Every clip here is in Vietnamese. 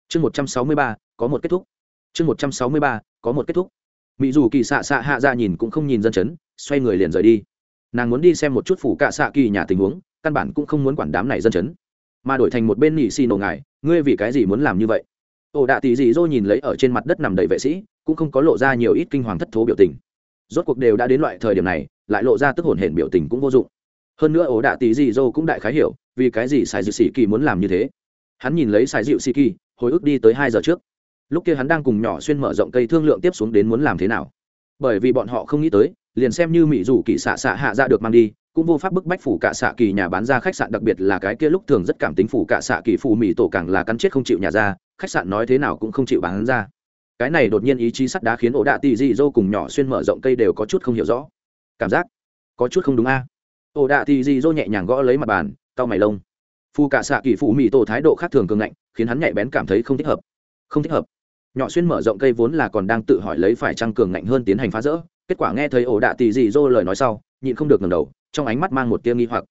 chương 163, có một kết thúc. chương 163, có một kết thúc. mỹ dù kỳ xạ xạ hạ ra nhìn cũng không nhìn dân chấn, xoay người liền rời đi. Nàng muốn đi xem một chút phủ cạ xạ kỳ nhà tình huống, căn bản cũng không muốn quản đám này dân chấn, mà đổi thành một bên nhị xì nổ ngài, ngươi vì cái gì muốn làm như vậy? Ổ đạ tỷ dị dô nhìn lấy ở trên mặt đất nằm đầy vệ sĩ, cũng không có lộ ra nhiều ít kinh hoàng thất thố biểu tình. Rốt cuộc đều đã đến loại thời điểm này, lại lộ ra tức hổn hển biểu tình cũng vô dụng. Hơn nữa ổ đạ tỷ dị dô cũng đại khái hiểu vì cái gì Sải Dịu Sĩ Kỳ muốn làm như thế. Hắn nhìn lấy Sải Dịu Sĩ Kỳ, hồi ức đi tới 2 giờ trước. Lúc kia hắn đang cùng nhỏ xuyên mở rộng cây thương lượng tiếp xuống đến muốn làm thế nào. Bởi vì bọn họ không nghĩ tới, liền xem như mỹ dù kỳ xạ xạ hạ ra được mang đi, cũng vô pháp bức bách phủ cạ xạ kỳ nhà bán ra khách sạn, đặc biệt là cái kia lúc thường rất cảm tính phủ cạ xạ kỳ phủ mỹ tổ càng là cắn chết không chịu nhà ra, khách sạn nói thế nào cũng không chịu bán ra. Cái này đột nhiên ý chí sắt đá khiến ổ đạ tỷ dị dô cùng nhỏ xuyên mở rộng cây đều có chút không hiểu rõ, cảm giác có chút không đúng a. Ổ đạ tỷ dị dô nhẹ nhàng gõ lấy mặt bàn, cau mày lông. Phủ cạ xạ kỳ phủ mỹ tổ thái độ khác thường cường ngạnh, khiến hắn nhạy bén cảm thấy không thích hợp. Không thích hợp. Nhỏ xuyên mở rộng cây vốn là còn đang tự hỏi lấy phải chăng cường ngạnh hơn tiến hành phá rỡ, kết quả nghe thấy ổ đạ tỷ dị dô lời nói sau, nhịn không được ngẩng đầu, trong ánh mắt mang một tia nghi hoặc.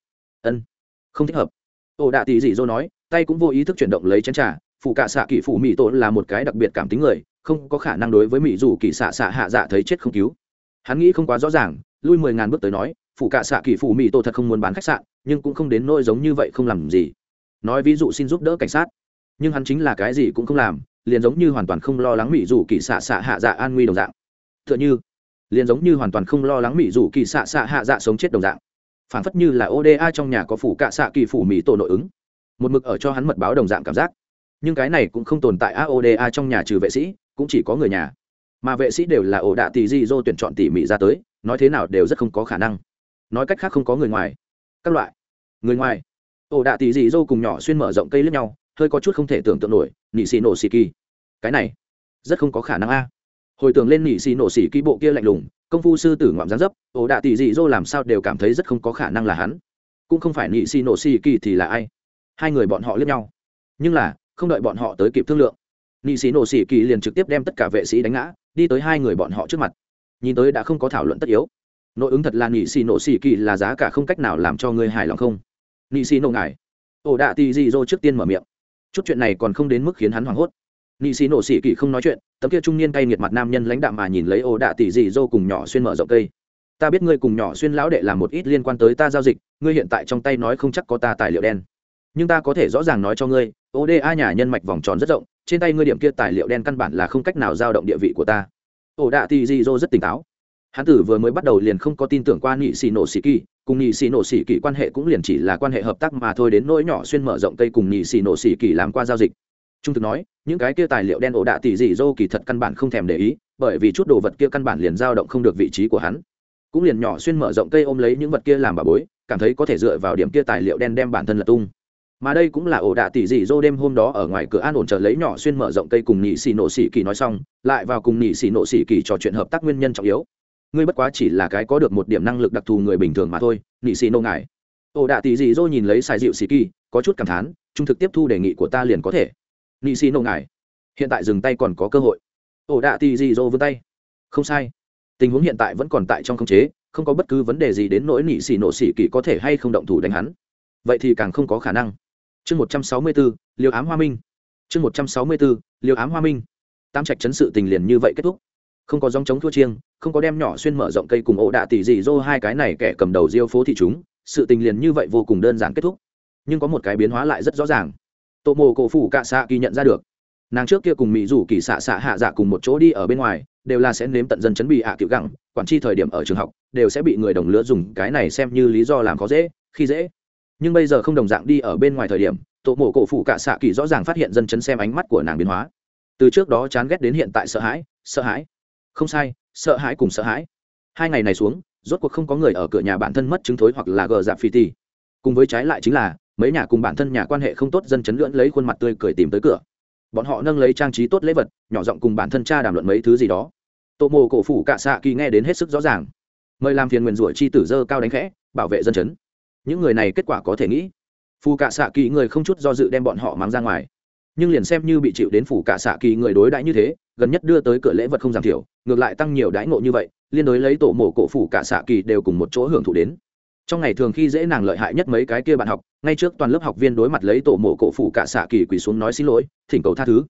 Không thích hợp. Ổ đạ tỷ dị dô nói, tay cũng vô ý thức chuyển động lấy chén trà. Phụ cạ xạ kỳ phụ mỹ tổ là một cái đặc biệt cảm tính người, không có khả năng đối với mỹ dù kỳ xạ xạ hạ dạ thấy chết không cứu. Hắn nghĩ không quá rõ ràng, lui 10.000 bước tới nói, phụ cạ xạ kỳ phụ mỹ tổ thật không muốn bán khách sạn, nhưng cũng không đến nỗi giống như vậy không làm gì. Nói ví dụ xin giúp đỡ cảnh sát, nhưng hắn chính là cái gì cũng không làm, liền giống như hoàn toàn không lo lắng mỹ dù kỳ xạ xạ hạ dạ an nguy đồng dạng. Tựa như liền giống như hoàn toàn không lo lắng mỹ dù kỳ xạ xạ hạ dạ sống chết đồng dạng. Phản phất như là oda trong nhà có phủ cạ xạ kỳ phủ mỹ tổ nội ứng, một mực ở cho hắn mật báo đồng dạng cảm giác. Nhưng cái này cũng không tồn tại oda trong nhà trừ vệ sĩ, cũng chỉ có người nhà, mà vệ sĩ đều là ổ đạ tỷ dị dô tuyển chọn tỉ mỉ ra tới, nói thế nào đều rất không có khả năng. Nói cách khác không có người ngoài. Các loại người ngoài. Ổ đạ tỷ dị dô cùng nhỏ xuyên mở rộng cây lướt nhau, hơi có chút không thể tưởng tượng nổi. Nị xì nổ xì kỳ, cái này rất không có khả năng a. Hồi tưởng lên nị xì nổ xì kỳ bộ kia lạnh lùng công phu sư tử ngoạm dáng dấp, ổ đạ tỷ dị dô làm sao đều cảm thấy rất không có khả năng là hắn, cũng không phải nị xì nổ xì kỳ thì là ai. Hai người bọn họ liếc nhau, nhưng là không đợi bọn họ tới kịp thương lượng, nị xì nổ xì kỳ liền trực tiếp đem tất cả vệ sĩ đánh ngã, đi tới hai người bọn họ trước mặt. Nhìn tới đã không có thảo luận tất yếu. Nội ứng thật là nị xì nổ xì kỳ là giá cả không cách nào làm cho ngươi hài lòng không? Nị xì nổ ngài. Ổ đạ tỷ dị dô trước tiên mở miệng. Chút chuyện này còn không đến mức khiến hắn hoảng hốt. Nị xì nổ xì kỳ không nói chuyện, tấm kia trung niên cay nghiệt mặt nam nhân lãnh đạm mà nhìn lấy ổ đạ tỷ dị dô cùng nhỏ xuyên mở rộng cây. Ta biết ngươi cùng nhỏ xuyên lão đệ làm một ít liên quan tới ta giao dịch, ngươi hiện tại trong tay nói không chắc có ta tài liệu đen, nhưng ta có thể rõ ràng nói cho ngươi, oda nhà nhân mạch vòng tròn rất rộng, trên tay ngươi điểm kia tài liệu đen căn bản là không cách nào dao động địa vị của ta. Ổ đạ tỷ dị dô rất tỉnh táo. Hắn tử vừa mới bắt đầu liền không có tin tưởng qua nị xì nổ xì kỳ, cùng nị xì nổ xì kỳ quan hệ cũng liền chỉ là quan hệ hợp tác mà thôi, đến nỗi nhỏ xuyên mở rộng cây cùng nị xì nổ xì kỳ làm qua giao dịch. Trung thực nói, những cái kia tài liệu đen ổ đạ tỷ dị dô kỳ thật căn bản không thèm để ý, bởi vì chút đồ vật kia căn bản liền dao động không được vị trí của hắn. Cũng liền nhỏ xuyên mở rộng cây ôm lấy những vật kia làm bà bối, cảm thấy có thể dựa vào điểm kia tài liệu đen đem bản thân lật tung. Mà đây cũng là ổ đạ tỷ dị dô đêm hôm đó ở ngoài cửa an ổn chờ lấy nhỏ xuyên mở rộng cây cùng nhị xì nổ xì kỳ nói xong, lại vào cùng nhị xì nổ xì kỳ trò chuyện hợp tác nguyên nhân trọng yếu. Ngươi bất quá chỉ là cái có được một điểm năng lực đặc thù người bình thường mà thôi, nhị xì nổ ngài. Ổ đạ tỷ dị dô nhìn lấy Sải Dịu Sĩ Kỳ, có chút cảm thán, trung thực tiếp thu đề nghị của ta liền có thể. Nhị xì nổ ngài, hiện tại dừng tay còn có cơ hội. Ổ đạ tỷ dị dô vươn tay. Không sai, tình huống hiện tại vẫn còn tại trong khống chế, không có bất cứ vấn đề gì đến nỗi nhị xì nổ xì kỳ có thể hay không động thủ đánh hắn, vậy thì càng không có khả năng. Chương 164, Liêu ám hoa minh. Chương 164, Liêu ám hoa minh. Tam trạch chấn sự tình liền như vậy kết thúc. Không có dòng chống thua chiêng, không có đem nhỏ xuyên mở rộng cây cùng ổ đạ tỷ dị dô hai cái này kẻ cầm đầu diêu phố thị chúng, sự tình liền như vậy vô cùng đơn giản kết thúc. Nhưng có một cái biến hóa lại rất rõ ràng. Tô Mộ Cổ phủ cạ xạ kỳ nhận ra được, nàng trước kia cùng mỹ rủ kỳ xạ xạ hạ dạ cùng một chỗ đi ở bên ngoài, đều là sẽ nếm tận dân chấn bị cựu gẳng, quản tri thời điểm ở trường học đều sẽ bị người đồng lứa dùng cái này xem như lý do làm khó dễ khi dễ. Nhưng bây giờ không đồng dạng, đi ở bên ngoài thời điểm, Tô Mộ Cổ phủ cạ xạ kỳ rõ ràng phát hiện dân chấn xem ánh mắt của nàng biến hóa, từ trước đó chán ghét đến hiện tại sợ hãi. Không sai, sợ hãi cùng sợ hãi. Hai ngày này xuống, rốt cuộc không có người ở cửa nhà bản thân mất chứng thối hoặc là gờ dạp phi tì. Cùng với trái lại chính là mấy nhà cùng bản thân nhà quan hệ không tốt dân chấn lưỡn lấy khuôn mặt tươi cười tìm tới cửa. Bọn họ nâng lấy trang trí tốt lễ vật, nhỏ giọng cùng bản thân cha đàm luận mấy thứ gì đó. Tô Mộ Cổ phủ cạ xạ kỳ nghe đến hết sức rõ ràng. Mời làm phiền nguyền rủa chi tử dơ cao đánh khẽ, bảo vệ dân chấn. Những người này kết quả có thể nghĩ. Phù cạ xạ kỳ người không chút do dự đem bọn họ mang ra ngoài. Nhưng liền xem như bị chịu đến phủ cạ xạ kỳ người đối đãi như thế, gần nhất đưa tới cửa lễ vật không giảm thiểu, ngược lại tăng nhiều đãi ngộ như vậy, liên đối lấy Tổ Mộ Cổ phủ cạ xạ kỳ đều cùng một chỗ hưởng thụ đến. Trong ngày thường khi dễ nàng lợi hại nhất mấy cái kia bạn học, ngay trước toàn lớp học viên đối mặt lấy Tổ Mộ Cổ phủ cạ xạ kỳ quỳ xuống nói xin lỗi, thỉnh cầu tha thứ.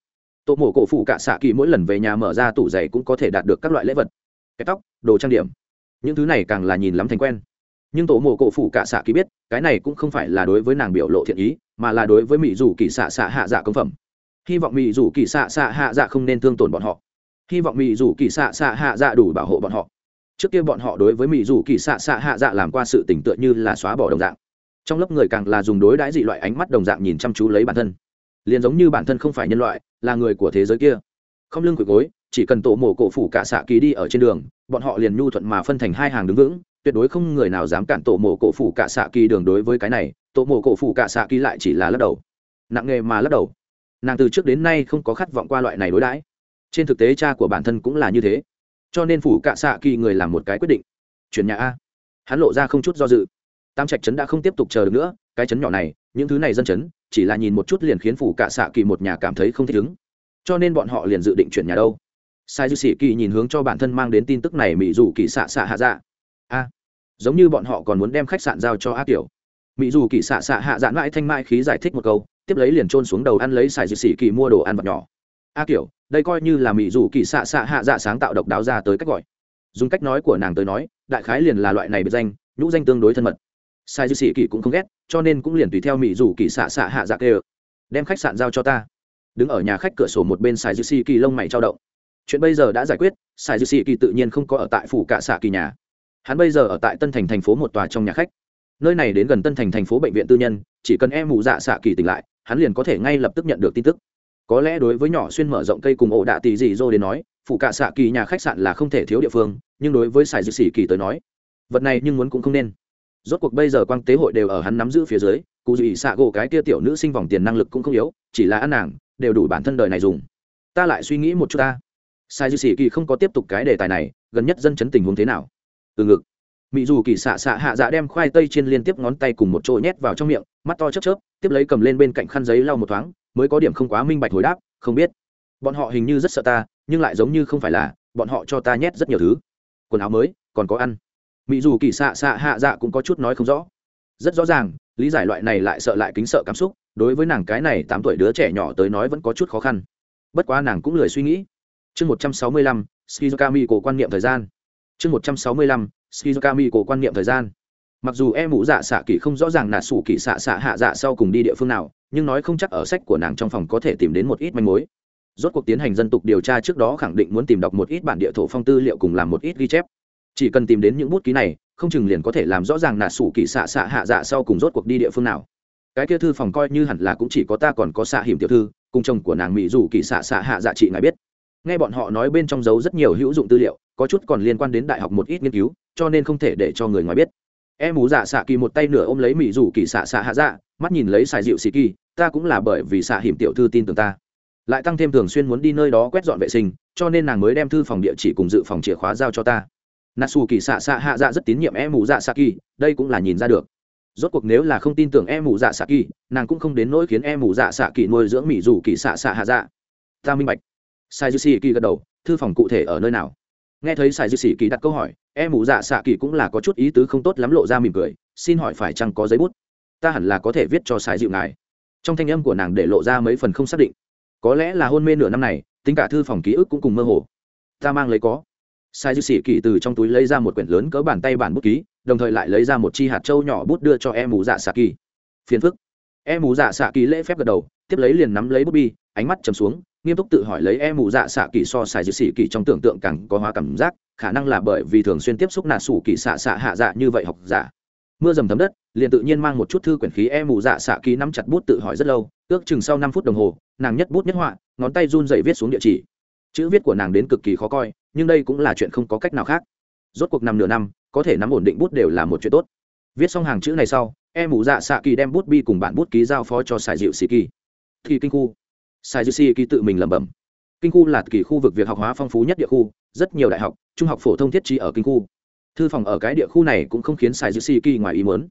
tổ mộ cổ phụ cả xạ kỳ mỗi lần về nhà mở ra tủ giày cũng có thể đạt được các loại lễ vật, cái tóc, đồ trang điểm, những thứ này càng là nhìn lắm thành quen. Nhưng tổ mộ cổ phụ cả xạ kỳ biết cái này cũng không phải là đối với nàng biểu lộ thiện ý, mà là đối với mỹ dù kỳ xạ xạ hạ dạ công phẩm. Hy vọng mỹ dù kỳ xạ xạ hạ dạ không nên thương tổn bọn họ, hy vọng mỹ dù kỳ xạ xạ hạ dạ đủ bảo hộ bọn họ. Trước kia bọn họ đối với mỹ dù kỳ xạ xạ hạ dạ làm qua sự tỉnh tựa như là xóa bỏ đồng dạng, trong lớp người càng là dùng đối đãi dị loại ánh mắt đồng dạng nhìn chăm chú lấy bản thân, liền giống như bản thân không phải nhân loại, là người của thế giới kia. Không lưng quỳ gối, chỉ cần tổ mộ cổ phủ cả xạ kỳ đi ở trên đường, bọn họ liền nhu thuận mà phân thành hai hàng đứng vững, tuyệt đối không người nào dám cản tổ mộ cổ phủ cả xạ kỳ đường. Đối với cái này, tổ mộ cổ phủ cả xạ kỳ lại chỉ là lắc đầu, nặng nghề mà lắc đầu. Nàng từ trước đến nay không có khát vọng qua loại này đối đãi, trên thực tế cha của bản thân cũng là như thế, cho nên phủ cả xạ kỳ người làm một cái quyết định, chuyển nhà a. Hắn lộ ra không chút do dự. Tam Trạch trấn đã không tiếp tục chờ được nữa, cái trấn nhỏ này, những thứ này dân trấn chỉ là nhìn một chút liền khiến phủ cả xạ kỳ một nhà cảm thấy không thích ứng, cho nên bọn họ liền dự định chuyển nhà đâu. Sai dư sĩ kỳ nhìn hướng cho bản thân mang đến tin tức này, mỹ dù kỳ xạ xạ hạ dạ a, giống như bọn họ còn muốn đem khách sạn giao cho A Kiểu. Mỹ dù kỳ xạ xạ hạ dạ mãi thanh mãi khí giải thích một câu, tiếp lấy liền trôn xuống đầu ăn lấy Sai dư sĩ kỳ mua đồ ăn vặt nhỏ. A Kiểu, đây coi như là mỹ dù kỳ xạ xạ hạ dạ sáng tạo độc đáo ra tới cách gọi. Dùng cách nói của nàng tới nói, đại khái liền là loại này biệt danh, nhũ danh tương đối thân mật. Sai dư sĩ kỳ cũng không ghét, cho nên cũng liền tùy theo mỹ dù kỳ xạ xạ hạ dạ kêu, đem khách sạn giao cho ta. Đứng ở nhà khách cửa sổ một bên, Sai dư sĩ kỳ lông mày trao động. Chuyện bây giờ đã giải quyết, Sai dư sĩ kỳ tự nhiên không có ở tại phủ cả xạ kỳ nhà. Hắn bây giờ ở tại Tân Thành thành phố một tòa trong nhà khách. Nơi này đến gần Tân Thành thành phố bệnh viện tư nhân, chỉ cần em mụ dạ xạ kỳ tỉnh lại, hắn liền có thể ngay lập tức nhận được tin tức. Có lẽ đối với nhỏ xuyên mở rộng cây cùng ổ đạ tỷ dị dô đến nói, phủ cả xạ kỳ nhà khách sạn là không thể thiếu địa phương, nhưng đối với Sai dư sĩ kỳ tới nói, vật này nhưng muốn cũng không nên. Rốt cuộc bây giờ quang tế hội đều ở hắn nắm giữ phía dưới, cụ dị xạ gỗ cái kia tiểu nữ sinh vòng tiền năng lực cũng không yếu, chỉ là ăn nàng đều đủ bản thân đời này dùng. Ta lại suy nghĩ một chút ta. Sai dư sĩ kỳ không có tiếp tục cái đề tài này, gần nhất dân chấn tình huống thế nào? Từ ngực. Mỹ dù kỳ xạ xạ hạ dạ đem khoai tây chiên liên tiếp ngón tay cùng một chỗ nhét vào trong miệng, mắt to chớp chớp, tiếp lấy cầm lên bên cạnh khăn giấy lau một thoáng, mới có điểm không quá minh bạch hồi đáp, không biết. Bọn họ hình như rất sợ ta, nhưng lại giống như không phải là, bọn họ cho ta nhét rất nhiều thứ, quần áo mới, còn có ăn. Mỹ dù kỳ xạ xạ hạ dạ cũng có chút nói không rõ. Rất rõ ràng, lý giải loại này lại sợ lại kính sợ cảm xúc, đối với nàng cái này 8 tuổi đứa trẻ nhỏ tới nói vẫn có chút khó khăn. Bất quá nàng cũng lười suy nghĩ. Chương 165, Shizukami cổ quan niệm thời gian. Chương 165, Shizukami cổ quan niệm thời gian. Mặc dù em mụ dạ xạ kỳ không rõ ràng là sủ kỳ xạ xạ hạ dạ sau cùng đi địa phương nào, nhưng nói không chắc ở sách của nàng trong phòng có thể tìm đến một ít manh mối. Rốt cuộc tiến hành dân tục điều tra trước đó khẳng định muốn tìm đọc một ít bản địa thổ phong tư liệu cùng làm một ít ghi chép. Chỉ cần tìm đến những bút ký này, không chừng liền có thể làm rõ ràng là sủ kỳ xạ xạ hạ dạ sau cùng rốt cuộc đi địa phương nào. Cái kia thư phòng coi như hẳn là cũng chỉ có ta còn có xạ hiểm tiểu thư cùng chồng của nàng mỹ dù kỳ xạ xạ hạ dạ chị ngài biết. Nghe bọn họ nói bên trong giấu rất nhiều hữu dụng tư liệu, có chút còn liên quan đến đại học một ít nghiên cứu, cho nên không thể để cho người ngoài biết. Em mù dạ xạ kỳ một tay nửa ôm lấy mỹ dù kỳ xạ xạ hạ dạ, mắt nhìn lấy xài dịu xì kỳ, ta cũng là bởi vì xạ hiểm tiểu thư tin tưởng ta, lại tăng thêm thường xuyên muốn đi nơi đó quét dọn vệ sinh, cho nên nàng mới đem thư phòng địa chỉ cùng dự phòng chìa khóa giao cho ta. Natsu kỳ xạ xạ hạ dạ rất tín nhiệm em mù dạ xạ kỳ, đây cũng là nhìn ra được. Rốt cuộc nếu là không tin tưởng em mù dạ xạ kỳ, nàng cũng không đến nỗi khiến em mù dạ xạ kỳ nuôi dưỡng mỹ dù kỳ xạ xạ hạ dạ. Ta minh bạch. Sai dư xì kỳ gật đầu, thư phòng cụ thể ở nơi nào? Nghe thấy Sai dư xì kỳ đặt câu hỏi, em mù dạ xạ kỳ cũng là có chút ý tứ không tốt lắm, lộ ra mỉm cười, xin hỏi phải chăng có giấy bút? Ta hẳn là có thể viết cho Sai dịu ngài. Trong thanh âm của nàng để lộ ra mấy phần không xác định. Có lẽ là hôn mê nửa năm này, tính cả thư phòng ký ức cũng cùng mơ hồ. Ta mang lấy có. Sai dư sĩ kỳ từ trong túi lấy ra một quyển lớn cỡ bàn tay bản bút ký, đồng thời lại lấy ra một chi hạt trâu nhỏ bút đưa cho em mù dạ xạ kỳ. Phiền phức. Em mù dạ xạ kỳ lễ phép gật đầu, tiếp lấy liền nắm lấy bút bi, ánh mắt trầm xuống, nghiêm túc tự hỏi lấy em mù dạ xạ kỳ so Sai dư sĩ kỳ trong tưởng tượng càng có hóa cảm giác, khả năng là bởi vì thường xuyên tiếp xúc nà sủ kỳ xạ xạ hạ dạ như vậy học giả. Mưa dầm thấm đất, liền tự nhiên mang một chút thư quyển khí. Em mù dạ xạ kỳ nắm chặt bút tự hỏi rất lâu, ước chừng sau 5 phút đồng hồ, nàng nhất bút nhất họa, ngón tay run rẩy viết xuống địa chỉ. Chữ viết của nàng đến cực kỳ khó coi, nhưng đây cũng là chuyện không có cách nào khác. Rốt cuộc nửa năm có thể nắm ổn định bút đều là một chuyện tốt. Viết xong hàng chữ này sau, em mù dạ xạ kỳ đem bút bi cùng bản bút ký giao phó cho Sai dịu xì kỳ. Thì kinh khu. Sai dịu xì kỳ tự mình lẩm bẩm. Kinh khu là kỳ khu vực việc học hóa phong phú nhất địa khu, rất nhiều đại học, trung học phổ thông thiết trí ở kinh khu. Thư phòng ở cái địa khu này cũng không khiến Sai dịu xì kỳ ngoài ý muốn.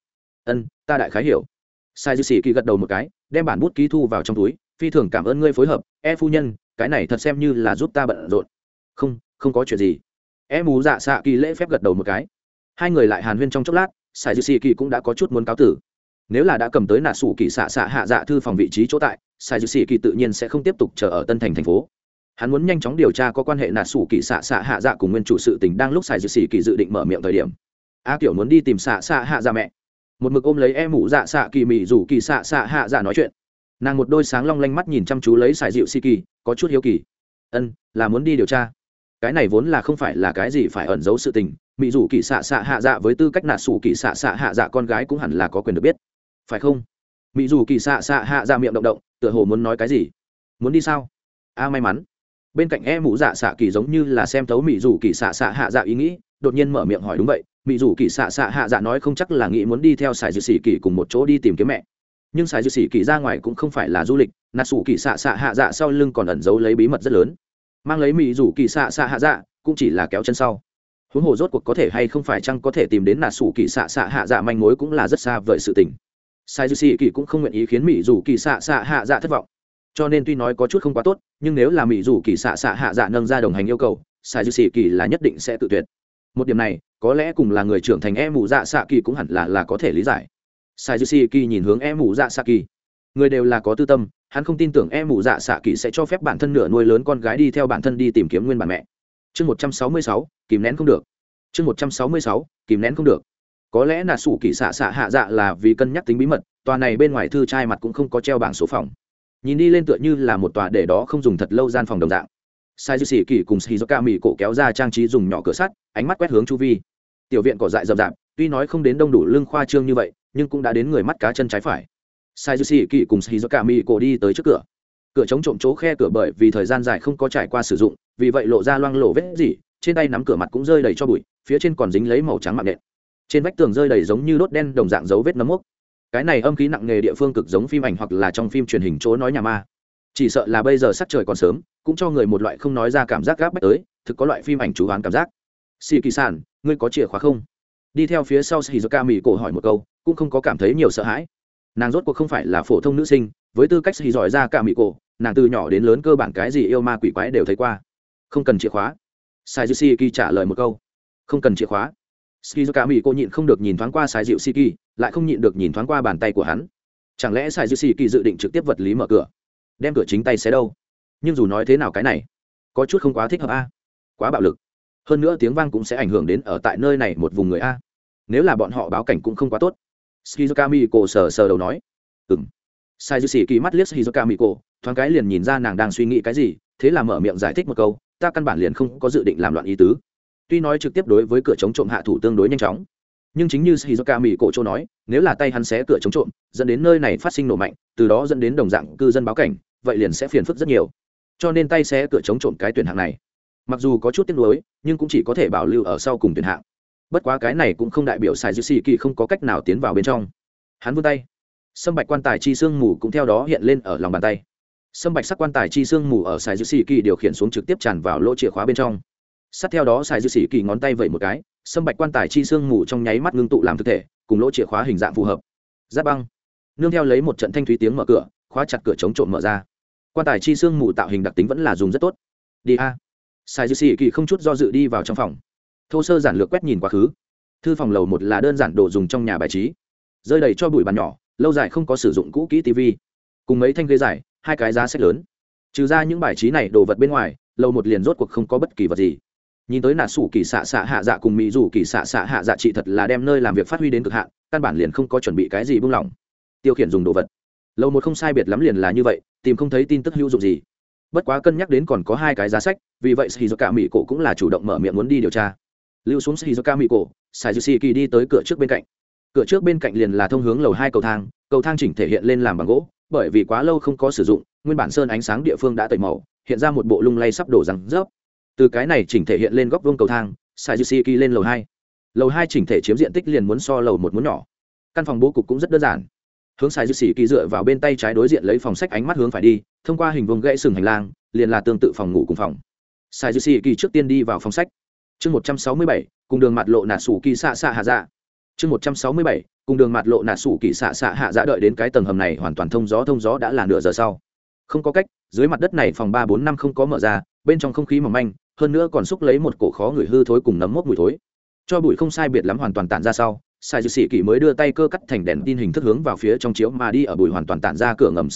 Ta đại khái hiểu. Sai dịu xì kỳ gật đầu một cái, đem bản bút ký thu vào trong túi, phi thường cảm ơn ngươi phối hợp, phu nhân, cái này thật xem như là giúp ta bận rộn. Không có chuyện gì. Mù dạ xạ kỳ lễ phép gật đầu một cái. Hai người lại hàn huyên trong chốc lát, Sai dư xì kỳ cũng đã có chút muốn cáo tử. Nếu là đã cầm tới nà sủ kỳ xạ xạ hạ dạ thư phòng vị trí chỗ tại, Sai dư xì kỳ tự nhiên sẽ không tiếp tục chờ ở Tân Thành thành phố. hắn muốn nhanh chóng điều tra có quan hệ nạt sủ kỳ xạ xạ hạ dạ cùng nguyên chủ sự tình đang lúc xài dư xỉ kỳ dự định mở miệng thời điểm a kiểu muốn đi tìm xạ xạ hạ dạ mẹ một mực ôm lấy em mụ dạ xạ kỳ mị rủ kỳ xạ xạ hạ dạ nói chuyện. Nàng một đôi sáng long lanh mắt nhìn chăm chú lấy xài dịu xì kỳ có chút hiếu kỳ. Là muốn đi điều tra. Cái này vốn là không phải là cái gì phải ẩn giấu sự tình, mị rủ kỳ xạ xạ hạ dạ với tư cách nạt sủ kỳ xạ xạ hạ dạ con gái cũng hẳn là có quyền được biết, phải không? Mị rủ kỳ xạ xạ hạ dạ miệng động động, tựa hồ muốn nói cái gì. Muốn đi sao? May mắn. Bên cạnh em mụ dạ xạ kỳ giống như là xem thấu mị rủ kỳ xạ xạ hạ dạ ý nghĩ, đột nhiên mở miệng hỏi đúng vậy. Mị rủ kỳ xạ xạ hạ dạ nói không chắc là nghĩ muốn đi theo sài dư xỉ kỳ cùng một chỗ đi tìm kiếm mẹ, nhưng sài dư xỉ kỳ ra ngoài cũng không phải là du lịch, nạt sủ kỳ xạ xạ hạ dạ sau lưng còn ẩn giấu lấy bí mật rất lớn, mang lấy mị rủ kỳ xạ xạ hạ dạ cũng chỉ là kéo chân sau. Huống hồ rốt cuộc có thể hay không phải chăng có thể tìm đến nạt sủ kỳ xạ xạ hạ dạ manh mối cũng là rất xa vời sự tình. Sài dư xỉ kỳ cũng không nguyện ý khiến mị rủ kỳ xạ xạ hạ dạ thất vọng, cho nên tuy nói có chút không quá tốt, nhưng nếu là mị rủ kỳ xạ xạ hạ dạ nâng ra đồng hành yêu cầu, sài dư xỉ kỳ là nhất định sẽ tự tuyệt. Một điểm này có lẽ cùng là người trưởng thành em mù dạ xạ kỳ cũng hẳn là có thể lý giải. Sai Jusi Kỳ nhìn hướng em mù dạ xạ kỳ, người đều là có tư tâm, hắn không tin tưởng em mù dạ xạ kỳ sẽ cho phép bản thân nửa nuôi lớn con gái đi theo bản thân đi tìm kiếm nguyên bản mẹ. Chương 166, kìm nén không được. Chương 166, kìm nén không được. Có lẽ là sủ kỳ xạ xạ hạ dạ là vì cân nhắc tính bí mật, tòa này bên ngoài thư trai mặt cũng không có treo bảng số phòng, nhìn đi lên tựa như là một tòa để đó không dùng thật lâu gian phòng đồng dạng. Sai Jusi Kỳ cùng Shizuka Mị cổ kéo ra trang trí dùng nhỏ cửa sắt, ánh mắt quét hướng chu vi. Tiểu viện cỏ dại rậm rạp, tuy nói không đến đông đủ lưng khoa trương như vậy, nhưng cũng đã đến người mắt cá chân trái phải. Sai Jusi Kỳ cùng Shizuka Mị cổ đi tới trước cửa. Cửa chống trộm chỗ khe cửa bởi vì thời gian dài không có trải qua sử dụng, vì vậy lộ ra loang lổ vết rỉ, trên tay nắm cửa mặt cũng rơi đầy cho bụi, phía trên còn dính lấy màu trắng mạng nện. Trên vách tường rơi đầy giống như đốt đen đồng dạng dấu vết nấm mốc. Cái này âm khí nặng nề địa phương cực giống phim ảnh hoặc là trong phim truyền hình chỗ nói nhà ma. Chỉ sợ là bây giờ sắc trời còn sớm, cũng cho người một loại không nói ra cảm giác gáp bách tới, thực có loại phim ảnh chú hoán cảm giác. Sĩ Kỳ Sản, ngươi có chìa khóa không? Đi theo phía sau Shizuka Mị cổ hỏi một câu, cũng không có cảm thấy nhiều sợ hãi. Nàng rốt cuộc không phải là phổ thông nữ sinh, với tư cách giỏi ra cả Mị cổ, nàng từ nhỏ đến lớn cơ bản cái gì yêu ma quỷ quái đều thấy qua. Không cần chìa khóa. Shizuki trả lời một câu. Không cần chìa khóa. Shizuka Mị cổ nhịn không được nhìn thoáng qua Shizuki, lại không nhịn được nhìn thoáng qua bàn tay của hắn. Chẳng lẽ Shizuki dự định trực tiếp vật lý mở cửa, đem cửa chính tay xé đâu? Nhưng dù nói thế nào cái này có chút không quá thích hợp a, quá bạo lực, hơn nữa tiếng vang cũng sẽ ảnh hưởng đến ở tại nơi này một vùng người a, nếu là bọn họ báo cảnh cũng không quá tốt. Shizuka Miko sờ đầu nói. Sai Dư Sĩ Kỳ mắt liếc Shizuka Miko, thoáng cái liền nhìn ra nàng đang suy nghĩ cái gì, thế là mở miệng giải thích một câu, ta căn bản liền không có dự định làm loạn ý tứ. Tuy nói trực tiếp đối với cửa chống trộm hạ thủ tương đối nhanh chóng, nhưng chính như Shizuka Miko châu nói, nếu là tay hắn xé cửa chống trộm dẫn đến nơi này phát sinh nổ mạnh, từ đó dẫn đến đồng dạng cư dân báo cảnh, vậy liền sẽ phiền phức rất nhiều. Cho nên tay xé cửa chống trộm cái tuyển hạng này, mặc dù có chút tiếc nuối, nhưng cũng chỉ có thể bảo lưu ở sau cùng tuyển hạng. Bất quá cái này cũng không đại biểu Sai Dư Sĩ Kỳ không có cách nào tiến vào bên trong. Hắn vươn tay, sâm bạch quan tài chi xương mù cũng theo đó hiện lên ở lòng bàn tay. Sâm bạch sắc quan tài chi xương mù ở Sai Dư Sĩ Kỳ điều khiển xuống trực tiếp tràn vào lỗ chìa khóa bên trong. Sát theo đó Sai Dư Sĩ Kỳ ngón tay vẩy một cái, sâm bạch quan tài chi xương mù trong nháy mắt ngưng tụ làm thực thể, cùng lỗ chìa khóa hình dạng phù hợp. Giáp băng, nương theo lấy một trận thanh thúy tiếng mở cửa, khóa chặt cửa chống trộm mở ra. Quan tài chi xương mù tạo hình đặc tính vẫn là dùng rất tốt. Đi a. Sai Dư Sĩ Kỳ không chút do dự đi vào trong phòng, thô sơ giản lược quét nhìn quá khứ. Thư phòng lầu một là đơn giản đồ dùng trong nhà bài trí, rơi đầy cho bụi bàn nhỏ, lâu dài không có sử dụng cũ kỹ tivi, cùng mấy thanh ghế dài, hai cái giá sách lớn. Trừ ra những bài trí này đồ vật bên ngoài, lầu một liền rốt cuộc không có bất kỳ vật gì. Nhìn tới nà sủ kỳ xạ xạ hạ dạ cùng mỹ rủ kỳ xạ xạ hạ dạ chị thật là đem nơi làm việc phát huy đến cực hạn, căn bản liền không có chuẩn bị cái gì buông lỏng tiêu khiển dùng đồ vật. Lầu một không sai biệt lắm liền là như vậy, tìm không thấy tin tức hữu dụng gì. Bất quá cân nhắc đến còn có hai cái giá sách, vì vậy Shizuka Mị cổ cũng là chủ động mở miệng muốn đi điều tra. Lưu xuống Shizuka Mị cổ, Saiyuki đi tới cửa trước bên cạnh. Cửa trước bên cạnh liền là thông hướng lầu hai cầu thang chỉnh thể hiện lên làm bằng gỗ, bởi vì quá lâu không có sử dụng, nguyên bản sơn ánh sáng địa phương đã tẩy màu, hiện ra một bộ lung lay sắp đổ răng rớp. Từ cái này chỉnh thể hiện lên góc vuông cầu thang, Saiyuki lên lầu hai. Lầu hai chỉnh thể chiếm diện tích liền muốn so lầu một muốn nhỏ. Căn phòng bố cục cũng rất đơn giản. Hướng Saiyuki dựa vào bên tay trái đối diện lấy phòng sách, ánh mắt hướng phải đi, thông qua hình vuông gãy sừng hành lang, liền là tương tự phòng ngủ cùng phòng. Saiyuki trước tiên đi vào phòng sách. Chương 167, cùng đường mặt lộ nà sủ kỳ xạ xạ hạ dạ. Chương 167, cùng đường mặt lộ nà sủ kỳ xạ xạ hạ dạ. Đợi đến cái tầng hầm này hoàn toàn thông gió đã là nửa giờ sau. Không có cách, dưới mặt đất này phòng 345 không có mở ra, bên trong không khí mỏng manh, hơn nữa còn xúc lấy một cổ khó người hư thối cùng nấm mốc mùi thối. Cho bụi không sai biệt lắm hoàn toàn tản ra sau, Saiyuki mới đưa tay cơ cắt thành đèn tin hình thức hướng vào phía trong chiếu mà đi, ở bụi hoàn toàn tản ra cửa ngầm sau đó,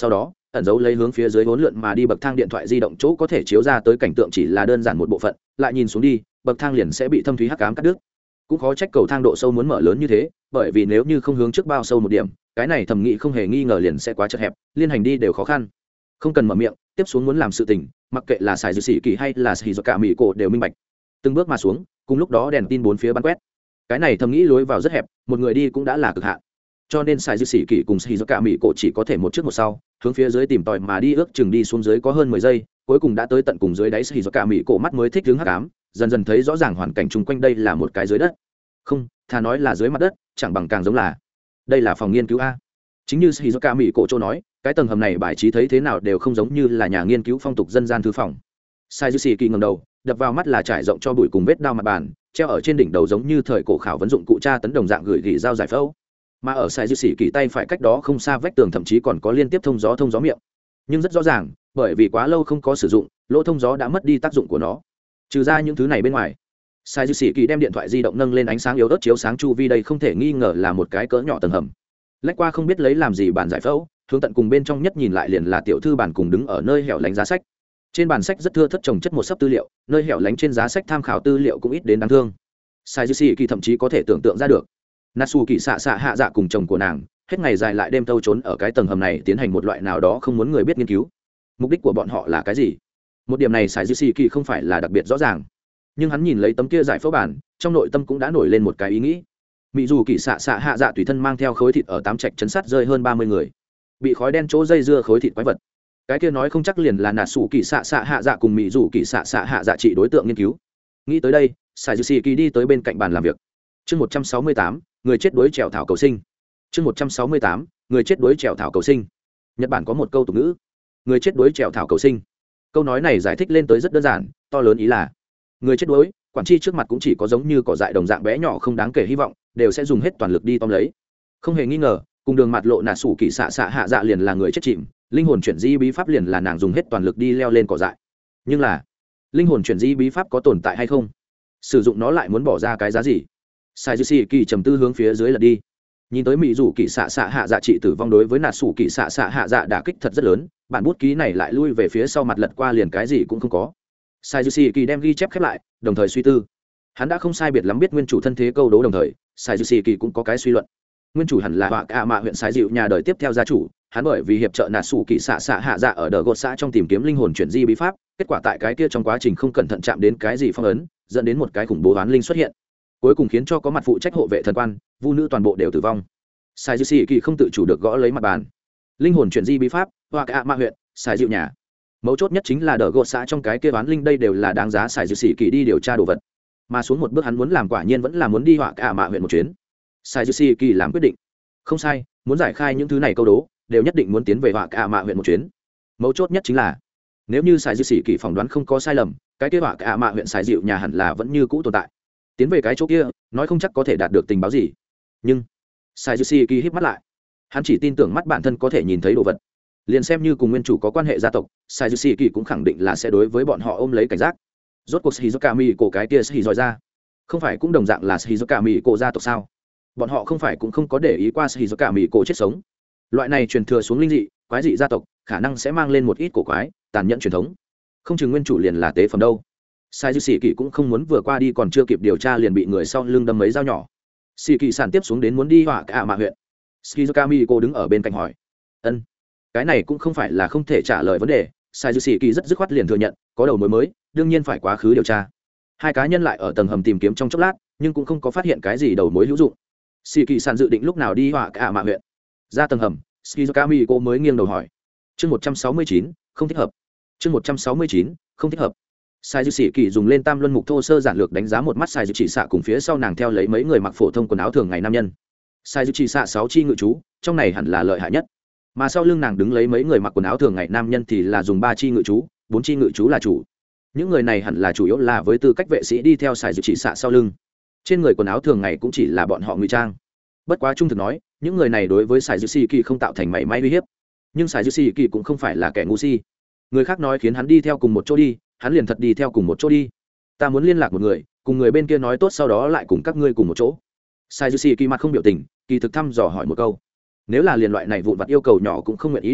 ẩn giấu lấy hướng phía dưới hỗn lượn mà đi bậc thang điện thoại di động chỗ có thể chiếu ra tới cảnh tượng chỉ là đơn giản một bộ phận, lại nhìn xuống đi bậc thang liền sẽ bị thâm thúy hắc ám cắt đứt. Cũng khó trách cầu thang độ sâu muốn mở lớn như thế, bởi vì nếu như không hướng trước bao sâu một điểm, cái này thẩm nghĩ không hề nghi ngờ liền sẽ quá chật hẹp, liên hành đi đều khó khăn. Không cần mở miệng, tiếp xuống muốn làm sự tình, mặc kệ là xài dư sĩ kỳ hay là xì do cả mỹ cổ đều minh bạch. Từng bước mà xuống, cùng lúc đó đèn tin bốn phía bắn quét. Cái này thẩm nghĩ lối vào rất hẹp, một người đi cũng đã là cực hạn. Cho nên xài dư sĩ kỳ cùng xì do cả mỹ cổ chỉ có thể một trước một sau, hướng phía dưới tìm tòi mà đi, ước chừng đi xuống dưới có hơn 10 giây, cuối cùng đã tới tận cùng dưới đáy xì do cả mỹ cổ mắt mới thích đứng hắc ám, dần dần thấy rõ ràng hoàn cảnh chung quanh đây là một cái dưới đất. Không, thà nói là dưới mặt đất, chẳng bằng càng giống là đây là phòng nghiên cứu a. Chính như Shizuka Mỹ cổ châu nói, cái tầng hầm này bài trí thấy thế nào đều không giống như là nhà nghiên cứu phong tục dân gian thư phòng. Sai Kỳ ngẩng đầu, đập vào mắt là trải rộng cho bụi cùng vết đao mặt bàn, treo ở trên đỉnh đầu giống như thời cổ khảo vấn dụng cụ tra tấn đồng dạng gửi gỉ dao giải phẫu. Mà ở Sai Kỳ tay phải cách đó không xa vách tường thậm chí còn có liên tiếp thông gió miệng. Nhưng rất rõ ràng, bởi vì quá lâu không có sử dụng, lỗ thông gió đã mất đi tác dụng của nó. Trừ ra những thứ này bên ngoài, Sai Kỳ đem điện thoại di động nâng lên ánh sáng yếu ớt chiếu sáng chu vi, đây không thể nghi ngờ là một cái cỡ nhỏ tầng hầm. Lách qua không biết lấy làm gì bàn giải phẫu, hướng tận cùng bên trong nhất nhìn lại liền là tiểu thư bàn cùng đứng ở nơi hẻo lánh giá sách. Trên bàn sách rất thưa thớt chồng chất một sấp tư liệu, nơi hẻo lánh trên giá sách tham khảo tư liệu cũng ít đến đáng thương. Sai Kỳ thậm chí có thể tưởng tượng ra được, Natsu Kỳ xạ hạ dạ cùng chồng của nàng hết ngày dài lại đêm thâu trốn ở cái tầng hầm này tiến hành một loại nào đó không muốn người biết nghiên cứu. Mục đích của bọn họ là cái gì? Một điểm này Sai Kỳ không phải là đặc biệt rõ ràng, nhưng hắn nhìn lấy tấm kia giải phẫu bản, trong nội tâm cũng đã nổi lên một cái ý nghĩ. Mỹ dù Kỳ xạ hạ dạ tùy thân mang theo khối thịt ở tám trạch chấn sát rơi hơn 30 người, bị khói đen chỗ dây dưa khối thịt quái vật, cái kia nói không chắc liền là Natsu Kỳ xạ hạ dạ cùng Mỹ dù Kỳ xạ hạ dạ trị đối tượng nghiên cứu. Nghĩ tới đây, Sai Kỳ đi tới bên cạnh bàn làm việc. Chương 168, người chết đuối trèo thảo cầu sinh. Chương 168, người chết đuối trèo thảo cầu sinh. Nhật Bản có một câu tục ngữ, người chết đuối trèo thảo cầu sinh. Câu nói này giải thích lên tới rất đơn giản, to lớn ý là người chết đuối, quản tri trước mặt cũng chỉ có giống như cỏ dại đồng dạng bé nhỏ không đáng kể hy vọng, đều sẽ dùng hết toàn lực đi tóm lấy. Không hề nghi ngờ, cùng đường mặt lộ Natsu Kỳ xạ hạ dạ liền là người chết chìm, linh hồn chuyển di bí pháp liền là nàng dùng hết toàn lực đi leo lên cỏ dại. Nhưng là, linh hồn chuyển di bí pháp có tồn tại hay không? Sử dụng nó lại muốn bỏ ra cái giá gì? Sai Kỳ trầm tư hướng phía dưới lật đi, nhìn tới Mỹ dù Kỳ xạ hạ dạ trị tử vong đối với Natsu Kỳ xạ hạ dạ đả kích thật rất lớn, bản bút ký này lại lui về phía sau mặt lật qua liền cái gì cũng không có. Sai Kỳ đem ghi chép khép lại, đồng thời suy tư. Hắn đã không sai biệt lắm biết nguyên chủ thân thế câu đố, đồng thời Sai Kỳ cũng có cái suy luận. Nguyên chủ hẳn là Họa Cả Mạ huyện Sái Dịu nhà đời tiếp theo gia chủ, hắn bởi vì hiệp trợ Natsu Kỳ xạ hạ dạ ở Đờ Gột xã trong tìm kiếm linh hồn chuyển di bí pháp, kết quả tại cái kia trong quá trình không cẩn thận chạm đến cái gì phong ấn, dẫn đến một cái khủng bố oán linh xuất hiện, cuối cùng khiến cho có mặt phụ trách hộ vệ thần quan, vu nữ toàn bộ đều tử vong. Sai Kỳ không tự chủ được gõ lấy mặt bàn. Linh hồn chuyển di bí pháp, Họa Cả Mạ huyện Sái Dịu nhà. Mấu chốt nhất chính là Đờ Gột xã trong cái kia oán linh, đây đều là đáng giá Sai Kỳ đi điều tra đồ vật. Mà xuống một bước hắn muốn làm quả nhiên vẫn là muốn đi Họa Cả Mạ huyện một chuyến. Sai Kỳ làm quyết định. Không sai, muốn giải khai những thứ này câu đố, đều nhất định muốn tiến về Họa Cả Mạ huyện một chuyến. Mấu chốt nhất chính là, nếu như Sai Kỳ phỏng đoán không có sai lầm, cái kia Họa Cả Mạ huyện Sái Dịu nhà hẳn là vẫn như cũ tồn tại. Tiến về cái chỗ kia, nói không chắc có thể đạt được tình báo gì. Nhưng Sai Kỳ híp mắt lại, hắn chỉ tin tưởng mắt bản thân có thể nhìn thấy đồ vật. Liền xem như cùng nguyên chủ có quan hệ gia tộc, Sai Kỳ cũng khẳng định là sẽ đối với bọn họ ôm lấy cảnh giác. Rốt cuộc Shizuka Mi cổ cái kia Shizuka ra, không phải cũng đồng dạng là Shizuka Mi cổ gia tộc sao? Bọn họ không phải cũng không có để ý qua Shizuka Mi cổ chết sống. Loại này truyền thừa xuống linh dị, quái dị gia tộc, khả năng sẽ mang lên một ít cổ quái, tàn nhẫn truyền thống. Không chừng nguyên chủ liền là tế phẩm đâu. Sai Kỳ cũng không muốn vừa qua đi còn chưa kịp điều tra liền bị người sau lưng đâm mấy dao nhỏ. Kỳ sản tiếp xuống đến muốn đi Họa Cả Mạ huyện. Shizuka Mi cổ đứng ở bên cạnh hỏi, ân, cái này cũng không phải là không thể trả lời vấn đề. Sai Kỳ rất dứt khoát liền thừa nhận, có đầu mối mới, đương nhiên phải quá khứ điều tra. Hai cá nhân lại ở tầng hầm tìm kiếm trong chốc lát, nhưng cũng không có phát hiện cái gì đầu mối hữu dụng. Kỳ sản dự định lúc nào đi Họa Cả Mạ huyện. Ra tầng hầm, Shizuka Mi cô mới nghiêng đầu hỏi, chương 169, không thích hợp. Chương 169, không thích hợp. Sai Kỳ dùng lên tam luân mục thô sơ giản lược đánh giá một mắt Sai Chỉ xạ cùng phía sau nàng theo lấy mấy người mặc phổ thông quần áo thường ngày nam nhân. Sai Chỉ xạ 6 chi ngự chú, trong này hẳn là lợi hại nhất. Mà sau lưng nàng đứng lấy mấy người mặc quần áo thường ngày nam nhân thì là dùng 3 chi ngự chú, 4 chi ngự chú là chủ. Những người này hẳn là chủ yếu là với tư cách vệ sĩ đi theo Sai Chỉ xạ sau lưng. Trên người quần áo thường ngày cũng chỉ là bọn họ ngụy trang. Bất quá trung thực nói, những người này đối với Sai Kỳ không tạo thành mảy may uy hiếp. Nhưng Sai Kỳ cũng không phải là kẻ ngu si. Người khác nói khiến hắn đi theo cùng một chỗ đi, hắn liền thật đi theo cùng một chỗ đi. Ta muốn liên lạc một người, cùng người bên kia nói tốt sau đó lại cùng các ngươi cùng một chỗ. Sai Kỳ mặt không biểu tình, kỳ thực thăm dò hỏi một câu. Nếu là liên loại này vụn vặt yêu cầu nhỏ cũng không nguyện ý đáp ứng,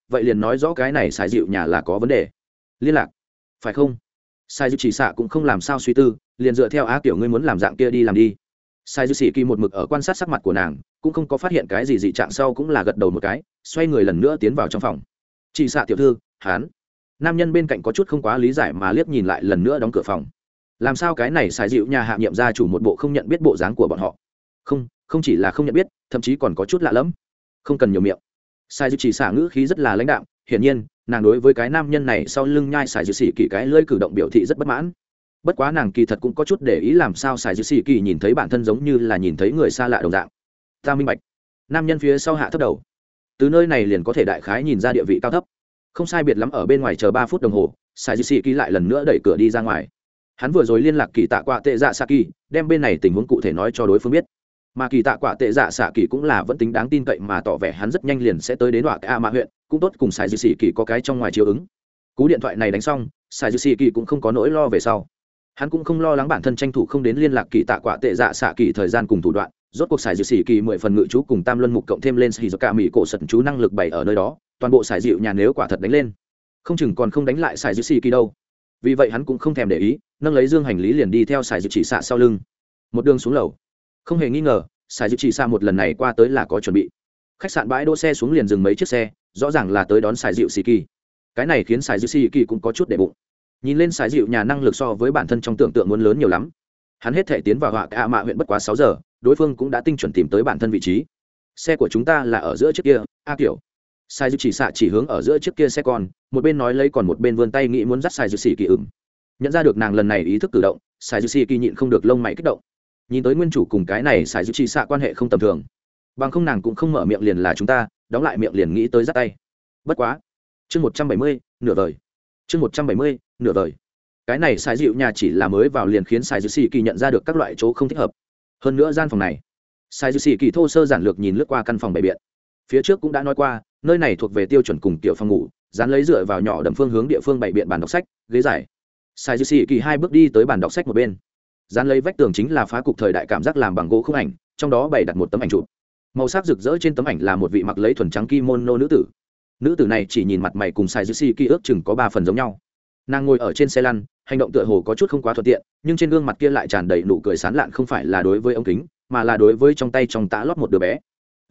vậy liền nói rõ cái này xài dịu nhà là có vấn đề. Liên lạc phải không? Sai dịu chỉ xạ cũng không làm sao suy tư, liền dựa theo á kiểu ngươi muốn làm dạng kia đi làm đi. Sai dịu xỉ kỳ một mực ở quan sát sắc mặt của nàng, cũng không có phát hiện cái gì dị trạng, sau cũng là gật đầu một cái, xoay người lần nữa tiến vào trong phòng. Chỉ xạ tiểu thư, hán. Nam nhân bên cạnh có chút không quá lý giải mà liếc nhìn lại lần nữa đóng cửa phòng. Làm sao cái này xài dịu nhà hạ nhiệm gia chủ một bộ không nhận biết bộ dáng của bọn họ? Không chỉ là không nhận biết, thậm chí còn có chút lạ lẫm. Không cần nhiều miệng. Sai dịu chỉ xạ ngữ khí rất là lãnh đạm, hiển nhiên nàng đối với cái nam nhân này sau lưng nhai xài dịu xỉ kỳ cái lưỡi cử động biểu thị rất bất mãn. Bất quá nàng kỳ thật cũng có chút để ý làm sao xài dịu xỉ kỳ nhìn thấy bản thân giống như là nhìn thấy người xa lạ đồng dạng. Ta minh bạch. Nam nhân phía sau hạ thấp đầu, từ nơi này liền có thể đại khái nhìn ra địa vị cao thấp. Không sai biệt lắm ở bên ngoài chờ 3 phút đồng hồ, xài dịu xỉ kỳ lại lần nữa đẩy cửa đi ra ngoài. Hắn vừa rồi liên lạc kỳ tạ quạ tệ dạ xạ kỳ, đem bên này tình huống cụ thể nói cho đối phương biết, mà kỳ tạ quạ tệ dạ xạ kỳ cũng là vẫn tính đáng tin cậy mà tỏ vẻ hắn rất nhanh liền sẽ tới đến đoạn a mã huyện, cũng tốt cùng xài dư xì kỳ có cái trong ngoài chiếu ứng. Cú điện thoại này đánh xong, xài dư xì kỳ cũng không có nỗi lo về sau. Hắn cũng không lo lắng bản thân tranh thủ không đến liên lạc kỳ tạ quạ tệ dạ xạ kỳ thời gian cùng thủ đoạn. Rốt cuộc xài dư xì kỳ 10 phần ngự chú cùng tam luân mục cộng thêm lên xì cả mỹ cổ sật chú năng lực bày ở nơi đó, toàn bộ xài dịu nhà nếu quả thật đánh lên, không chừng còn không đánh lại xài dư xì kỳ đâu. Vì vậy hắn cũng không thèm để ý, nâng lấy dương hành lý liền đi theo xài dư chỉ xạ sau lưng. Một đường xuống lầu, không hề nghi ngờ xài dư chỉ xạ một lần này qua tới là có chuẩn bị. Khách sạn bãi đỗ xe xuống liền dừng mấy chiếc xe, rõ ràng là tới đón xài dịu xì kỳ. Cái này khiến xài dịu xì kỳ cũng có chút để bụng. Nhìn lên xài dịu nhà năng lực so với bản thân trong tưởng tượng muốn lớn nhiều lắm. Hắn hết thể tiến vào họa cả mạ huyện bất quá 6 giờ, đối phương cũng đã tinh chuẩn tìm tới bản thân vị trí. Xe của chúng ta là ở giữa chiếc kia, a kiểu. Xài dịu chỉ xạ chỉ hướng ở giữa chiếc kia xe con, một bên nói lấy còn một bên vươn tay nghĩ muốn dắt xài dịu xì kỳ nhận ra được nàng lần này ý thức cử động, xài dịu xì kỳ nhịn không được lông mày kích động. Nhìn tới nguyên chủ cùng cái này xài dịu chỉ xạ quan hệ không tầm thường, bằng không nàng cũng không mở miệng liền là chúng ta, đóng lại miệng liền nghĩ tới dắt tay. Bất quá chương 170, nửa vời. chương 170, nửa vời. Cái này xài dịu nhà chỉ là mới vào liền khiến xài dịu xì kỳ nhận ra được các loại chỗ không thích hợp. Hơn nữa gian phòng này, xài dịu xì kỳ thô sơ giản lược nhìn lướt qua căn phòng bày biện. Phía trước cũng đã nói qua, nơi này thuộc về tiêu chuẩn cùng tiểu phòng ngủ, dán lấy dựa vào nhỏ đầm phương hướng địa phương bày biện bàn đọc sách, ghế dài. Xài dịu xì kỳ 2 bước đi tới bàn đọc sách một bên, dán lấy vách tường chính là phá cục thời đại cảm giác làm bằng gỗ khung ảnh, trong đó bày đặt một tấm ảnh chụp. Màu sắc rực rỡ trên tấm ảnh là một vị mặc lấy thuần trắng kimono nữ tử. Nữ tử này chỉ nhìn mặt mày cùng sai dư si kỳ ước chừng có 3 phần giống nhau. Nàng ngồi ở trên xe lăn, hành động tựa hồ có chút không quá thuận tiện, nhưng trên gương mặt kia lại tràn đầy nụ cười sán lạn, không phải là đối với ống kính, mà là đối với trong tay trong tã lót một đứa bé.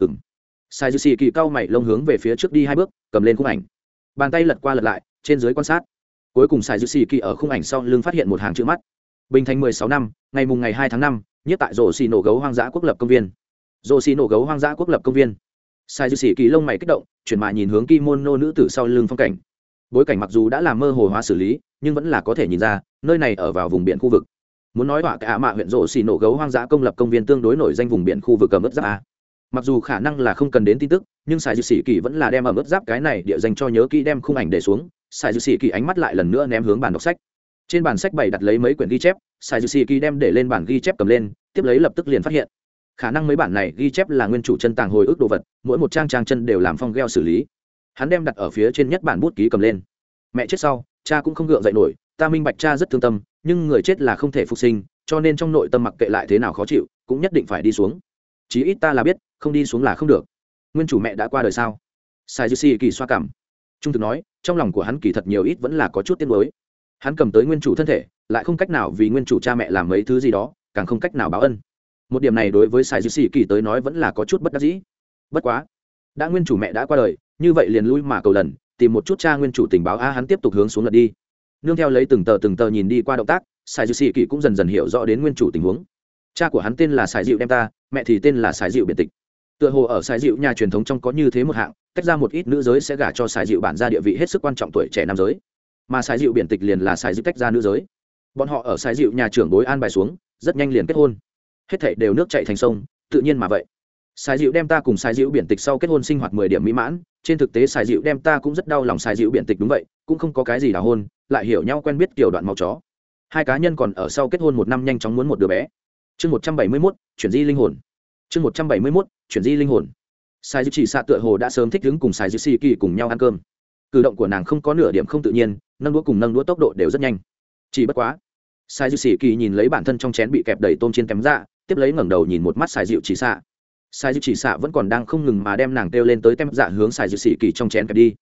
Sai dư si kỳ cau mày lông hướng về phía trước đi 2 bước, cầm lên khung ảnh, bàn tay lật qua lật lại, trên dưới quan sát. Cuối cùng sai dư si kỳ ở khung ảnh sau lưng phát hiện một hàng chữ mắt. Bình thành 16 năm, ngày 2 tháng 5, nhiếp tại rổ xì nổ gấu hoang dã quốc lập công viên. Rổ xì nổ gấu hoang dã quốc lập công viên. Sai dư xỉ kỳ lông mày kích động, chuyển mà nhìn hướng kimono nữ tử sau lưng phong cảnh. Bối cảnh mặc dù đã làm mơ hồ hóa xử lý, nhưng vẫn là có thể nhìn ra nơi này ở vào vùng biển khu vực. Muốn nói họa cả mạ huyện rổ xì nổ gấu hoang dã công lập công viên tương đối nổi danh vùng biển khu vực cầm ướt giáp a. Mặc dù khả năng là không cần đến tin tức, nhưng Sai dư xỉ kỳ vẫn là đem ẩm ướt giáp cái này địa danh cho nhớ kỹ, đem khung ảnh để xuống. Sai dư xỉ kỳ ánh mắt lại lần nữa ném hướng bàn đọc sách. Trên bàn sách bày đặt lấy mấy quyển ghi chép, Sai dư xỉ kỳ đem để lên bản ghi chép cầm lên, tiếp lấy lập tức liền phát hiện khả năng mấy bản này ghi chép là nguyên chủ chân tàng hồi ức đồ vật, mỗi một trang chân đều làm phong gheo xử lý. Hắn đem đặt ở phía trên nhất bản bút ký cầm lên. Mẹ chết sau, cha cũng không gượng dậy nổi, ta minh bạch cha rất thương tâm, nhưng người chết là không thể phục sinh, cho nên trong nội tâm mặc kệ lại thế nào khó chịu, cũng nhất định phải đi xuống. Chí ít ta là biết, không đi xuống là không được. Nguyên chủ mẹ đã qua đời sao? Sai dư si kỳ xoa cảm. Trung thực nói, trong lòng của hắn kỳ thật nhiều ít vẫn là có chút tiếc nuối. Hắn cầm tới nguyên chủ thân thể, lại không cách nào vì nguyên chủ cha mẹ làm mấy thứ gì đó, càng không cách nào báo ân. Một điểm này đối với Sai dư si kỳ tới nói vẫn là có chút bất đắc dĩ. Bất quá, đã nguyên chủ mẹ đã qua đời, như vậy liền lui mà cầu lần, tìm một chút cha nguyên chủ tình báo. Hắn tiếp tục hướng xuống lật đi, nương theo lấy từng tờ nhìn đi qua động tác, Sai dư si kỳ cũng dần dần hiểu rõ đến nguyên chủ tình huống. Cha của hắn tên là Sai dịu đem ta, mẹ thì tên là Sai dịu biển tịch. Tựa hồ ở Sai dịu nhà truyền thống trong có như thế một hạng, tách ra một ít nữ giới sẽ gả cho Sai dịu bản gia địa vị hết sức quan trọng tuổi trẻ nam giới, mà Sai dịu biển tịch liền là Sai dịu tách ra nữ giới. Bọn họ ở Sai dịu nhà trưởng bối an bài xuống, rất nhanh liền kết hôn, hết thảy đều nước chảy thành sông, tự nhiên mà vậy. Sai dịu đem ta cùng Sai dịu biển tịch sau kết hôn sinh hoạt 10 điểm mỹ mãn, trên thực tế Sai dịu đem ta cũng rất đau lòng Sai dịu biển tịch, đúng vậy, cũng không có cái gì đào hôn, lại hiểu nhau quen biết kiểu đoạn máu chó. Hai cá nhân còn ở sau kết hôn 1 năm nhanh chóng muốn một đứa bé. Chương 171, chuyển di linh hồn. Chương 171, chuyển di linh hồn. Sai dịu chỉ xạ tựa hồ đã sớm thích ứng cùng Sai dịu si kỳ cùng nhau ăn cơm. Cử động của nàng không có nửa điểm không tự nhiên, nâng đũa cùng nâng đũa tốc độ đều rất nhanh. Chỉ bất quá, Sai dịu si kỳ nhìn lấy bản thân trong chén bị kẹp đầy tôm chiên tém ra, tiếp lấy ngẩng đầu nhìn một mắt Sai dịu chỉ xạ. Sai dịu chỉ xạ vẫn còn đang không ngừng mà đem nàng kêu lên tới tem dạ hướng Sai dịu si kỳ trong chén kẹp đi.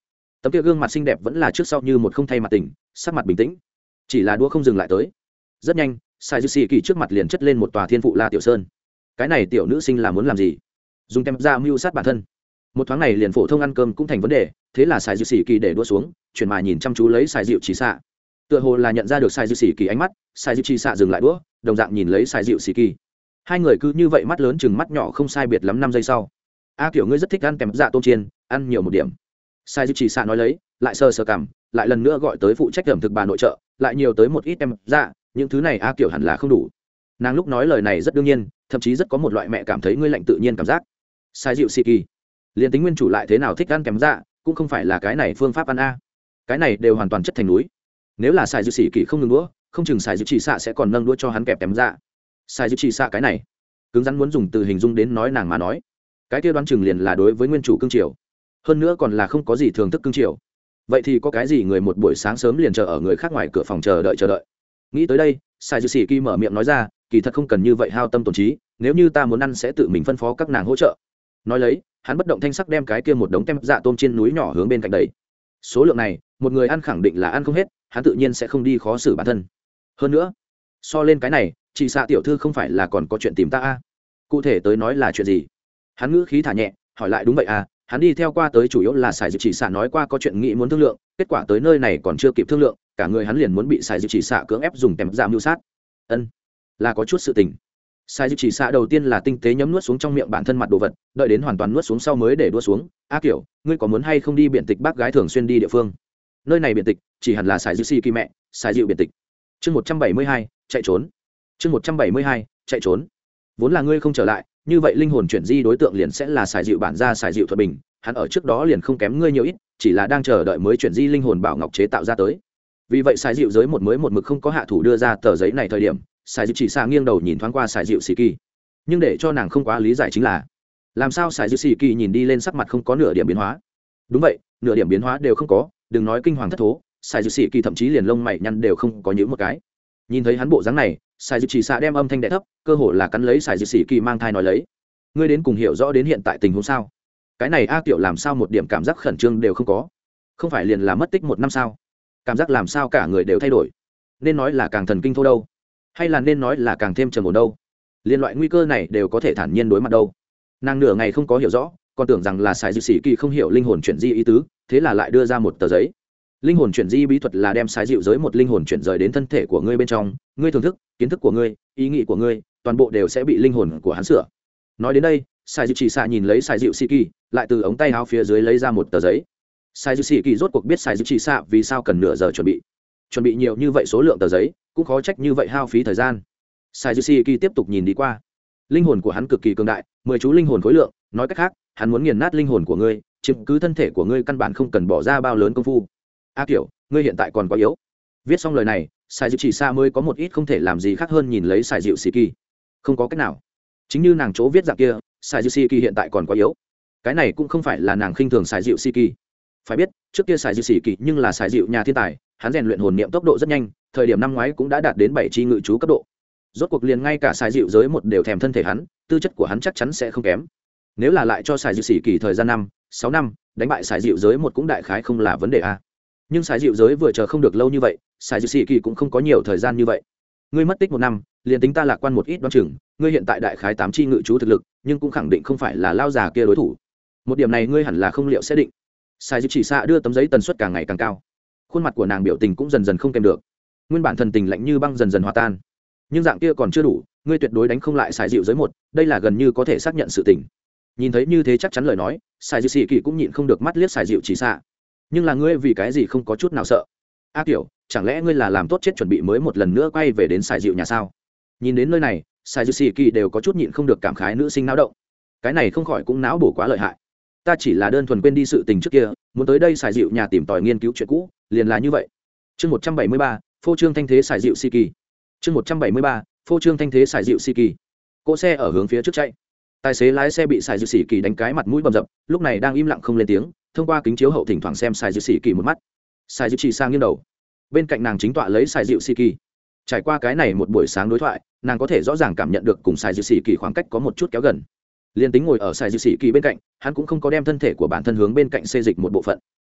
tấm kia gương mặt xinh đẹp vẫn là trước sau như một không thay mặt tình, sắc mặt bình tĩnh, chỉ là đua không dừng lại tới. Rất nhanh sai dư xì kỳ trước mặt liền chất lên một tòa thiên phụ la tiểu sơn. Cái này tiểu nữ sinh là muốn làm gì? Dùng tem ra mưu sát bản thân. Một thoáng này liền phổ thông ăn cơm cũng thành vấn đề, thế là sai dư xì kỳ để đua xuống, chuyển mà nhìn chăm chú lấy sai dịu chỉ xạ. Tựa hồ là nhận ra được sai dư xì kỳ ánh mắt, sai dịu chỉ xạ dừng lại đũa, đồng dạng nhìn lấy sai dịu xì kỳ. Hai người cứ như vậy mắt lớn chừng mắt nhỏ không sai biệt lắm 5 giây sau. A kiểu ngươi rất thích ăn kèm dạ tôm chiên, ăn nhiều một điểm. Sai dịu chỉ xạ nói lấy, lại sờ sờ cằm, lại lần nữa gọi tới phụ trách ẩm thực bà nội trợ, lại nhiều tới một ít em dạ, những thứ này A kiểu hẳn là không đủ. Nàng lúc nói lời này rất đương nhiên, thậm chí rất có một loại mẹ cảm thấy ngươi lạnh tự nhiên cảm giác. Sai dịu xì kỳ, liền tính nguyên chủ lại thế nào thích ăn kèm dạ, cũng không phải là cái này phương pháp ăn a. Cái này đều hoàn toàn chất thành núi. Nếu là sai dịu xì kỳ không ngừng đũa, không chừng sai dịu chỉ xạ sẽ còn nâng đũa cho hắn kẹp kèm dạ. Sai dịu chỉ xạ cái này, cứng rắn muốn dùng từ hình dung đến nói nàng mà nói, cái kia đoán chừng liền là đối với nguyên chủ cương triều, hơn nữa còn là không có gì thường thức cương triều. Vậy thì có cái gì người một buổi sáng sớm liền chờ ở người khác ngoài cửa phòng chờ đợi. Nghĩ tới đây, sai dư sĩ kỳ mở miệng nói ra, kỳ thật không cần như vậy hao tâm tổn trí, nếu như ta muốn ăn sẽ tự mình phân phó các nàng hỗ trợ. Nói lấy, hắn bất động thanh sắc đem cái kia một đống tem dạ tôm trên núi nhỏ hướng bên cạnh đầy. Số lượng này một người ăn khẳng định là ăn không hết, hắn tự nhiên sẽ không đi khó xử bản thân. Hơn nữa, so lên cái này, chị xạ tiểu thư không phải là còn có chuyện tìm ta a? Cụ thể tới nói là chuyện gì? Hắn ngữ khí thả nhẹ hỏi lại. Đúng vậy à, hắn đi theo qua tới chủ yếu là xài dự chỉ xạ nói qua có chuyện nghĩ muốn thương lượng, kết quả tới nơi này còn chưa kịp thương lượng, cả người hắn liền muốn bị xài dự chỉ xạ cưỡng ép dùng kèm giảm mưu sát. Ân, là có chút sự tình. Xài dự chỉ xạ đầu tiên là tinh tế nhấm nuốt xuống trong miệng bản thân mặt đồ vật, đợi đến hoàn toàn nuốt xuống sau mới để đua xuống. A kiểu, ngươi có muốn hay không đi biện tịch bác gái thường xuyên đi địa phương? Nơi này biện tịch chỉ hẳn là xài dự xì kỳ mẹ, xài dịu biện tịch. Chương 172, chạy trốn. Chương 172, chạy trốn. Vốn là ngươi không trở lại, như vậy linh hồn chuyển di đối tượng liền sẽ là xài dịu bản gia xài dịu thuật bình, hắn ở trước đó liền không kém ngươi nhiều ít, chỉ là đang chờ đợi mới chuyển di linh hồn bảo ngọc chế tạo ra tới. Vì vậy xài dịu giới một mới một mực không có hạ thủ đưa ra tờ giấy này thời điểm, xài dịu chỉ xa nghiêng đầu nhìn thoáng qua xài dịu xì kỳ. Nhưng để cho nàng không quá lý giải chính là, làm sao xài dịu xì kỳ nhìn đi lên sắc mặt không có nửa điểm biến hóa. Đúng vậy, nửa điểm biến hóa đều không có, đừng nói kinh hoàng thất thố, xài dịu xì kỳ thậm chí liền lông mày nhăn đều không có những một cái. Nhìn thấy hắn bộ dáng này, xài dịu chỉ xa đem âm thanh đè thấp, cơ hồ là cắn lấy xài dịu xì kỳ mang thai nói lấy, ngươi đến cùng hiểu rõ đến hiện tại tình huống sao? Cái này A kiểu làm sao một điểm cảm giác khẩn trương đều không có? Không phải liền là mất tích 1 năm sao? Cảm giác làm sao cả người đều thay đổi? Nên nói là càng thần kinh thô đâu, hay là nên nói là càng thêm trầm ổn đâu? Liên loại nguy cơ này đều có thể thản nhiên đối mặt đâu? Nàng nửa ngày không có hiểu rõ, còn tưởng rằng là xài dư sĩ kỳ không hiểu linh hồn chuyển di ý tứ, thế là lại đưa ra một tờ giấy. Linh hồn chuyển di bí thuật là đem xài dịu giới một linh hồn chuyển rời đến thân thể của ngươi bên trong, ngươi thưởng thức, kiến thức của ngươi, ý nghĩ của ngươi, toàn bộ đều sẽ bị linh hồn của hắn sửa. Nói đến đây, sai dịu chỉ xạ nhìn lấy sai dịu xì kỳ, lại từ ống tay áo phía dưới lấy ra một tờ giấy. Sai dịu xì kỳ rốt cuộc biết sai dịu chỉ xạ vì sao cần nửa giờ chuẩn bị nhiều như vậy số lượng tờ giấy, cũng khó trách như vậy hao phí thời gian. Sai dịu xì kỳ tiếp tục nhìn đi qua, linh hồn của hắn cực kỳ cường đại, 10 chú linh hồn khối lượng, nói cách khác, hắn muốn nghiền nát linh hồn của ngươi, chiếm cứ thân thể của ngươi căn bản không cần bỏ ra bao lớn công phu. A kiểu, ngươi hiện tại còn quá yếu. Viết xong lời này, sai dịu chỉ xạ mới có một ít không thể làm gì khác hơn nhìn lấy sai dịu xì kỳ. Không có cách nào, chính như nàng chỗ viết dạng kia, sai dịu xì kỳ hiện tại còn quá yếu. Cái này cũng không phải là nàng khinh thường sai dịu xì kỳ. Phải biết, trước kia sai dịu xì kỳ nhưng là sai dịu nhà thiên tài, hắn rèn luyện hồn niệm tốc độ rất nhanh, thời điểm năm ngoái cũng đã đạt đến 7 chi ngự chú cấp độ. Rốt cuộc liền ngay cả sai dịu giới một đều thèm thân thể hắn, tư chất của hắn chắc chắn sẽ không kém. Nếu là lại cho sai dịu xì kỳ thời gian 5-6 năm, đánh bại sai dịu giới một cũng đại khái không là vấn đề a. Nhưng sai dịu giới vừa chờ không được lâu như vậy, sai dịu xì kỳ cũng không có nhiều thời gian như vậy. Ngươi mất tích 1 năm, liền tính ta lạc quan một ít đoán chừng, ngươi hiện tại đại khái 8 chi ngự chú thực lực, nhưng cũng khẳng định không phải là lao già kia đối thủ. Một điểm này ngươi hẳn là không liệu sẽ định. Sai dịu chỉ xạ đưa tấm giấy tần suất càng ngày càng cao, khuôn mặt của nàng biểu tình cũng dần dần không kèm được, nguyên bản thần tình lạnh như băng dần dần hòa tan. Nhưng dạng kia còn chưa đủ, ngươi tuyệt đối đánh không lại sai dịu giới một, đây là gần như có thể xác nhận sự tình. Nhìn thấy như thế chắc chắn lời nói, sai dịu xì kỳ cũng nhịn không được mắt liếc sai dịu chỉ xạ. Nhưng là ngươi vì cái gì không có chút nào sợ? A kiểu, chẳng lẽ ngươi là làm tốt chết chuẩn bị mới một lần nữa quay về đến sai dịu nhà sao? Nhìn đến nơi này, sai dịu xì kỳ đều có chút nhịn không được cảm khái nữ sinh náo động. Cái này không khỏi cũng não bổ quá lợi hại. Ta chỉ là đơn thuần quên đi sự tình trước kia, muốn tới đây sai dịu nhà tìm tòi nghiên cứu chuyện cũ, liền là như vậy. Chương 173, phô trương thanh thế sai dịu xì kỳ. Chương 173, phô trương thanh thế sai dịu xì kỳ. Cỗ xe ở hướng phía trước chạy. Tài xế lái xe bị sai dịu xì kỳ đánh cái mặt mũi bầm dập, lúc này đang im lặng không lên tiếng, thông qua kính chiếu hậu thỉnh thoảng xem sai dịu xì kỳ một mắt. Sai dịu chỉ sang nghiêng đầu, bên cạnh nàng chính tọa lấy sai dịu xì kỳ. Trải qua cái này một buổi sáng đối thoại, nàng có thể rõ ràng cảm nhận được cùng sai dịu xì kỳ khoảng cách có một chút kéo gần. Liên tính ngồi ở sai dịu xì kỳ bên cạnh, hắn cũng không có đem thân thể của bản thân hướng bên cạnh xê dịch một bộ phận.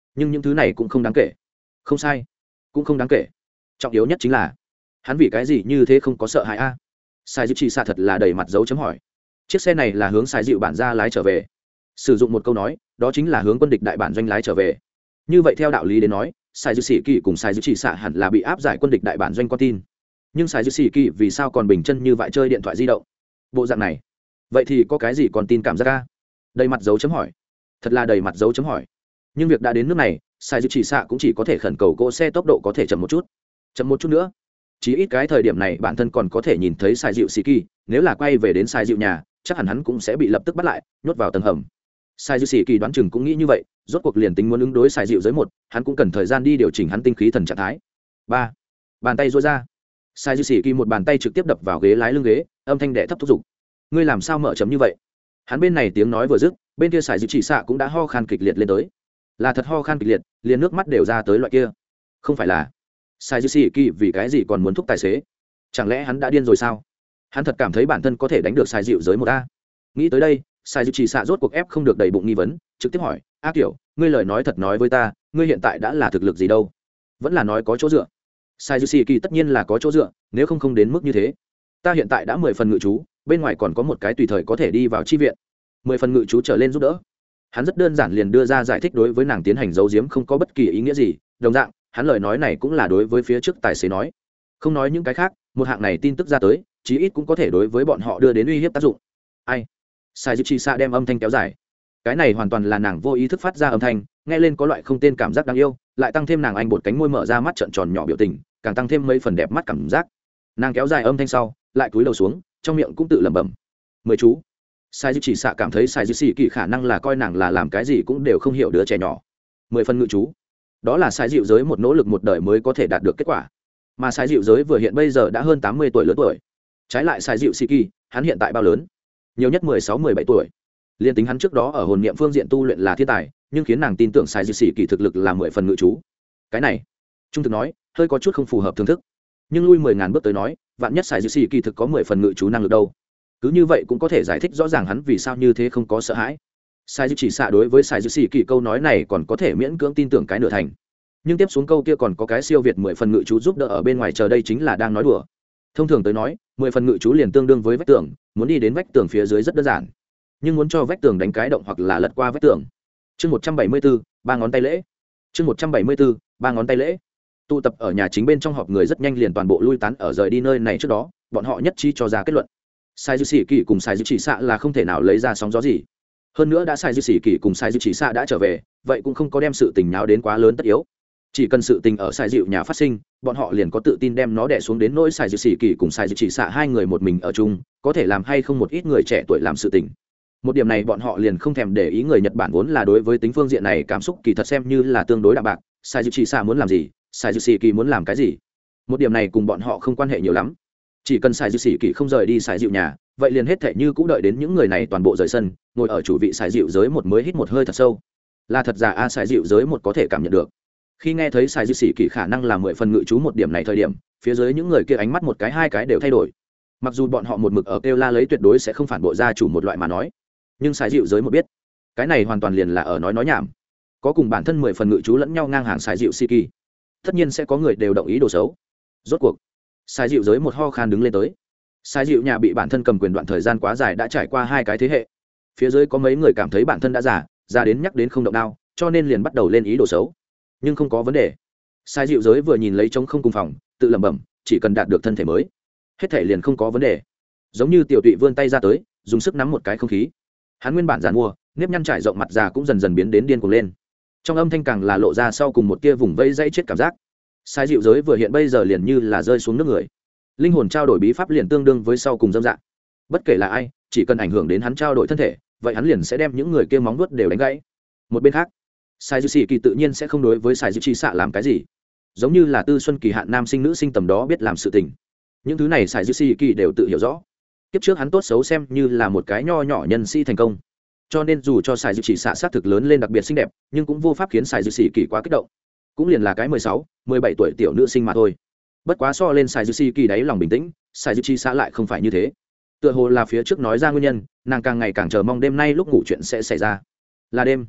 nhưng những thứ này cũng không đáng kể. Không sai, cũng không đáng kể. Trọng yếu nhất chính là hắn vì cái gì như thế không có sợ hãi a? Sai dịu chỉ xạ thật là đầy mặt dấu chấm hỏi. Chiếc xe này là hướng sai dịu bản ra lái trở về. Sử dụng một câu nói, đó chính là hướng quân địch đại bản doanh lái trở về. Như vậy theo đạo lý đến nói, sai dịu sĩ kỳ cùng sai dịu chỉ xạ hẳn là bị áp giải quân địch đại bản doanh con tin. Nhưng sai dịu sĩ kỳ vì sao còn bình chân như vậy chơi điện thoại di động? Bộ dạng này, vậy thì có cái gì còn tin cảm giác a? Đầy mặt dấu chấm hỏi. Thật là đầy mặt dấu chấm hỏi. Nhưng việc đã đến nước này, sai dịu chỉ xạ cũng chỉ có thể khẩn cầu cỗ xe tốc độ có thể chậm một chút. Chậm một chút nữa. Chỉ ít cái thời điểm này bản thân còn có thể nhìn thấy sai dịu sĩ kỳ, nếu là quay về đến sai dịu nhà, chắc hẳn hắn cũng sẽ bị lập tức bắt lại, nhốt vào tầng hầm. Sai dịu sĩ kỳ đoán chừng cũng nghĩ như vậy, rốt cuộc liền tính muốn ứng đối sai dịu giới một, hắn cũng cần thời gian đi điều chỉnh hắn tinh khí thần trạng thái. Ba, bàn tay duỗi ra. Sai dịu sĩ kỳ một bàn tay trực tiếp đập vào ghế lái lưng ghế, âm thanh đẻ thấp thúc giục. Ngươi làm sao mở chấm như vậy? Hắn bên này tiếng nói vừa dứt, bên kia sai dịu chỉ xạ cũng đã ho khan kịch liệt lên tới. Là thật ho khan kịch liệt, liền nước mắt đều ra tới loại kia. Không phải là sai dư sĩ kỳ vì cái gì còn muốn thúc tài xế? Chẳng lẽ hắn đã điên rồi sao? Hắn thật cảm thấy bản thân có thể đánh được sai dịu giới một a. Nghĩ tới đây, sai dịu chỉ xạ rốt cuộc ép không được đầy bụng nghi vấn, trực tiếp hỏi: a kiểu, ngươi lời nói thật nói với ta, ngươi hiện tại đã là thực lực gì đâu? Vẫn là nói có chỗ dựa. Sai dư sĩ kỳ tất nhiên là có chỗ dựa, nếu không đến mức như thế. Ta hiện tại đã 10 phần ngự chú, bên ngoài còn có một cái tùy thời có thể đi vào chi viện. 10 phần ngự chú trở lên giúp đỡ. Hắn rất đơn giản liền đưa ra giải thích đối với nàng tiến hành giấu giếm không có bất kỳ ý nghĩa gì, đồng dạng hắn lời nói này cũng là đối với phía trước tài xế nói, không nói những cái khác, một hạng này tin tức ra tới chí ít cũng có thể đối với bọn họ đưa đến uy hiếp tác dụng. Ai? Sai dư chi sa đem âm thanh kéo dài, cái này hoàn toàn là nàng vô ý thức phát ra âm thanh, nghe lên có loại không tên cảm giác đáng yêu, lại tăng thêm nàng anh bột cánh môi mở ra mắt trợn tròn nhỏ biểu tình, càng tăng thêm mấy phần đẹp mắt cảm giác. Nàng kéo dài âm thanh sau lại cúi đầu xuống, trong miệng cũng tự lẩm bẩm: 10 chú. Sai dư chỉ xạ cảm thấy sai dư xì kỳ khả năng là coi nàng là làm cái gì cũng đều không hiểu đứa trẻ nhỏ. 10 phần ngự chú, đó là sai dịu giới một nỗ lực một đời mới có thể đạt được kết quả, mà sai dịu giới vừa hiện bây giờ đã hơn 80 tuổi lớn tuổi. Trái lại sai dịu xì kỳ, hắn hiện tại bao lớn? Nhiều nhất 16-17 tuổi. Liên tính hắn trước đó ở hồn niệm phương diện tu luyện là thiên tài, nhưng khiến nàng tin tưởng sai dịu xì kỳ thực lực là 10 phần ngự chú. Cái này, trung thực nói, hơi có chút không phù hợp thưởng thức. Nhưng lui 10.000 bước tới nói, vạn nhất sai dịu xì kỳ thực có 10 phần ngự chú năng lực đâu? Cứ như vậy cũng có thể giải thích rõ ràng hắn vì sao như thế không có sợ hãi. Sai dư chỉ xạ đối với sai dư xì kỳ câu nói này còn có thể miễn cưỡng tin tưởng cái nửa thành, nhưng tiếp xuống câu kia còn có cái siêu việt 10 phần ngự chú giúp đỡ ở bên ngoài chờ đây chính là đang nói đùa. Thông thường tới nói 10 phần ngự chú liền tương đương với vách tường, muốn đi đến vách tường phía dưới rất đơn giản, nhưng muốn cho vách tường đánh cái động hoặc là lật qua vách tường. Chương 174, ba ngón tay lễ. Chương 174, ba ngón tay lễ. Tụ tập ở nhà chính bên trong họp người rất nhanh liền toàn bộ lui tán ở rời đi nơi này trước đó, bọn họ nhất trí cho ra kết luận. Sai dư sĩ kỳ cùng sai dư chỉ xạ là không thể nào lấy ra sóng gió gì. Hơn nữa đã sai dư sĩ kỳ cùng sai dư chỉ xạ đã trở về, vậy cũng không có đem sự tình nháo đến quá lớn tất yếu. Chỉ cần sự tình ở sai dịu nhà phát sinh, bọn họ liền có tự tin đem nó đè xuống đến nỗi sai dư sĩ kỳ cùng sai dư chỉ xạ hai người một mình ở chung, có thể làm hay không một ít người trẻ tuổi làm sự tình. Một điểm này bọn họ liền không thèm để ý, người Nhật Bản vốn là đối với tính phương diện này cảm xúc kỳ thật xem như là tương đối đạm bạc, sai dư chỉ xạ muốn làm gì, sai dư sĩ kỳ muốn làm cái gì. Một điểm này cùng bọn họ không quan hệ nhiều lắm. Chỉ cần sai dư sĩ kỳ không rời đi sai dịu nhà, vậy liền hết thể như cũ đợi đến những người này toàn bộ rời sân, ngồi ở chủ vị sai dịu giới một mới hít một hơi thật sâu. Là thật giả a, sai dịu giới một có thể cảm nhận được. Khi nghe thấy sai dư sĩ kỳ khả năng là 10 phần ngự chú một điểm này thời điểm, phía dưới những người kia ánh mắt một cái hai cái đều thay đổi. Mặc dù bọn họ một mực ở kêu la lấy tuyệt đối sẽ không phản bội gia chủ một loại mà nói, nhưng sai dịu giới một biết, cái này hoàn toàn liền là ở nói nhảm. Có cùng bản thân 10 phần ngự chú lẫn nhau ngang hàng sai dịu sĩ kỳ, tất nhiên sẽ có người đều đồng ý đồ xấu. Rốt cuộc sai dịu giới một ho khan đứng lên tới. Sai dịu nhà bị bản thân cầm quyền đoạn thời gian quá dài, đã trải qua hai cái thế hệ. Phía dưới có mấy người cảm thấy bản thân đã già đến nhắc đến không động đao, cho nên liền bắt đầu lên ý đồ xấu. Nhưng không có vấn đề. Sai dịu giới vừa nhìn lấy trống không cùng phòng, tự lẩm bẩm, chỉ cần đạt được thân thể mới, hết thể liền không có vấn đề. Giống như tiểu tụy vươn tay ra tới, dùng sức nắm một cái không khí. Hắn nguyên bản giàn mua, nếp nhăn trải rộng mặt già cũng dần dần biến đến điên cuồng lên. Trong âm thanh càng là lộ ra sau cùng một tia vùng vây dãy chết cảm giác. Sai dịu giới vừa hiện bây giờ liền như là rơi xuống nước người. Linh hồn trao đổi bí pháp liền tương đương với sau cùng dâm dạng. Bất kể là ai, chỉ cần ảnh hưởng đến hắn trao đổi thân thể, vậy hắn liền sẽ đem những người kia móng vuốt đều đánh gãy. Một bên khác, sai dư sĩ kỳ tự nhiên sẽ không đối với sai dư chi xạ làm cái gì, giống như là tư xuân kỳ hạn nam sinh nữ sinh tầm đó biết làm sự tình. Những thứ này sai dư sĩ kỳ đều tự hiểu rõ. Kiếp trước hắn tốt xấu xem như là một cái nho nhỏ nhân sĩ thành công, cho nên dù cho sai dư chỉ xạ sát thực lớn lên đặc biệt xinh đẹp, nhưng cũng vô pháp khiến sai dư sĩ kỳ quá kích động. Cũng liền là cái 16-17 tuổi tiểu nữ sinh mà thôi. Bất quá so lên sai dư sĩ kỳ đáy lòng bình tĩnh, sai dư chi xạ lại không phải như thế. Tựa hồ là phía trước nói ra nguyên nhân, nàng càng ngày càng chờ mong đêm nay lúc ngủ chuyện sẽ xảy ra. Là đêm.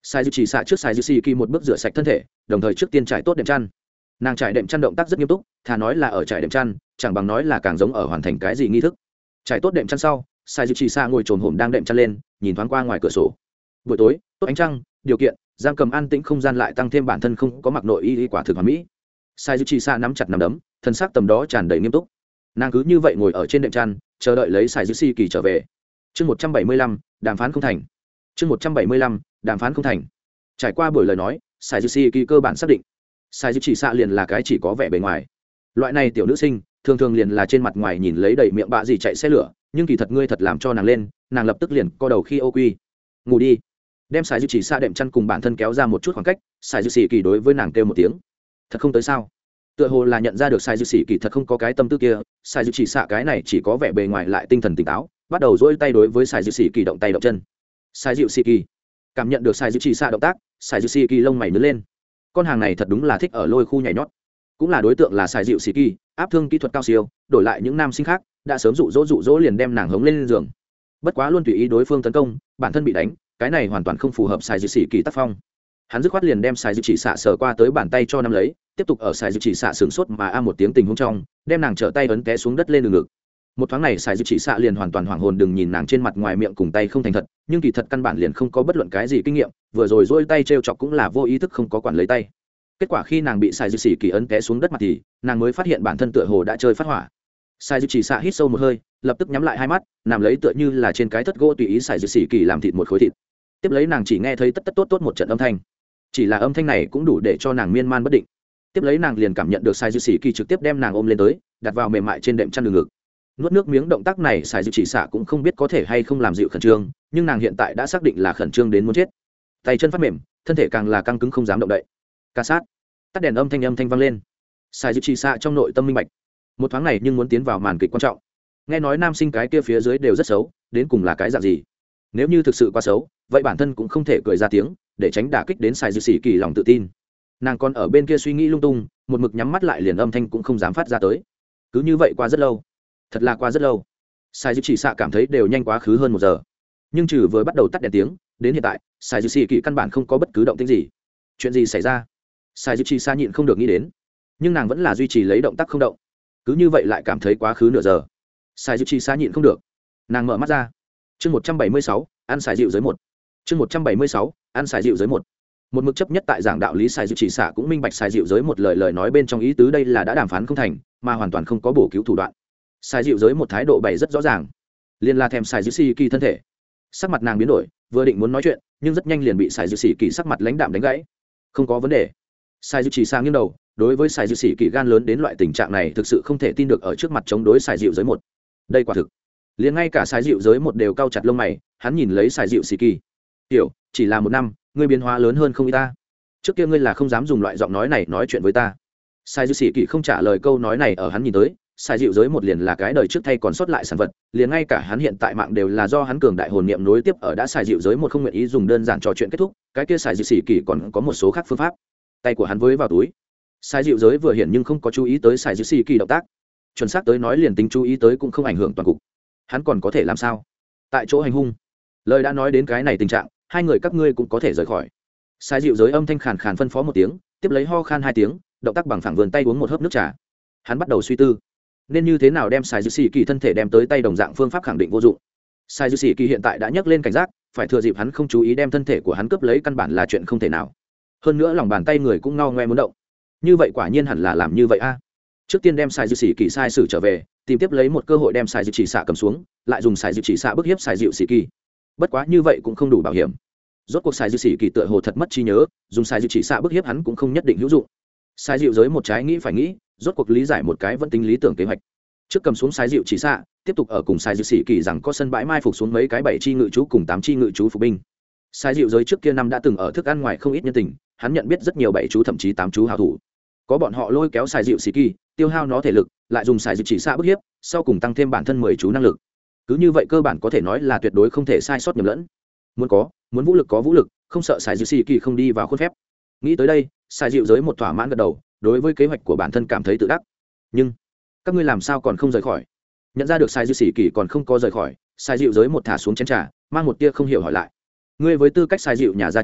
sai dư chỉ xạ trước sai dư xì kỳ một bước rửa sạch thân thể, đồng thời trước tiên trải tốt đệm chăn. Nàng trải đệm chăn động tác rất nghiêm túc, thà nói là ở trải đệm chăn, chẳng bằng nói là càng giống ở hoàn thành cái gì nghi thức. Trải tốt đệm chăn sau, sai dư chỉ xạ ngồi trồn hổm đang đệm chăn lên, nhìn thoáng qua ngoài cửa sổ. Buổi tối tốt ánh trăng, điều kiện giam cầm an tĩnh không gian lại tăng thêm bản thân không có mặc nội y quả thực hoàn mỹ. Sai dư chỉ xạ nắm chặt nắm đấm, thân xác tầm đó tràn đầy nghiêm túc. Nàng cứ như vậy ngồi ở trên đệm chăn, chờ đợi lấy sai dư xì kỳ trở về. Chương 175, đàm phán không thành. Chương 175, đàm phán không thành. Trải qua buổi lời nói, sai dư xì kỳ cơ bản xác định, sai dư chỉ xạ liền là cái chỉ có vẻ bề ngoài. Loại này tiểu nữ sinh, thường thường liền là trên mặt ngoài nhìn lấy đầy miệng bạ gì chạy xe lửa, nhưng kỳ thật ngươi thật làm cho nàng lên, nàng lập tức liền co đầu khi ô quy. Ngủ đi. Đem sai dư chỉ xạ đệm chăn cùng bản thân kéo ra một chút khoảng cách, sai dư xì kỳ đối với nàng kêu một tiếng. Thật không tới sao? Tựa hồ là nhận ra được sai dư xì kỳ thật không có cái tâm tư kia, sai dư chỉ xạ cái này chỉ có vẻ bề ngoài lại tinh thần tỉnh táo, bắt đầu dỗi tay đối với sai dư xì kỳ động tay động chân. Sai dư xì kỳ cảm nhận được sai dư chỉ xạ động tác, sai dư xì kỳ lông mày nhướng lên. Con hàng này thật đúng là thích ở lôi khu nhảy nhót, cũng là đối tượng là sai dư xì kỳ, áp thương kỹ thuật cao siêu, đổi lại những nam sinh khác đã sớm dụ dỗ liền đem nàng hống lên giường. Bất quá luôn tùy ý đối phương tấn công, bản thân bị đánh, cái này hoàn toàn không phù hợp sai dư xì kỳ tác phong. Hắn dứt khoát liền đem sai dư chỉ xạ sờ qua tới bàn tay cho nắm lấy, tiếp tục ở sai dư chỉ xạ sửng sốt mà a một tiếng tình huống trong, đem nàng trở tay ấn té xuống đất lên đường ngực. Một thoáng này sai dư chỉ xạ liền hoàn toàn hoảng hồn, đừng nhìn nàng trên mặt ngoài miệng cùng tay không thành thật, nhưng kỳ thật căn bản liền không có bất luận cái gì kinh nghiệm, vừa rồi dỗi tay trêu chọc cũng là vô ý thức không có quản lấy tay. Kết quả khi nàng bị sai dư xỉ kỳ ấn té xuống đất mặt thì nàng mới phát hiện bản thân tựa hồ đã chơi phát hỏa. Sai dư chỉ xạ hít sâu một hơi, lập tức nhắm lại hai mắt, nằm lấy tựa như là trên cái thất gỗ tùy ý sai dư xỉ kỳ làm thịt một khối thịt. Tiếp lấy nàng chỉ nghe thấy tất tất tốt tốt một trận âm thanh, chỉ là âm thanh này cũng đủ để cho nàng miên man bất định. Tiếp lấy nàng liền cảm nhận được sai dư xỉ kỳ trực tiếp đem nàng ôm lên tới, đặt vào mềm mại trên đệm chăn đường ngực. Nuốt nước miếng động tác này sai dư chỉ xạ cũng không biết có thể hay không làm dịu khẩn trương, nhưng nàng hiện tại đã xác định là khẩn trương đến muốn chết. Tay chân phát mềm, thân thể càng là căng cứng không dám động đậy. Ca sát, tắt đèn, âm thanh vang lên. Sai dư chỉ xạ trong nội tâm minh bạch, một thoáng này nhưng muốn tiến vào màn kịch quan trọng. Nghe nói nam sinh cái kia phía dưới đều rất xấu, đến cùng là cái dạng gì? Nếu như thực sự quá xấu, vậy bản thân cũng không thể cười ra tiếng, để tránh đả kích đến sai dư xỉ kỳ lòng tự tin. Nàng còn ở bên kia suy nghĩ lung tung, một mực nhắm mắt lại, liền âm thanh cũng không dám phát ra tới. Cứ như vậy qua rất lâu, thật là qua rất lâu. Sai dư chỉ xạ cảm thấy đều nhanh quá khứ hơn 1 giờ, nhưng trừ vừa bắt đầu tắt đèn tiếng đến hiện tại, sai dư xỉ kỳ căn bản không có bất cứ động tĩnh gì. Chuyện gì xảy ra? Sai dư chỉ xạ nhịn không được nghĩ đến, nhưng nàng vẫn là duy trì lấy động tác không động. Cứ như vậy lại cảm thấy quá khứ nửa giờ. Sai dư chỉ xạ nhịn không được, nàng mở mắt ra. Chương 176, ăn xài dịu giới 1. Chương 176, ăn xài dịu giới 1. Một mực chấp nhất tại giảng đạo lý sai dịu chỉ xạ cũng minh bạch xài dịu giới một lời nói bên trong ý tứ, đây là đã đàm phán không thành, mà hoàn toàn không có bổ cứu thủ đoạn. Sai dịu giới một thái độ bày rất rõ ràng, liền là thèm sai dịu xì kỳ thân thể. Sắc mặt nàng biến đổi, vừa định muốn nói chuyện, nhưng rất nhanh liền bị sai dịu xì kỳ sắc mặt lãnh đạm đánh gãy. Không có vấn đề. Sai dịu chỉ xạ nghiêng đầu, đối với sai dịu xì kỳ gan lớn đến loại tình trạng này thực sự không thể tin được, ở trước mặt chống đối sai dịu giới một. Đây quả thực, liền ngay cả sai dịu giới một đều cau chặt lông mày, hắn nhìn lấy sai dịu xì kỳ. Tiểu, chỉ là 1 năm, ngươi biến hóa lớn hơn không ít ta. Trước kia ngươi là không dám dùng loại giọng nói này nói chuyện với ta. Sai dịu xì kỳ không trả lời câu nói này, ở hắn nhìn tới, sai dịu giới một liền là cái đời trước thay còn sót lại sản vật, liền ngay cả hắn hiện tại mạng đều là do hắn cường đại hồn niệm nối tiếp ở. Đã sai dịu giới một không nguyện ý dùng đơn giản trò chuyện kết thúc, cái kia sai dịu xì kỳ còn có một số khác phương pháp. Tay của hắn với vào túi, sai dịu giới vừa hiện nhưng không có chú ý tới sai dịu xì kỳ động tác, chuẩn xác tới nói liền tính chú ý tới cũng không ảnh hưởng toàn cục. Hắn còn có thể làm sao? Tại chỗ hành hung. Lời đã nói đến cái này tình trạng, hai người các ngươi cũng có thể rời khỏi. Sai dịu giới âm thanh khàn khàn phân phó một tiếng, tiếp lấy ho khan 2 tiếng, động tác bằng phẳng vườn tay uống một hớp nước trà. Hắn bắt đầu suy tư, nên như thế nào đem sai dịu xì kỳ thân thể đem tới tay, đồng dạng phương pháp khẳng định vô dụng. Sai dịu xì kỳ hiện tại đã nhấc lên cảnh giác, phải thừa dịp hắn không chú ý đem thân thể của hắn cướp lấy, căn bản là chuyện không thể nào. Hơn nữa lòng bàn tay người cũng ngao ngoe muốn động. Như vậy quả nhiên hẳn là làm như vậy a. Trước tiên đem sai dịu xì kỳ sai sử trở về, tìm tiếp lấy một cơ hội đem sai dịu chỉ xạ cầm xuống, lại dùng sai dịu chỉ xạ bức hiếp sai dịu xì kỳ. Bất quá như vậy cũng không đủ bảo hiểm. Rốt cuộc sai dịu xì kỳ tựa hồ thật mất trí nhớ, dùng sai dịu chỉ xạ bức hiếp hắn cũng không nhất định hữu dụng. Sai dịu giới một trái nghĩ phải nghĩ, rốt cuộc lý giải một cái vẫn tính lý tưởng kế hoạch. Trước cầm xuống sai dịu chỉ xạ, tiếp tục ở cùng sai dịu xì kỳ rằng có sân bãi mai phục xuống mấy cái 7 chi ngự chú cùng 8 chi ngự chú phục binh. Sai dịu giới trước kia năm đã từng ở thức ăn ngoài không ít nhân tình, hắn nhận biết rất nhiều 7 chú thậm chí 8 chú hảo thủ. Có bọn họ lôi kéo sai dịu xì kỳ, tiêu hao nó thể lực, lại dùng sai dịu chỉ xạ bức hiếp, sau cùng tăng thêm bản thân 10 chú năng lực. Cứ như vậy cơ bản có thể nói là tuyệt đối không thể sai sót nhầm lẫn. Muốn vũ lực có vũ lực, không sợ sai dịu xì kỳ không đi vào khuôn phép. Nghĩ tới đây, sai dịu giới một thỏa mãn gật đầu, đối với kế hoạch của bản thân cảm thấy tự đắc. Nhưng các ngươi làm sao còn không rời khỏi? Nhận ra được sai dịu xì kỳ còn không có rời khỏi, sai dịu giới một thả xuống chén trà, mang một tia không hiểu hỏi lại. Ngươi với tư cách sai dịu nhà gia chủ,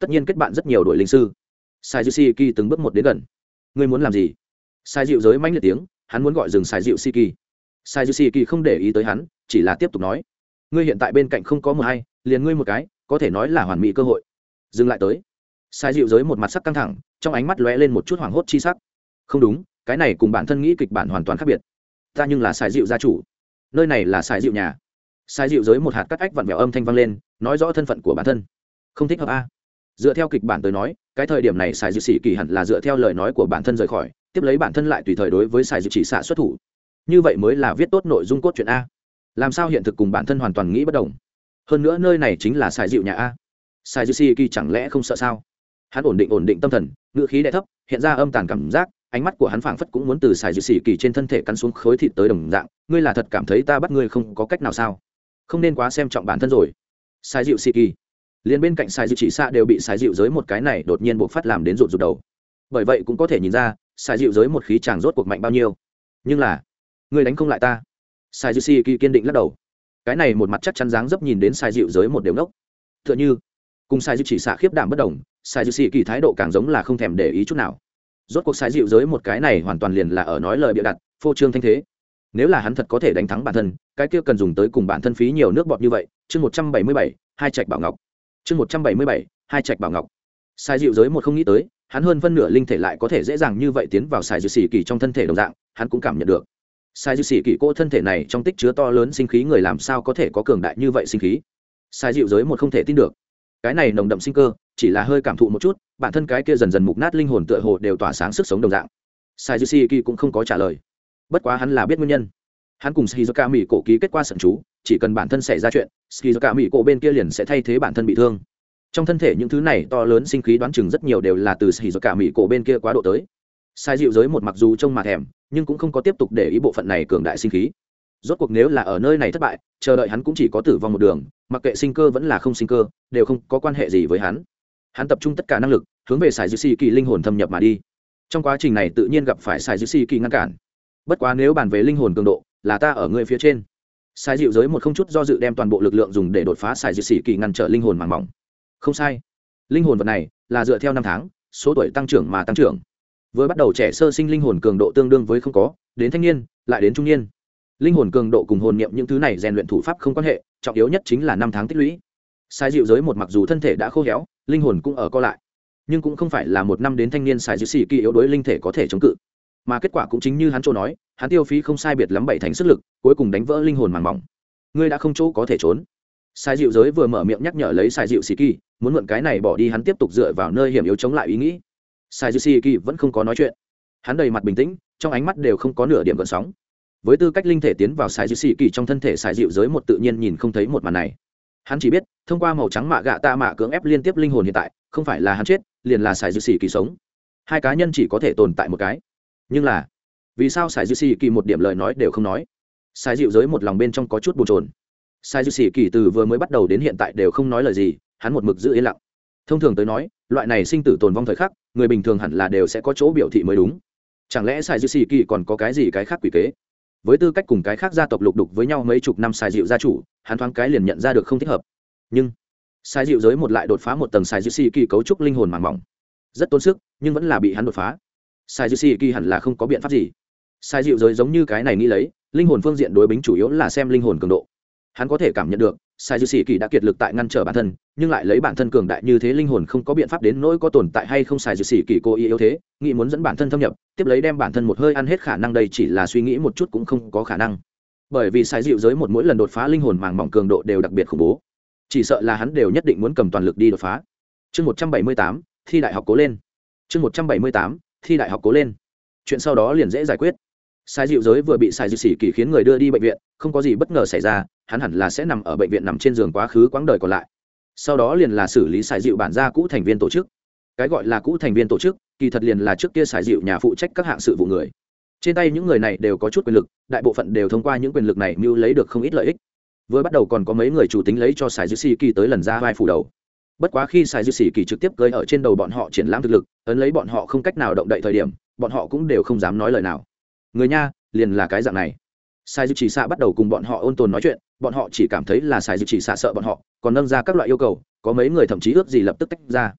tất nhiên kết bạn rất nhiều đội linh sư. Sai Dư Kỳ từng bước một đến gần. Ngươi muốn làm gì? Sai dịu giới mãnh liệt tiếng, hắn muốn gọi dừng Sai dịu Kỳ. Sai Dư Kỳ không để ý tới hắn, chỉ là tiếp tục nói: ngươi hiện tại bên cạnh không có một hay, liền ngươi một cái, có thể nói là hoàn mỹ cơ hội. Dừng lại tới. Sai dịu giới một mặt sắc căng thẳng, trong ánh mắt lóe lên một chút hoảng hốt chi sắc. Không đúng, cái này cùng bản thân nghĩ kịch bản hoàn toàn khác biệt. Ta nhưng là Sai dịu gia chủ, nơi này là Sai dịu nhà. Sai dịu giới một hạt cắt ách vặn vẹo âm thanh vang lên, nói rõ thân phận của bản thân. Không thích hợp a. Dựa theo kịch bản tới nói, cái thời điểm này Sai dịu Kỳ hẳn là dựa theo lời nói của bản thân rời khỏi, tiếp lấy bản thân lại tùy thời đối với Sai dịu chỉ xạ xuất thủ. Như vậy mới là viết tốt nội dung cốt truyện a. Làm sao hiện thực cùng bản thân hoàn toàn nghĩ bất đồng? Hơn nữa nơi này chính là Sai dịu nhà a. Sai dịu Kỳ chẳng lẽ không sợ sao? Hắn ổn định tâm thần, ngữ khí đè thấp, hiện ra âm tàn cảm giác, ánh mắt của hắn phảng phất cũng muốn từ Sai dịu Kỳ trên thân thể cắn xuống khối thịt tới đồng dạng. Ngươi là thật cảm thấy ta bắt ngươi không có cách nào sao? Không nên quá xem trọng bản thân rồi. Sai dịu Kỳ liền bên cạnh Sai dịu chỉ xạ đều bị Sai dịu giới một cái này đột nhiên bộc phát làm đến rụt rụt đầu. Bởi vậy cũng có thể nhìn ra Sai dịu giới một khí chàng rốt cuộc mạnh bao nhiêu. Nhưng là ngươi đánh không lại ta. Sai dịu Kỳ kiên định lắc đầu. Cái này một mặt chắc chắn dáng dấp nhìn đến Sai dịu giới một đều ngốc. Tựa như cùng Sai dịu chỉ xạ khiếp đảm bất đồng, Sai dịu Kỳ thái độ càng giống là không thèm để ý chút nào. Rốt cuộc Sai dịu giới một cái này hoàn toàn liền là ở nói lời bịa đặt, phô trương thanh thế. Nếu là hắn thật có thể đánh thắng bản thân, cái kia cần dùng tới cùng bản thân phí nhiều nước bọt như vậy. Chương 177, hai trạch bảo ngọc. Chương 177, hai trạch bảo ngọc. Sai dịu giới một không nghĩ tới, hắn hơn phân nửa linh thể lại có thể dễ dàng như vậy tiến vào Sai dịu Kỳ trong thân thể đồng dạng, hắn cũng cảm nhận được. Sai dịu Kỳ cô thân thể này trong tích chứa to lớn sinh khí, người làm sao có thể có cường đại như vậy sinh khí? Sai dịu giới một không thể tin được. Cái này nồng đậm sinh cơ, chỉ là hơi cảm thụ một chút, bản thân cái kia dần dần mục nát linh hồn tựa hồ đều tỏa sáng sức sống đồng dạng. Sai dịu Kỳ cũng không có trả lời. Bất quá hắn là biết nguyên nhân. Hắn cùng Shizuka Mỹ cổ ký kết qua sẵn chú, chỉ cần bản thân xảy ra chuyện, Shizuka Mỹ cổ bên kia liền sẽ thay thế bản thân bị thương. Trong thân thể những thứ này to lớn sinh khí đoán chừng rất nhiều đều là từ Shizuka Mỹ cổ bên kia quá độ tới. Sai dịu giới một mặc dù trông mà thèm, nhưng cũng không có tiếp tục để ý bộ phận này cường đại sinh khí. Rốt cuộc nếu là ở nơi này thất bại, chờ đợi hắn cũng chỉ có tử vong một đường, mặc kệ sinh cơ vẫn là không sinh cơ, đều không có quan hệ gì với hắn. Hắn tập trung tất cả năng lực, hướng về Sai dịu Kỳ linh hồn thâm nhập mà đi. Trong quá trình này tự nhiên gặp phải Sai dịu Kỳ ngăn cản. Bất quá nếu bàn về linh hồn cường độ, là ta ở ngươi phía trên. Sai dịu giới một không chút do dự đem toàn bộ lực lượng dùng để đột phá Sai dịu Kỳ ngăn trở linh hồn màng mỏng. Không sai, linh hồn vật này là dựa theo năm tháng số tuổi tăng trưởng mà tăng trưởng. Vừa bắt đầu trẻ sơ sinh linh hồn cường độ tương đương với không có, đến thanh niên, lại đến trung niên. Linh hồn cường độ cùng hồn niệm những thứ này rèn luyện thủ pháp không quan hệ, trọng yếu nhất chính là năm tháng tích lũy. Sai dịu giới một mặc dù thân thể đã khô héo, linh hồn cũng ở co lại, nhưng cũng không phải là một năm đến thanh niên Sai dịu Kỳ yếu đuối linh thể có thể chống cự. Mà kết quả cũng chính như hắn chỗ nói, hắn tiêu phí không sai biệt lắm 7 thành sức lực, cuối cùng đánh vỡ linh hồn màng mỏng. Ngươi đã không chỗ có thể trốn. Sai dịu giới vừa mở miệng nhắc nhở lấy Sai dịu Kỳ, muốn mượn cái này bỏ đi hắn tiếp tục dựa vào nơi hiểm yếu chống lại ý nghĩ. Sai dịu Kỳ vẫn không có nói chuyện, hắn đầy mặt bình tĩnh, trong ánh mắt đều không có nửa điểm gợn sóng. Với tư cách linh thể tiến vào Sai dịu Kỳ trong thân thể Sai dịu giới một tự nhiên nhìn không thấy một màn này. Hắn chỉ biết thông qua màu trắng mạ gạ tạ mạ cưỡng ép liên tiếp linh hồn hiện tại, không phải là hắn chết, liền là Sai dịu Kỳ sống. Hai cá nhân chỉ có thể tồn tại một cái. Nhưng là vì sao Sai dịu Kỳ một điểm lời nói đều không nói? Sai dịu giới một lòng bên trong có chút bồn chồn. Sai dịu Kỳ từ vừa mới bắt đầu đến hiện tại đều không nói lời gì, hắn một mực giữ yên lặng. Thông thường tới nói, loại này sinh tử tồn vong thời khắc, người bình thường hẳn là đều sẽ có chỗ biểu thị mới đúng. Chẳng lẽ Sai dịu Kỳ còn có cái gì cái khác quỷ kế? Với tư cách cùng cái khác gia tộc lục đục với nhau mấy chục năm Sai dịu gia chủ, hắn thoáng cái liền nhận ra được không thích hợp. Nhưng Sai dịu giới một lại đột phá một tầng Sai dịu Kỳ cấu trúc linh hồn màng mỏng, rất tốn sức, nhưng vẫn là bị hắn đột phá. Sai dịu Kỳ hẳn là không có biện pháp gì. Sai dịu giới giống như cái này nghĩ lấy, linh hồn phương diện đối bính chủ yếu là xem linh hồn cường độ. Hắn có thể cảm nhận được Sai dịu Kỳ đã kiệt lực tại ngăn trở bản thân, nhưng lại lấy bản thân cường đại như thế linh hồn không có biện pháp đến nỗi có tồn tại hay không. Sai dịu Kỳ cố ý yếu thế, nghĩ muốn dẫn bản thân thâm nhập, tiếp lấy đem bản thân một hơi ăn hết khả năng, đây chỉ là suy nghĩ một chút cũng không có khả năng. Bởi vì Sai dịu giới một mỗi lần đột phá linh hồn màng mỏng cường độ đều đặc biệt khủng bố, chỉ sợ là hắn đều nhất định muốn cầm toàn lực đi đột phá. Chương 178, thi đại học cố lên. Chương 178, thi đại học cố lên. Chuyện sau đó liền dễ giải quyết. Sai dịu giới vừa bị Sai dịu Kỳ khiến người đưa đi bệnh viện, không có gì bất ngờ xảy ra, hắn hẳn là sẽ nằm ở bệnh viện nằm trên giường quá khứ quãng đời còn lại. Sau đó liền là xử lý Sai dịu bản gia cũ thành viên tổ chức. Cái gọi là cũ thành viên tổ chức, kỳ thật liền là trước kia Sai dịu nhà phụ trách các hạng sự vụ người. Trên tay những người này đều có chút quyền lực, đại bộ phận đều thông qua những quyền lực này mưu lấy được không ít lợi ích. Vừa bắt đầu còn có mấy người chủ tính lấy cho Sai dịu Kỳ tới lần ra vai phủ đầu. Bất quá khi Sai dịu Kỳ trực tiếp cưỡi ở trên đầu bọn họ triển lãm thực lực, ấn lấy bọn họ không cách nào động đậy thời điểm, bọn họ cũng đều không dám nói lời nào. Người nha, liền là cái dạng này. Sai dịu chỉ xạ bắt đầu cùng bọn họ ôn tồn nói chuyện, bọn họ chỉ cảm thấy là Sai dịu chỉ xạ sợ bọn họ, còn nâng ra các loại yêu cầu, có mấy người thậm chí ước gì lập tức tách ra.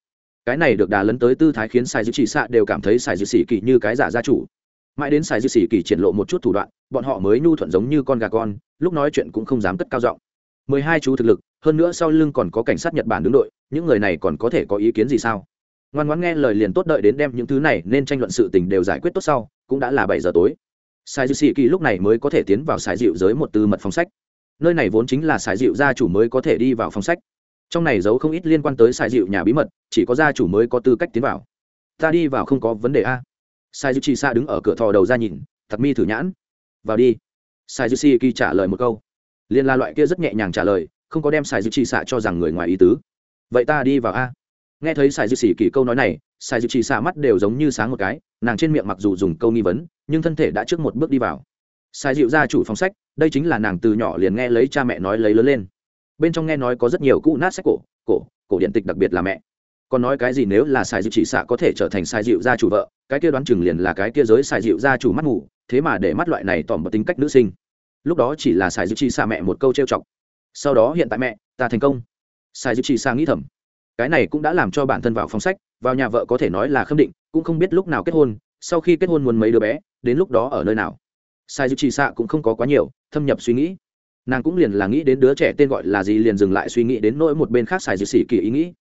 cái này được đà lấn tới tư thái khiến sai dư chỉ xạ đều cảm thấy sai dư sĩ kỳ như cái giả gia chủ. Mãi đến sai dư sĩ kỳ triển lộ một chút thủ đoạn, bọn họ mới nhu thuận giống như con gà con, lúc nói chuyện cũng không dám cất cao giọng. 12 chú thực lực, hơn nữa sau lưng còn có cảnh sát Nhật Bản đứng đội, những người này còn có thể có ý kiến gì sao? Ngoan ngoãn nghe lời liền tốt, đợi đến đem những thứ này nên tranh luận sự tình đều giải quyết tốt sau, cũng đã là 7 giờ tối. Sai dư sĩ kỳ lúc này mới có thể tiến vào Sai dịu giới một tư mật phòng sách. Nơi này vốn chính là Sai dịu gia chủ mới có thể đi vào phòng sách. Trong này giấu không ít liên quan tới Sai dịu nhà bí mật, chỉ có gia chủ mới có tư cách tiến vào. Ta đi vào không có vấn đề a? Sai dịu chỉ xa đứng ở cửa thò đầu ra nhìn, thật mi thử nhãn. Vào đi. Sai dịu sĩ kỳ trả lời một câu. Liên la loại kia rất nhẹ nhàng trả lời, không có đem Sai dịu chỉ xạ cho rằng người ngoài ý tứ. Vậy ta đi vào a? Nghe thấy Sai dịu sĩ kỳ câu nói này, Sai dịu chỉ xạ mắt đều giống như sáng một cái, nàng trên miệng mặc dù dùng câu nghi vấn, nhưng thân thể đã trước một bước đi vào. Sai dịu gia chủ phòng sách, đây chính là nàng từ nhỏ liền nghe lấy cha mẹ nói lấy lớn lên. Bên trong nghe nói có rất nhiều cũ nát sách cổ điện tịch, đặc biệt là mẹ còn nói cái gì nếu là Sai dịu chỉ xạ có thể trở thành Sai dịu gia chủ vợ, cái kia đoán chừng liền là cái kia giới Sai dịu gia chủ mắt ngủ, thế mà để mắt loại này tỏm một tính cách nữ sinh. Lúc đó chỉ là Sai dịu chỉ xạ mẹ một câu trêu chọc, sau đó hiện tại mẹ ta thành công. Sai dịu chỉ xạ nghĩ thầm, cái này cũng đã làm cho bản thân vào phòng sách, vào nhà vợ có thể nói là khâm định, cũng không biết lúc nào kết hôn, sau khi kết hôn muốn mấy đứa bé, đến lúc đó ở nơi nào. Sai dịu chỉ xạ cũng không có quá nhiều thâm nhập suy nghĩ, nàng cũng liền là nghĩ đến đứa trẻ tên gọi là gì liền dừng lại suy nghĩ đến nỗi một bên khác Sai dịu sĩ kỳ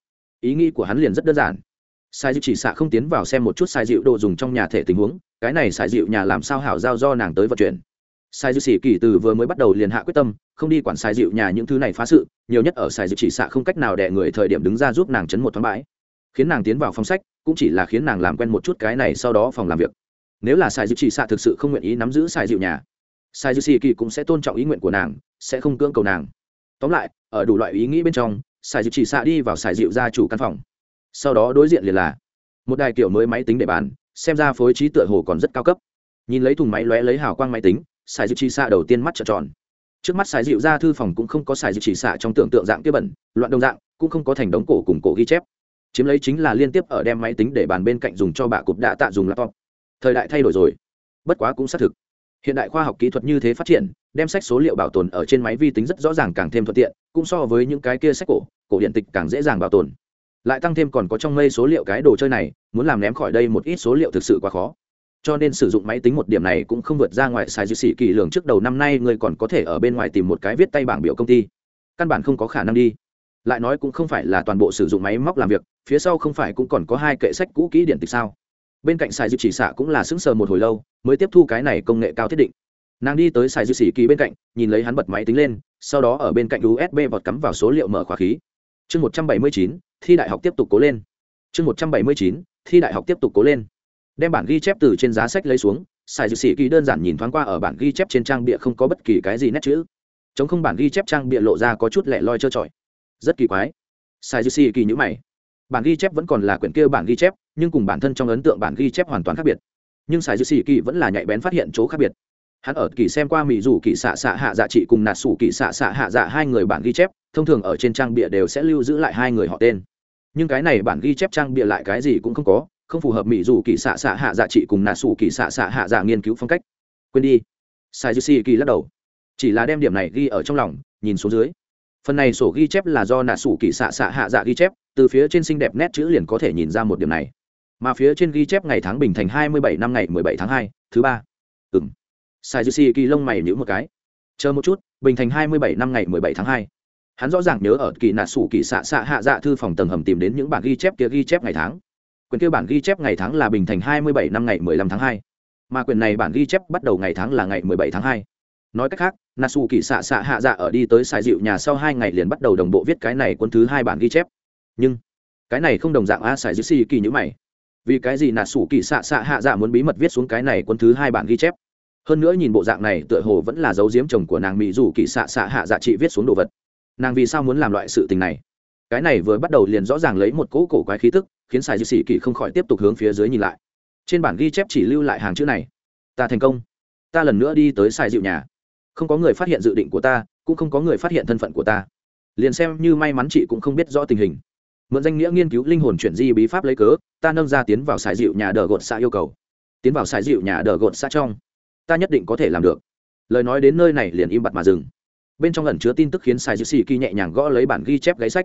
ý nghĩ của hắn liền rất đơn giản. Sai dịu chỉ xạ không tiến vào xem một chút Sai dịu đồ dùng trong nhà thể tình huống, cái này Sai dịu nhà làm sao hảo giao do nàng tới vận chuyển. Sai dịu sĩ kỳ từ vừa mới bắt đầu liền hạ quyết tâm không đi quản Sai dịu nhà những thứ này phá sự, nhiều nhất ở Sai dịu chỉ xạ không cách nào đè người thời điểm đứng ra giúp nàng chấn một thoáng bãi. Khiến nàng tiến vào phòng sách cũng chỉ là khiến nàng làm quen một chút cái này, sau đó phòng làm việc. Nếu là Sai dịu chỉ xạ thực sự không nguyện ý nắm giữ Sai dịu nhà, Sai dịu sĩ kỳ cũng sẽ tôn trọng ý nguyện của nàng, sẽ không cưỡng cầu nàng. Tóm lại, ở đủ loại ý nghĩ bên trong, Sai dịu chỉ xạ đi vào Sai dịu gia chủ căn phòng. Sau đó đối diện liền là một đài kiểu mới máy tính để bàn, xem ra phối trí tựa hồ còn rất cao cấp. Nhìn lấy thùng máy lóe lấy hào quang máy tính, Sai dịu chỉ xạ đầu tiên mắt trợn tròn. Trước mắt Sai dịu gia thư phòng cũng không có Sai dịu chỉ xạ trong tưởng tượng dạng kia bẩn loạn đồng dạng, cũng không có thành đống cổ cùng cổ ghi chép. Chiếm lấy chính là liên tiếp ở đem máy tính để bàn bên cạnh dùng cho bạ cụp đã tạ dùng laptop. Thời đại thay đổi rồi, bất quá cũng xác thực. Hiện đại khoa học kỹ thuật như thế phát triển, đem sách số liệu bảo tồn ở trên máy vi tính rất rõ ràng càng thêm thuận tiện, cũng so với những cái kia sách cổ điện tịch càng dễ dàng bảo tồn. Lại tăng thêm còn có trong mây số liệu cái đồ chơi này, muốn làm ném khỏi đây một ít số liệu thực sự quá khó. Cho nên sử dụng máy tính một điểm này cũng không vượt ra ngoài Sai dịu sĩ kỳ lường trước đầu năm nay người còn có thể ở bên ngoài tìm một cái viết tay bảng biểu công ty. Căn bản không có khả năng đi. Lại nói cũng không phải là toàn bộ sử dụng máy móc làm việc, phía sau không phải cũng còn có 2 kệ sách cũ kỹ điện tịch sao? Bên cạnh Sai dịu chỉ xạ cũng là sững sờ một hồi lâu mới tiếp thu cái này công nghệ cao thiết định. Nàng đi tới Sai dịu sĩ kỳ bên cạnh, nhìn lấy hắn bật máy tính lên, sau đó ở bên cạnh USB vọt cắm vào số liệu mở khóa khí. Chương 179, thi đại học tiếp tục cố lên. Chương 179, thi đại học tiếp tục cố lên. Đem bản ghi chép từ trên giá sách lấy xuống, Sai dịu sĩ kỳ đơn giản nhìn thoáng qua ở bản ghi chép trên trang bìa không có bất kỳ cái gì nét chữ. Trống không bản ghi chép trang bìa lộ ra có chút lẻ loi trơ trọi. Rất kỳ quái. Sai dịu sĩ kỳ nhíu mày. Bản ghi chép vẫn còn là quyển kia bản ghi chép, nhưng cùng bản thân trong ấn tượng bản ghi chép hoàn toàn khác biệt. Nhưng Sai dịu sĩ kỳ vẫn là nhạy bén phát hiện chỗ khác biệt. Hắn ở kỳ xem qua mỹ dù kỳ xạ xạ hạ dạ trị cùng nạt sủ kỳ xạ xạ hạ dạ 2 người bản ghi chép, thông thường ở trên trang bìa đều sẽ lưu giữ lại 2 người họ tên. Nhưng cái này bản ghi chép trang bìa lại cái gì cũng không có, không phù hợp mỹ dù kỳ xạ xạ hạ dạ trị cùng nạt sủ kỳ xạ xạ hạ dạ nghiên cứu phong cách. Quên đi. Sai dịu sĩ kỳ lắc đầu, chỉ là đem điểm này ghi ở trong lòng, nhìn xuống dưới. Phần này sổ ghi chép là do nạt sủ kỳ xạ xạ hạ dạ ghi chép, từ phía trên xinh đẹp nét chữ liền có thể nhìn ra một điểm này. Mà phía trên ghi chép ngày tháng bình thành 27 năm ngày 17 tháng 2, thứ ba. Sai dịu sĩ kỳ lông mày nhíu một cái. Chờ một chút, bình thành 27 năm ngày 17 tháng 2. Hắn rõ ràng nhớ ở kỳ nạt sủ kỳ xạ xạ hạ dạ thư phòng tầng hầm tìm đến những bản ghi chép kia ghi chép ngày tháng. Quyển kia bản ghi chép ngày tháng là bình thành 27 năm ngày 15 tháng 2. Mà quyển này bản ghi chép bắt đầu ngày tháng là ngày 17 tháng 2. Nói cách khác, nạt sủ kỳ xạ xạ hạ dạ ở đi tới Sai dịu nhà sau 2 ngày liền bắt đầu đồng bộ viết cái này cuốn thứ 2 bản ghi chép. Nhưng cái này không đồng dạng a. Sai dịu sĩ kỳ nhíu mày. Vì cái gì nạt sủ kỳ xạ xạ hạ dạ muốn bí mật viết xuống cái này cuốn thứ 2 bản ghi chép? Hơn nữa nhìn bộ dạng này tựa hồ vẫn là giấu giếm chồng của nàng mỹ dù kỳ xạ xạ hạ dạ trị viết xuống đồ vật. Nàng vì sao muốn làm loại sự tình này? Cái này vừa bắt đầu liền rõ ràng lấy một cỗ cổ quái khí tức, khiến Sai dịu sĩ kỳ không khỏi tiếp tục hướng phía dưới nhìn lại. Trên bản ghi chép chỉ lưu lại hàng chữ này: ta thành công. Ta lần nữa đi tới Sai dịu nhà, không có người phát hiện dự định của ta, cũng không có người phát hiện thân phận của ta. Liền xem như may mắn chị cũng không biết rõ tình hình. Mượn danh nghĩa nghiên cứu linh hồn chuyển di bí pháp lấy cớ, ta nâng ra tiến vào Sai dịu nhà đờ gột xã yêu cầu. Tiến vào Sai dịu nhà đờ gột xã trong, ta nhất định có thể làm được. Lời nói đến nơi này liền im bặt mà dừng. Bên trong ẩn chứa tin tức khiến Sai dịu sĩ kỳ nhẹ nhàng gõ lấy bản ghi chép gáy sách.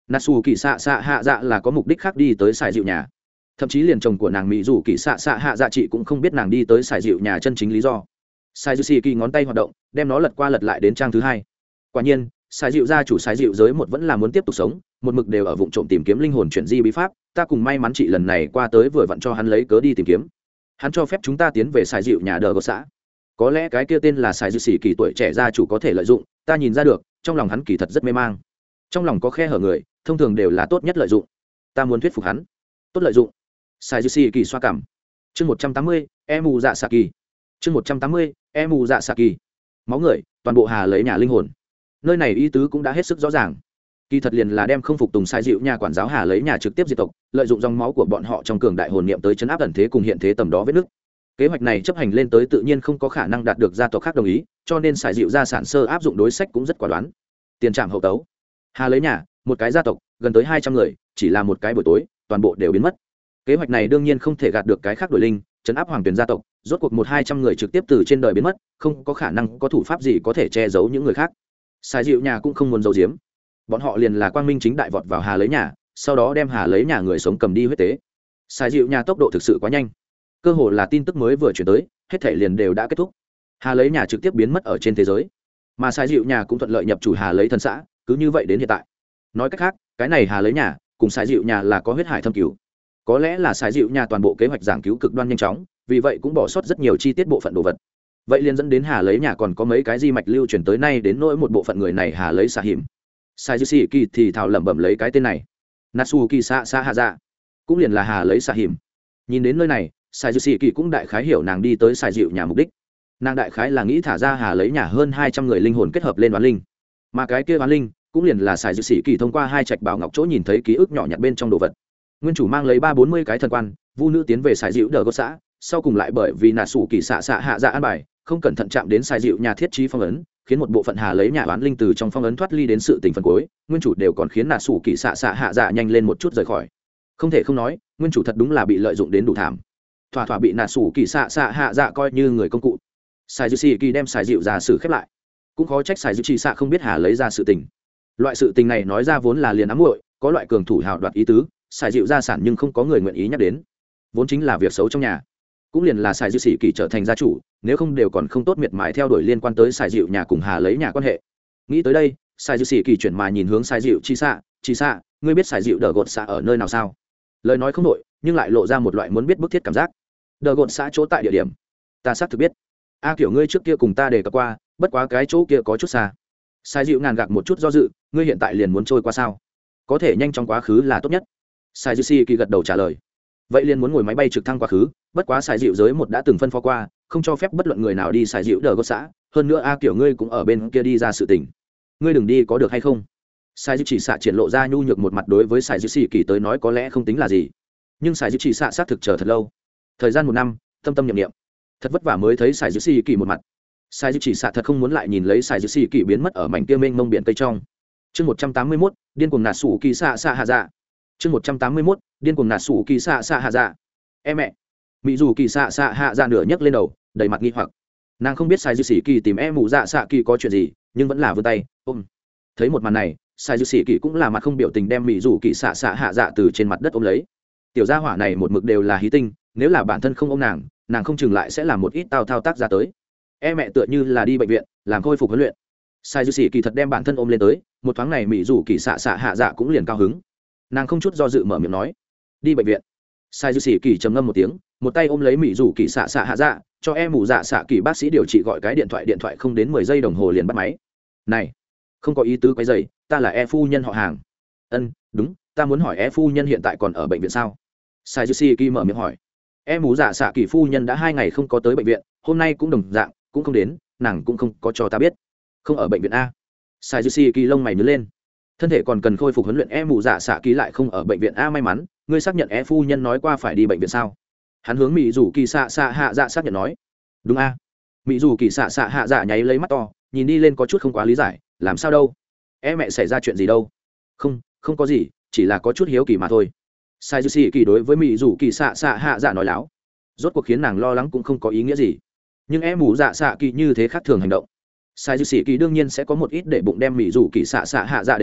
nà xù kỳ xạ xạ hạ dạ là có mục đích khác đi tới xài dịu nhà, thậm chí liền chồng của nàng mỹ dù kỳ xạ xạ hạ dạ chị cũng không biết nàng đi tới xài dịu nhà chân chính lý do. Sai dịu xì kỳ ngón tay hoạt động, đem nó lật qua lật lại đến trang thứ 2. Quả nhiên xài dịu gia chủ xài dịu giới một vẫn là muốn tiếp tục sống, một mực đều ở vụng trộm tìm kiếm linh hồn chuyển di bí pháp. Ta cùng may mắn chị lần này qua tới vừa vặn cho hắn lấy cớ đi tìm kiếm. Hắn cho phép chúng ta tiến về xài dịu nhà đờ gột xã. Có lẽ cái kia tên là xài dịu xì kỳ tuổi trẻ gia chủ có thể lợi dụng, ta nhìn ra được trong lòng hắn kỳ thật rất mê mang, trong lòng có khe hở người thông thường đều là tốt nhất lợi dụng. Ta muốn thuyết phục hắn tốt lợi dụng. Xài dịu xì kỳ xoa cảm. Chương 180, Emu dạ xạ kỳ. Chương 180, Emu dạ xạ kỳ. Máu người toàn bộ hà lấy nhà linh hồn, nơi này ý tứ cũng đã hết sức rõ ràng. Kỳ thật liền là đem không phục tùng sai dịu nhà quản giáo hà lấy nhà trực tiếp diệt tộc, lợi dụng dòng máu của bọn họ trong cường đại hồn niệm tới chấn áp ẩn thế cùng hiện thế tầm đó vết nứt. Kế hoạch này chấp hành lên tới tự nhiên không có khả năng đạt được gia tộc khác đồng ý, cho nên sai dịu gia sản sơ áp dụng đối sách cũng rất quả đoán. Tiền trảm hậu tấu. Hà lấy nhà, một cái gia tộc, gần tới 200 người, chỉ là một cái buổi tối, toàn bộ đều biến mất. Kế hoạch này đương nhiên không thể gạt được cái khác đổi linh, chấn áp hoàng tuyển gia tộc, rốt cuộc 100-200 người trực tiếp từ trên đời biến mất, không có khả năng có thủ pháp gì có thể che giấu những người khác. Sai dịu nhà cũng không muốn giấu giếm, bọn họ liền là quang minh chính đại vọt vào hà lấy nhà, sau đó đem hà lấy nhà người sống cầm đi huyết tế. Sai dịu nhà tốc độ thực sự quá nhanh, cơ hồ là tin tức mới vừa chuyển tới, hết thảy liền đều đã kết thúc. Hà lấy nhà trực tiếp biến mất ở trên thế giới, mà sai dịu nhà cũng thuận lợi nhập chủ hà lấy thần xã, cứ như vậy đến hiện tại. Nói cách khác, cái này hà lấy nhà cùng sai dịu nhà là có huyết hải thâm cứu. Có lẽ là sai dịu nhà toàn bộ kế hoạch giảng cứu cực đoan nhanh chóng, vì vậy cũng bỏ sót rất nhiều chi tiết bộ phận đồ vật. Vậy liền dẫn đến hà lấy nhà còn có mấy cái di mạch lưu truyền tới nay đến nỗi một bộ phận người này hà lấy xạ hiểm. Sai dịu xì kỳ thì thảo lẩm bẩm lấy cái tên này, natsu kỳ xạ xạ hạ dạ, cũng liền là hà lấy xạ hiểm. Nhìn đến nơi này, sai dịu xì kỳ cũng đại khái hiểu nàng đi tới sai dịu nhà mục đích. Nàng đại khái là nghĩ thả ra hà lấy nhà hơn 200 người linh hồn kết hợp lên đoán linh, mà cái kia đoán linh cũng liền là sai dịu xì kỳ thông qua hai trạch bảo ngọc chỗ nhìn thấy ký ức nhỏ nhặt bên trong đồ vật. Nguyên chủ mang lấy 30-40 cái thần quan, vu nữ tiến về sai dịu đờ gột xã, sau cùng lại bởi vì nà sủ kỳ xạ xạ hạ dạ an bài, không cẩn thận chạm đến sai dịu nhà thiết trí phong ấn, khiến một bộ phận hà lấy nhà oán linh từ trong phong ấn thoát ly đến sự tình phần cuối. Nguyên chủ đều còn khiến nà sủ kỳ xạ xạ hạ dạ nhanh lên một chút rời khỏi. Không thể không nói, nguyên chủ thật đúng là bị lợi dụng đến đủ thảm, thỏa thỏa bị nà sủ kỳ xạ xạ hạ dạ coi như người công cụ. Sai dịu xì kỳ đem sai dịu ra xử khép lại, cũng khó trách sai dịu chỉ xạ không biết hà lấy ra sự tình. Loại sự tình này nói ra vốn là liền ám muội, có loại cường thủ hào đoạt ý tứ, sai dịu gia sản nhưng không có người nguyện ý nhắc đến, vốn chính là việc xấu trong nhà. Cũng liền là sai dịu sĩ kỳ trở thành gia chủ, nếu không đều còn không tốt miệt mài theo đuổi liên quan tới sai dịu nhà cùng hà lấy nhà quan hệ. Nghĩ tới đây, sai dịu sĩ kỳ chuyển mà nhìn hướng sai dịu chi xạ, ngươi biết sai dịu đờ gột xã ở nơi nào sao? Lời nói không đội, nhưng lại lộ ra một loại muốn biết bức thiết cảm giác. Đờ gột xã chỗ tại địa điểm, ta xác thực biết. Kiểu ngươi trước kia cùng ta đề cập qua, bất quá cái chỗ kia có chút xa. Sai dịu ngàn gạc một chút do dự, ngươi hiện tại liền muốn trôi qua sao? Có thể nhanh chóng quá khứ là tốt nhất. Sai dịu sĩ kỳ gật đầu trả lời. Vậy liền muốn ngồi máy bay trực thăng quá khứ, bất quá sai dịu giới một đã từng phân phó qua, không cho phép bất luận người nào đi sai dịu đờ gột xã, hơn nữa kiểu ngươi cũng ở bên kia đi ra sự tình, ngươi đừng đi có được hay không? Sai dịu chỉ xạ triển lộ ra nhu nhược một mặt, đối với sai dịu sĩ kỳ tới nói có lẽ không tính là gì, nhưng sai dịu chỉ xạ xác thực chờ thật lâu, thời gian 1 năm, tâm tâm niệm niệm, thật vất vả mới thấy sai dịu sĩ kỳ một mặt. Sai dịu chỉ xạ thật không muốn lại nhìn lấy sai dịu sĩ kỳ biến mất ở mảnh kia mênh mông biển cây trong. Chương 181, điên cuồng nạt sủ kỳ xạ xạ hạ dạ. Chương 181, điên cuồng nạt sủ kỳ xạ xạ hạ dạ. Em mẹ. Mỹ dù kỳ xạ xạ hạ dạ nửa nhấc lên đầu, đầy mặt nghi hoặc. Nàng không biết sai dư sĩ kỳ tìm em mụ dạ xạ kỳ có chuyện gì, nhưng vẫn là vươn tay ôm. Thấy một màn này, sai dư sĩ kỳ cũng là mặt không biểu tình đem mỹ dù kỳ xạ xạ hạ dạ từ trên mặt đất ôm lấy. Tiểu gia hỏa này một mực đều là hí tinh, nếu là bản thân không ôm nàng, nàng không chừng lại sẽ làm một ít thao tác ra tới. Em mẹ tựa như là đi bệnh viện làm khôi phục huấn luyện. Sai dư sĩ kỳ thật đem bản thân ôm lên tới, một thoáng này mỹ dù kỳ xạ xạ hạ dạ cũng liền cao hứng. Nàng không chút do dự mở miệng nói, đi bệnh viện. Sai dư sĩ kỳ trầm ngâm một tiếng, một tay ôm lấy mỹ dù kỳ xạ xạ hạ dạ, cho em mù dạ xạ kỳ bác sĩ điều trị gọi cái điện thoại không đến 10 giây đồng hồ liền bắt máy. Này, không có ý tứ quấy rầy, ta là phu nhân họ Hàng. Ân, đúng, ta muốn hỏi phu nhân hiện tại còn ở bệnh viện sao? Sai dư sĩ kỳ mở miệng hỏi. Em mù dạ xạ kỳ phu nhân đã 2 ngày không có tới bệnh viện, hôm nay cũng đồng dạng cũng không đến, nàng cũng không có cho ta biết. Không ở bệnh viện a? Sai dư sĩ kỳ lông mày nhướng lên, thân thể còn cần khôi phục huấn luyện, em mù dạ xạ kỳ lại không ở bệnh viện a? May mắn ngươi xác nhận phu nhân nói qua phải đi bệnh viện sao? Hắn hướng mỹ dù kỳ xạ xạ hạ dạ xác nhận nói. Đúng a? Mỹ dù kỳ xạ xạ hạ dạ nháy lấy mắt to, nhìn đi lên có chút không quá lý giải, làm sao đâu? Mẹ xảy ra chuyện gì đâu? Không có gì, chỉ là có chút hiếu kỳ mà thôi. Sai dư sĩ kỳ đối với mỹ dù kỳ xạ xạ hạ dạ nói láo, rốt cuộc khiến nàng lo lắng cũng không có ý nghĩa gì, nhưng em mù dạ xạ kỳ như thế khác thường hành động, sai dư sĩ kỳ đương nhiên sẽ có một ít để bụng, đem mỹ dù kỳ xạ xạ hạ dạ để xuống,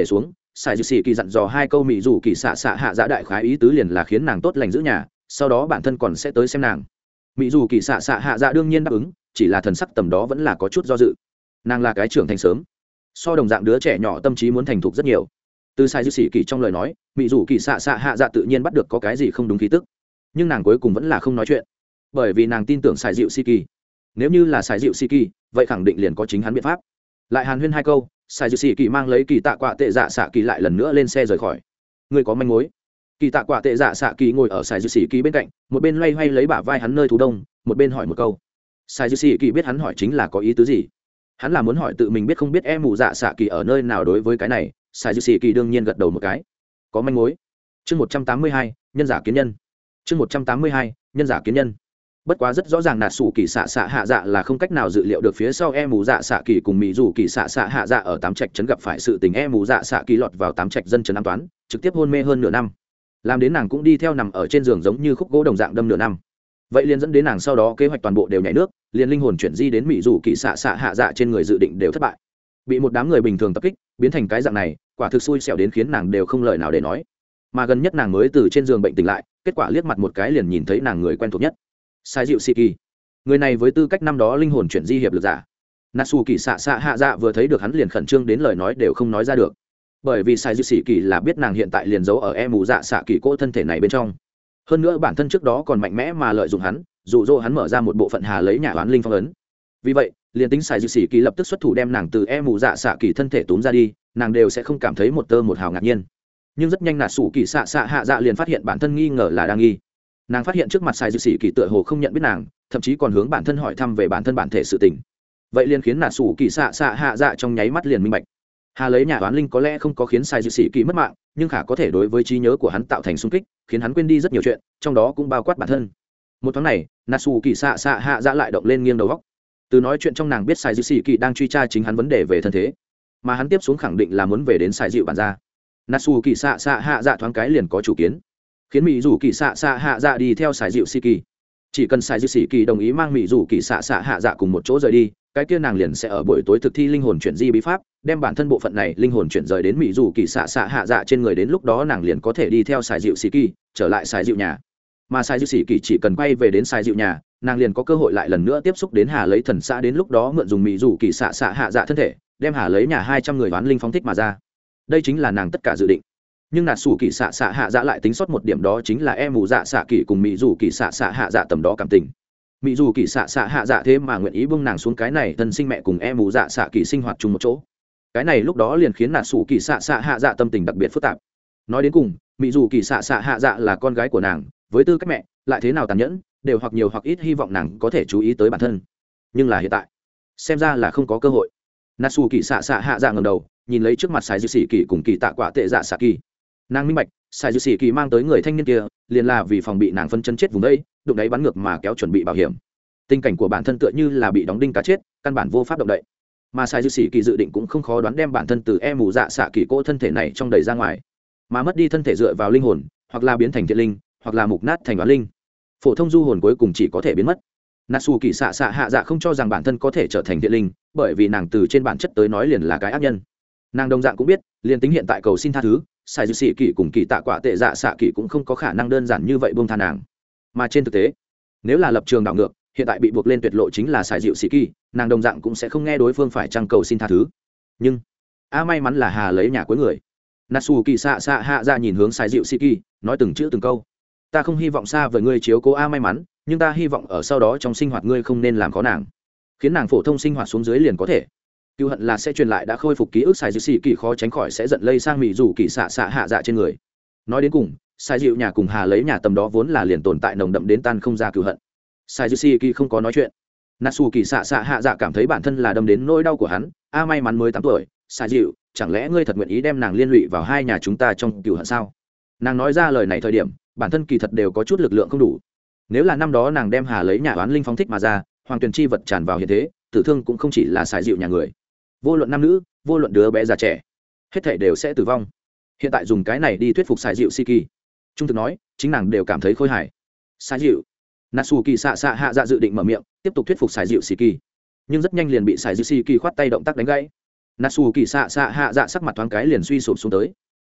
sai dư xì kỳ dặn dò hai câu mỹ dù kỳ xạ xạ hạ dạ đại khái ý tứ liền là khiến nàng tốt lành giữ nhà, sau đó bản thân còn sẽ tới xem nàng. Mỹ dù kỳ xạ xạ hạ dạ đương nhiên đáp ứng, chỉ là thần sắc tầm đó vẫn là có chút do dự. Nàng là cái trưởng thành sớm, so đồng dạng đứa trẻ nhỏ tâm trí muốn thành thục rất nhiều. Từ sai dư xì kỳ trong lời nói, mỹ dù kỳ xạ xạ hạ dạ tự nhiên bắt được có cái gì không đúng khí tức, nhưng nàng cuối cùng vẫn là không nói chuyện, bởi vì nàng tin tưởng sai dịu xì kỳ. Nếu như là sai dịu xì kỳ, vậy khẳng định liền có chính hắn biện pháp. Lại hàn huyên hai câu, sai dịu xì kỳ mang lấy kỳ tạ quạ tệ dạ xạ kỳ lại lần nữa lên xe rời khỏi. Người có manh mối? Kỳ tạ quạ tệ dạ xạ kỳ ngồi ở sai dịu xì kỳ bên cạnh, một bên loay hoay lấy bả vai hắn nơi thú đông, một bên hỏi một câu. Sai dịu xì kỳ biết hắn hỏi chính là có ý tứ gì, hắn là muốn hỏi tự mình biết không biết em mù dạ xạ kỳ ở nơi nào. Đối với cái này, sai dịu xì kỳ đương nhiên gật đầu một cái. Có manh mối. Chương 182, nhân giả kiến nhân. Chương 182, nhân giả kiến nhân. Bất quá rất rõ ràng nạt sủ kỳ xạ xạ hạ dạ là không cách nào dự liệu được phía sau em mù dạ xạ kỳ cùng mỹ dù kỳ xạ xạ hạ dạ ở tám trạch trấn gặp phải sự tình em mù dạ xạ kỳ lọt vào tám trạch dân trấn an toán, trực tiếp hôn mê hơn nửa năm, làm đến nàng cũng đi theo nằm ở trên giường giống như khúc gỗ đồng dạng đâm nửa năm. Vậy liền dẫn đến nàng sau đó kế hoạch toàn bộ đều nhảy nước, liền linh hồn chuyển di đến mỹ dù kỳ xạ xạ hạ dạ trên người dự định đều thất bại, bị một đám người bình thường tập kích biến thành cái dạng này, quả thực xui xẻo đến khiến nàng đều không lời nào để nói. Mà gần nhất nàng mới từ trên giường bệnh tỉnh lại, kết quả liếc mặt một cái liền nhìn thấy nàng người quen thuộc nhất, sai dịu xì kỳ. Người này với tư cách năm đó linh hồn chuyển di hiệp lực giả, natsu kỳ xạ xạ hạ dạ vừa thấy được hắn liền khẩn trương đến lời nói đều không nói ra được, bởi vì sai dịu xì kỳ là biết nàng hiện tại liền giấu ở em mù dạ xạ kỳ cỗ thân thể này bên trong. Hơn nữa bản thân trước đó còn mạnh mẽ mà lợi dụng hắn, dụ dỗ hắn mở ra một bộ phận hà lấy nhà oán linh phong ấn. Vì vậy liền tính sai dịu xì kỳ lập tức xuất thủ đem nàng từ em mù dạ xạ kỳ thân thể túm ra đi, nàng đều sẽ không cảm thấy một tơ một hào ngạc nhiên. Nhưng rất nhanh natsu kỳ xạ xạ hạ dạ liền phát hiện bản thân nghi ngờ là đang nghi. Nàng phát hiện trước mặt sai dư sĩ kỳ tựa hồ không nhận biết nàng, thậm chí còn hướng bản thân hỏi thăm về bản thân bản thể sự tình. Vậy liền khiến nạt sủ kỳ xạ xạ hạ dạ trong nháy mắt liền minh bạch, hà lấy nhà oán linh có lẽ không có khiến sai dư sĩ kỳ mất mạng, nhưng khả có thể đối với trí nhớ của hắn tạo thành xung kích, khiến hắn quên đi rất nhiều chuyện, trong đó cũng bao quát bản thân. Một tháng này nạt sủ kỳ xạ xạ hạ dạ lại động lên nghiêng đầu góc, từ nói chuyện trong nàng biết sai dư sĩ kỳ đang truy tra chính hắn vấn đề về thân thế, mà hắn tiếp xuống khẳng định là muốn về đến sai dịu bản ra. Nạt sủ kỳ xạ xạ hạ dạ thoáng cái liền có chủ kiến, khiến mỹ dù kỳ xạ xạ hạ dạ đi theo sài dịu xì kỳ. Chỉ cần sài dịu xì kỳ đồng ý mang mỹ dù kỳ xạ xạ hạ dạ cùng một chỗ rời đi, cái kia nàng liền sẽ ở buổi tối thực thi linh hồn chuyển di bí pháp, đem bản thân bộ phận này linh hồn chuyển rời đến mỹ dù kỳ xạ xạ hạ dạ trên người. Đến lúc đó nàng liền có thể đi theo sài dịu xì kỳ trở lại sài dịu nhà, mà sài dịu xì kỳ chỉ cần quay về đến sài dịu nhà, nàng liền có cơ hội lại lần nữa tiếp xúc đến hà lấy thần xã. Đến lúc đó mượn dùng mỹ dù kỳ xạ xạ hạ dạ thân thể, đem hà lấy nhà 200 người oán linh phóng thích mà ra. Đây chính là nàng tất cả dự định. Nhưng nạt sủ kỳ xạ xạ hạ dạ lại tính sót một điểm, đó chính là em mù dạ xạ kỳ cùng mỹ dù kỳ xạ xạ hạ dạ tầm đó cảm tình. Mỹ dù kỳ xạ xạ hạ dạ thế mà nguyện ý buông nàng xuống cái này thân sinh mẹ cùng em mù dạ xạ kỳ sinh hoạt chung một chỗ. Cái này lúc đó liền khiến nạt sủ kỳ xạ xạ hạ dạ tâm tình đặc biệt phức tạp. Nói đến cùng, mỹ dù kỳ xạ xạ hạ dạ là con gái của nàng, với tư cách mẹ lại thế nào tàn nhẫn, đều hoặc nhiều hoặc ít hy vọng nàng có thể chú ý tới bản thân. Nhưng là hiện tại xem ra là không có cơ hội. Nạt sủ kỳ xạ xạ hạ dạ ngẩng đầu nhìn lấy trước mặt sai dư sĩ kỳ cùng kỳ tạ quả tệ dạ xạ kỳ. Nàng minh bạch sai dư sĩ kỳ mang tới người thanh niên kia liền là vì phòng bị nàng phân chân chết vùng đây, đụng đáy bắn ngược mà kéo chuẩn bị bảo hiểm. Tình cảnh của bản thân tựa như là bị đóng đinh cá chết, căn bản vô pháp động đậy. Mà sai dư sĩ kỳ dự định cũng không khó đoán, đem bản thân từ em mù dạ xạ kỳ cỗ thân thể này trong đẩy ra ngoài, mà mất đi thân thể dựa vào linh hồn, hoặc là biến thành thiện linh, hoặc là mục nát thành đoán linh. Phổ thông du hồn cuối cùng chỉ có thể biến mất. Natsu kỳ xạ xạ hạ dạ không cho rằng bản thân có thể trở thành thiện linh, bởi vì nàng từ trên bản chất tới nói liền là cái ác nhân. Nàng đồng dạng cũng biết, liền tính hiện tại cầu xin tha thứ, sai dư sĩ kỳ cùng kỳ tạ quả tệ dạ xạ kỳ cũng không có khả năng đơn giản như vậy buông tha nàng. Mà trên thực tế, nếu là lập trường đảo ngược, hiện tại bị buộc lên tuyệt lộ chính là sai dịu sĩ kỳ, nàng đồng dạng cũng sẽ không nghe đối phương phải trăng cầu xin tha thứ. Nhưng may mắn là hà lấy nhà cuối người. Natsu kỳ xạ xạ hạ dạ nhìn hướng sai dịu sĩ kỳ, nói từng chữ từng câu. Ta không hy vọng xa với ngươi chiếu cố may mắn, nhưng ta hy vọng ở sau đó trong sinh hoạt ngươi không nên làm khó nàng, khiến nàng phổ thông sinh hoạt xuống dưới liền có thể. Cựu hận là sẽ truyền lại đã khôi phục ký ức sai dịu sĩ kỳ khó tránh khỏi sẽ giận lây sang mỹ dù kỳ xạ xạ hạ dạ trên người. Nói đến cùng, sai dịu nhà cùng hà lấy nhà tầm đó vốn là liền tồn tại nồng đậm đến tan không ra cựu hận. Sai dịu sĩ kỳ không có nói chuyện. Natsu kỳ xạ xạ hạ dạ cảm thấy bản thân là đâm đến nỗi đau của hắn. May mắn mới 8 tuổi, sai dịu, chẳng lẽ ngươi thật nguyện ý đem nàng liên lụy vào hai nhà chúng ta trong cựu hận sao? Nàng nói ra lời này thời điểm, bản thân kỳ thật đều có chút lực lượng không đủ. Nếu là năm đó nàng đem hà lấy nhà oán linh phóng thích mà ra, hoàng tuyền chi vật tràn vào hiện thế, tử thương cũng không chỉ là sai dịu nhà người, vô luận nam nữ, vô luận đứa bé già trẻ, hết thảy đều sẽ tử vong. Hiện tại dùng cái này đi thuyết phục sai dịu Siki, trung thực nói, chính nàng đều cảm thấy khôi hài. Sai dịu, Natsu kỳ xạ xạ hạ dạ dự định mở miệng tiếp tục thuyết phục sai dịu Siki, nhưng rất nhanh liền bị sai dịu Siki khoát tay động tác đánh gãy. Natsu kỳ xạ xạ hạ dạ sắc mặt thoáng cái liền suy sụp xuống tới.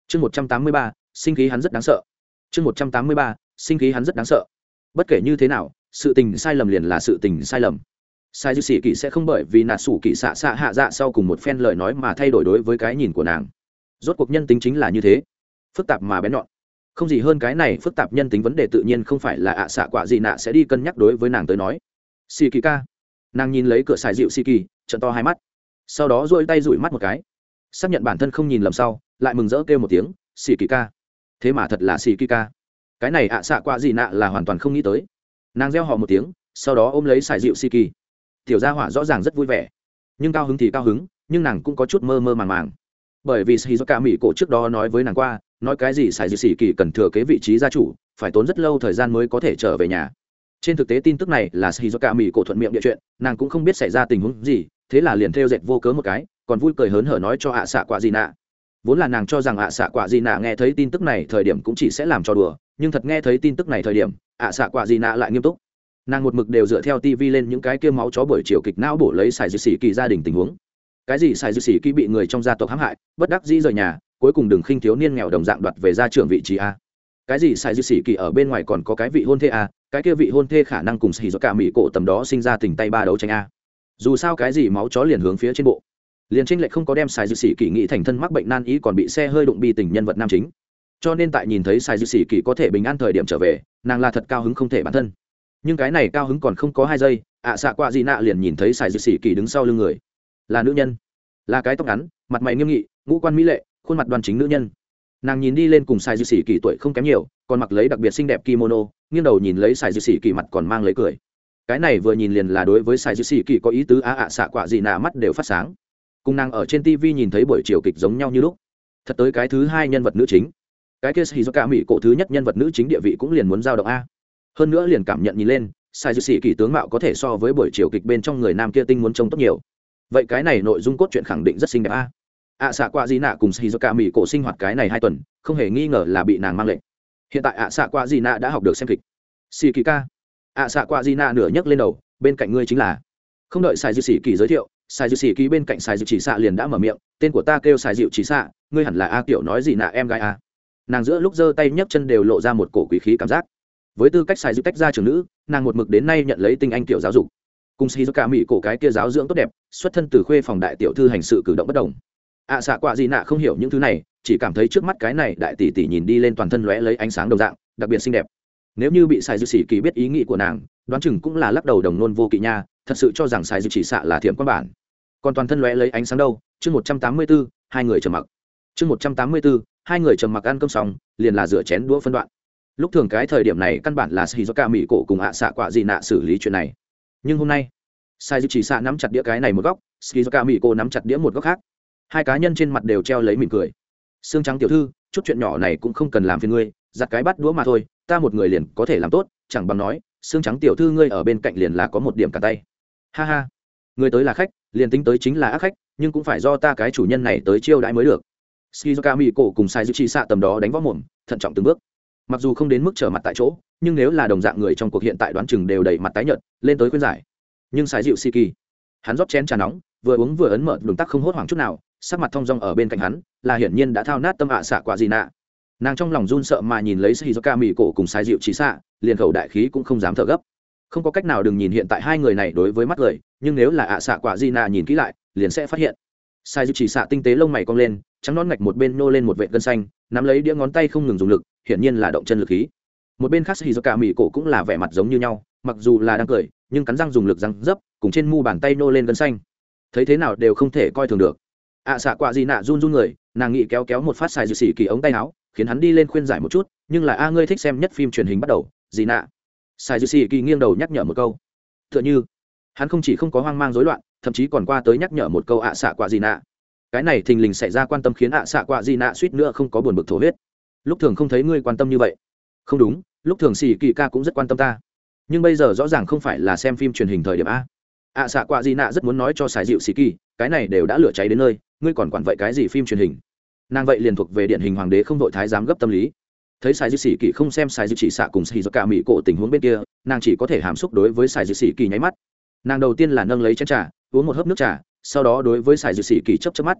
chương 183, sinh khí hắn rất đáng sợ. chương 183, sinh khí hắn rất đáng sợ. Bất kể như thế nào, sự tình sai lầm liền là sự tình sai lầm. Sai dư sĩ kỳ sẽ không bởi vì nạt sủ kỳ xạ xạ hạ dạ sau cùng một phen lời nói mà thay đổi đối với cái nhìn của nàng. Rốt cuộc nhân tính chính là như thế, phức tạp mà bén nhọn. Không gì hơn cái này phức tạp nhân tính vấn đề tự nhiên không phải là ạ xạ quả gì nạ sẽ đi cân nhắc đối với nàng tới nói. Sĩ kỳ ca. Nàng nhìn lấy cửa xài dịu sĩ kỳ, trợn to hai mắt. Sau đó duỗi tay dụi mắt một cái. Xác nhận bản thân không nhìn lầm sau, lại mừng rỡ kêu một tiếng, sĩ kỳ ca. Thế mà thật là sĩ kỳ ca. Cái này ạ xạ quả gì nạ là hoàn toàn không nghĩ tới. Nàng reo hò một tiếng, sau đó ôm lấy xài dịu sĩ kỳ. Tiểu gia hỏa rõ ràng rất vui vẻ, nhưng cao hứng thì cao hứng, nhưng nàng cũng có chút mơ mơ màng màng. Bởi vì Shizuka Mỹ cổ trước đó nói với nàng qua, nói cái gì xài dịu sĩ kỳ cần thừa kế vị trí gia chủ, phải tốn rất lâu thời gian mới có thể trở về nhà. Trên thực tế tin tức này là Shizuka Mỹ cổ thuận miệng địa chuyện, nàng cũng không biết xảy ra tình huống gì, thế là liền theo dệt vô cớ một cái, còn vui cười hớn hở nói cho ạ xạ quả gì nạ. Vốn là nàng cho rằng ạ xạ quả gì nạ nghe thấy tin tức này thời điểm cũng chỉ sẽ làm trò đùa, nhưng thật nghe thấy tin tức này thời điểm, ạ xạ quả gì nạ lại nghiêm túc. Nàng một mực đều dựa theo TV lên những cái kia máu chó buổi chiều kịch não bổ lấy xài dư sĩ kỳ gia đình tình huống. Cái gì xài dư sĩ kỳ bị người trong gia tộc hãm hại, bất đắc dĩ rời nhà, cuối cùng đừng khinh thiếu niên nghèo đồng dạng đoạt về gia trưởng vị trí a. Cái gì xài dư sĩ kỳ ở bên ngoài còn có cái vị hôn thê a, cái kia vị hôn thê khả năng cùng xì do cả mỹ cổ tầm đó sinh ra tình tay ba đấu tranh a. Dù sao cái gì máu chó liền hướng phía trên bộ, liền tranh lệch không có đem xài dư sĩ kỳ nghĩ thành thân mắc bệnh nan ý còn bị xe hơi đụng bi tình nhân vật nam chính. Cho nên tại nhìn thấy xài dư sĩ kỳ có thể bình an thời điểm trở về, nàng là thật cao hứng không thể bản thân. Nhưng cái này cao hứng còn không có 2 giây, ạ xạ quả gì nạ liền nhìn thấy xài dư sĩ kỳ đứng sau lưng người, là nữ nhân, là cái tóc ngắn, mặt mày nghiêm nghị, ngũ quan mỹ lệ, khuôn mặt đoan chính nữ nhân. Nàng nhìn đi lên cùng xài dư sĩ kỳ tuổi không kém nhiều, còn mặc lấy đặc biệt xinh đẹp kimono, nghiêng đầu nhìn lấy xài dư sĩ kỳ mặt còn mang lấy cười. Cái này vừa nhìn liền là đối với xài dư sĩ kỳ có ý tứ ạ xạ quả gì nạ mắt đều phát sáng. Cùng nàng ở trên TV nhìn thấy buổi chiều kịch giống nhau như lúc. Thật tới cái thứ 2 nhân vật nữ chính, cái kia Shizuka Mỹ cổ thứ nhất nhân vật nữ chính địa vị cũng liền muốn giao động a. Hơn nữa liền cảm nhận nhìn lên, sai dư sĩ kỳ tướng mạo có thể so với buổi chiều kịch bên trong người nam kia tinh muốn trông tốt nhiều. Vậy cái này nội dung cốt truyện khẳng định rất xinh đẹp a. ạ xạ quả gì nạ cùng Shizuka Mỹ cổ sinh hoạt cái này 2 tuần, không hề nghi ngờ là bị nàng mang lệnh. Hiện tại ạ xạ quả gì nạ đã học được xem kịch. Sĩ kỳ ca. ạ xạ quả gì nạ nửa nhấc lên đầu, bên cạnh ngươi chính là. Không đợi sai dư sĩ kỳ giới thiệu, sai dư sĩ kỳ bên cạnh sai dư chỉ xạ liền đã mở miệng, tên của ta kêu sai dịu chỉ xạ, ngươi hẳn là a kiểu nói gì nạ em gái a. Nàng giữa lúc giơ tay nhấc chân đều lộ ra một cổ quý khí cảm giác. Với tư cách sai dịu tách ra trưởng nữ, nàng một mực đến nay nhận lấy tinh anh kiểu giáo dục, cùng Shizuka Mỹ cổ cái kia giáo dưỡng tốt đẹp, xuất thân từ khuê phòng đại tiểu thư hành sự cử động bất đồng. ạ xạ quả gì nạ không hiểu những thứ này, chỉ cảm thấy trước mắt cái này đại tỷ tỷ nhìn đi lên toàn thân lóe lấy ánh sáng đồng dạng, đặc biệt xinh đẹp. Nếu như bị sai dư sĩ kỳ biết ý nghĩ của nàng, đoán chừng cũng là lắc đầu đồng nôn vô kỵ nha, thật sự cho rằng sai dư chỉ xạ là thiểm quan bản. Còn toàn thân lóe lấy ánh sáng đâu? Chương 184, 2 người trầm mặc. Chương 184, 2 người trầm mặc ăn cơm xong, liền là rửa chén đũa phân đoạn. Lúc thường cái thời điểm này căn bản là Shizuka Mỹ cổ cùng ạ xạ quả gì nạ xử lý chuyện này. Nhưng hôm nay, sai dư chỉ xạ nắm chặt đĩa cái này một góc, Shizuka Mỹ cổ nắm chặt đĩa một góc khác. 2 cá nhân trên mặt đều treo lấy mỉm cười. Xương trắng tiểu thư, chút chuyện nhỏ này cũng không cần làm phiền ngươi, giặt cái bát đũa mà thôi, ta một người liền có thể làm tốt, chẳng bằng nói, xương trắng tiểu thư ngươi ở bên cạnh liền là có một điểm cả tay. Ha ha, người tới là khách, liền tính tới chính là ác khách, nhưng cũng phải do ta cái chủ nhân này tới chiêu đãi mới được. Shizuka Mỹ cổ cùng sai dư chỉ xạ tầm đó đánh võ mồm, thận trọng từng bước. Mặc dù không đến mức trở mặt tại chỗ, nhưng nếu là đồng dạng người trong cuộc hiện tại đoán chừng đều đầy mặt tái nhợt, lên tới khuyên giải. Nhưng sai dịu Siki, hắn rót chén trà nóng, vừa uống vừa ấn mở đường tắc không hốt hoảng chút nào, sắc mặt thong dong ở bên cạnh hắn, là hiển nhiên đã thao nát tâm ạ xạ quả gì nạ. Nàng trong lòng run sợ mà nhìn lấy Shizuka Mỹ cổ cùng sai dịu chỉ xạ, liền khẩu đại khí cũng không dám thở gấp. Không có cách nào đừng nhìn hiện tại 2 người này đối với mắt người, nhưng nếu là ạ xạ quả gì nạ nhìn kỹ lại, liền sẽ phát hiện. Sai dịu chỉ xạ tinh tế lông mày cong lên, trắng nón ngạch một bên nô lên một vệt gân xanh, nắm lấy đĩa ngón tay không ngừng dùng lực, hiển nhiên là động chân lực khí. Một bên khác Shizuka Mỹ cổ cũng là vẻ mặt giống như nhau, mặc dù là đang cười, nhưng cắn răng dùng lực răng dấp, cùng trên mu bàn tay nô lên gân xanh. Thấy thế nào đều không thể coi thường được. ạ xạ quả gì nạ run run người, nàng nghĩ kéo kéo một phát xài dư sĩ kỳ ống tay áo, khiến hắn đi lên khuyên giải một chút, nhưng là a ngươi thích xem nhất phim truyền hình bắt đầu, gì nạ. Xài dư sĩ kỳ nghiêng đầu nhắc nhở một câu. Tựa như hắn không chỉ không có hoang mang rối loạn, thậm chí còn qua tới nhắc nhở một câu ạ xạ quả gì nạ. Cái này thình lình xảy ra quan tâm khiến ạ xạ quả gì nạ suýt nữa không có buồn bực thổ huyết. Lúc thường không thấy ngươi quan tâm như vậy. Không đúng, lúc thường sĩ kỳ ca cũng rất quan tâm ta, nhưng bây giờ rõ ràng không phải là xem phim truyền hình thời điểm a. ạ xạ quả gì nạ rất muốn nói cho xài dịu sĩ kỳ, cái này đều đã lửa cháy đến nơi, ngươi còn quản vậy cái gì phim truyền hình. Nàng vậy liền thuộc về điển hình hoàng đế không đội thái giám gấp tâm lý. Thấy xài dịu sĩ kỳ không xem xài dịu chỉ xạ cùng Shizuka Mỹ cổ tình huống bên kia, nàng chỉ có thể hàm xúc đối với xài dịu sĩ kỳ nháy mắt. Nàng đầu tiên là nâng lấy chén trà, uống một hớp nước trà, sau đó đối với xài dịu sĩ kỳ chớp chớp mắt.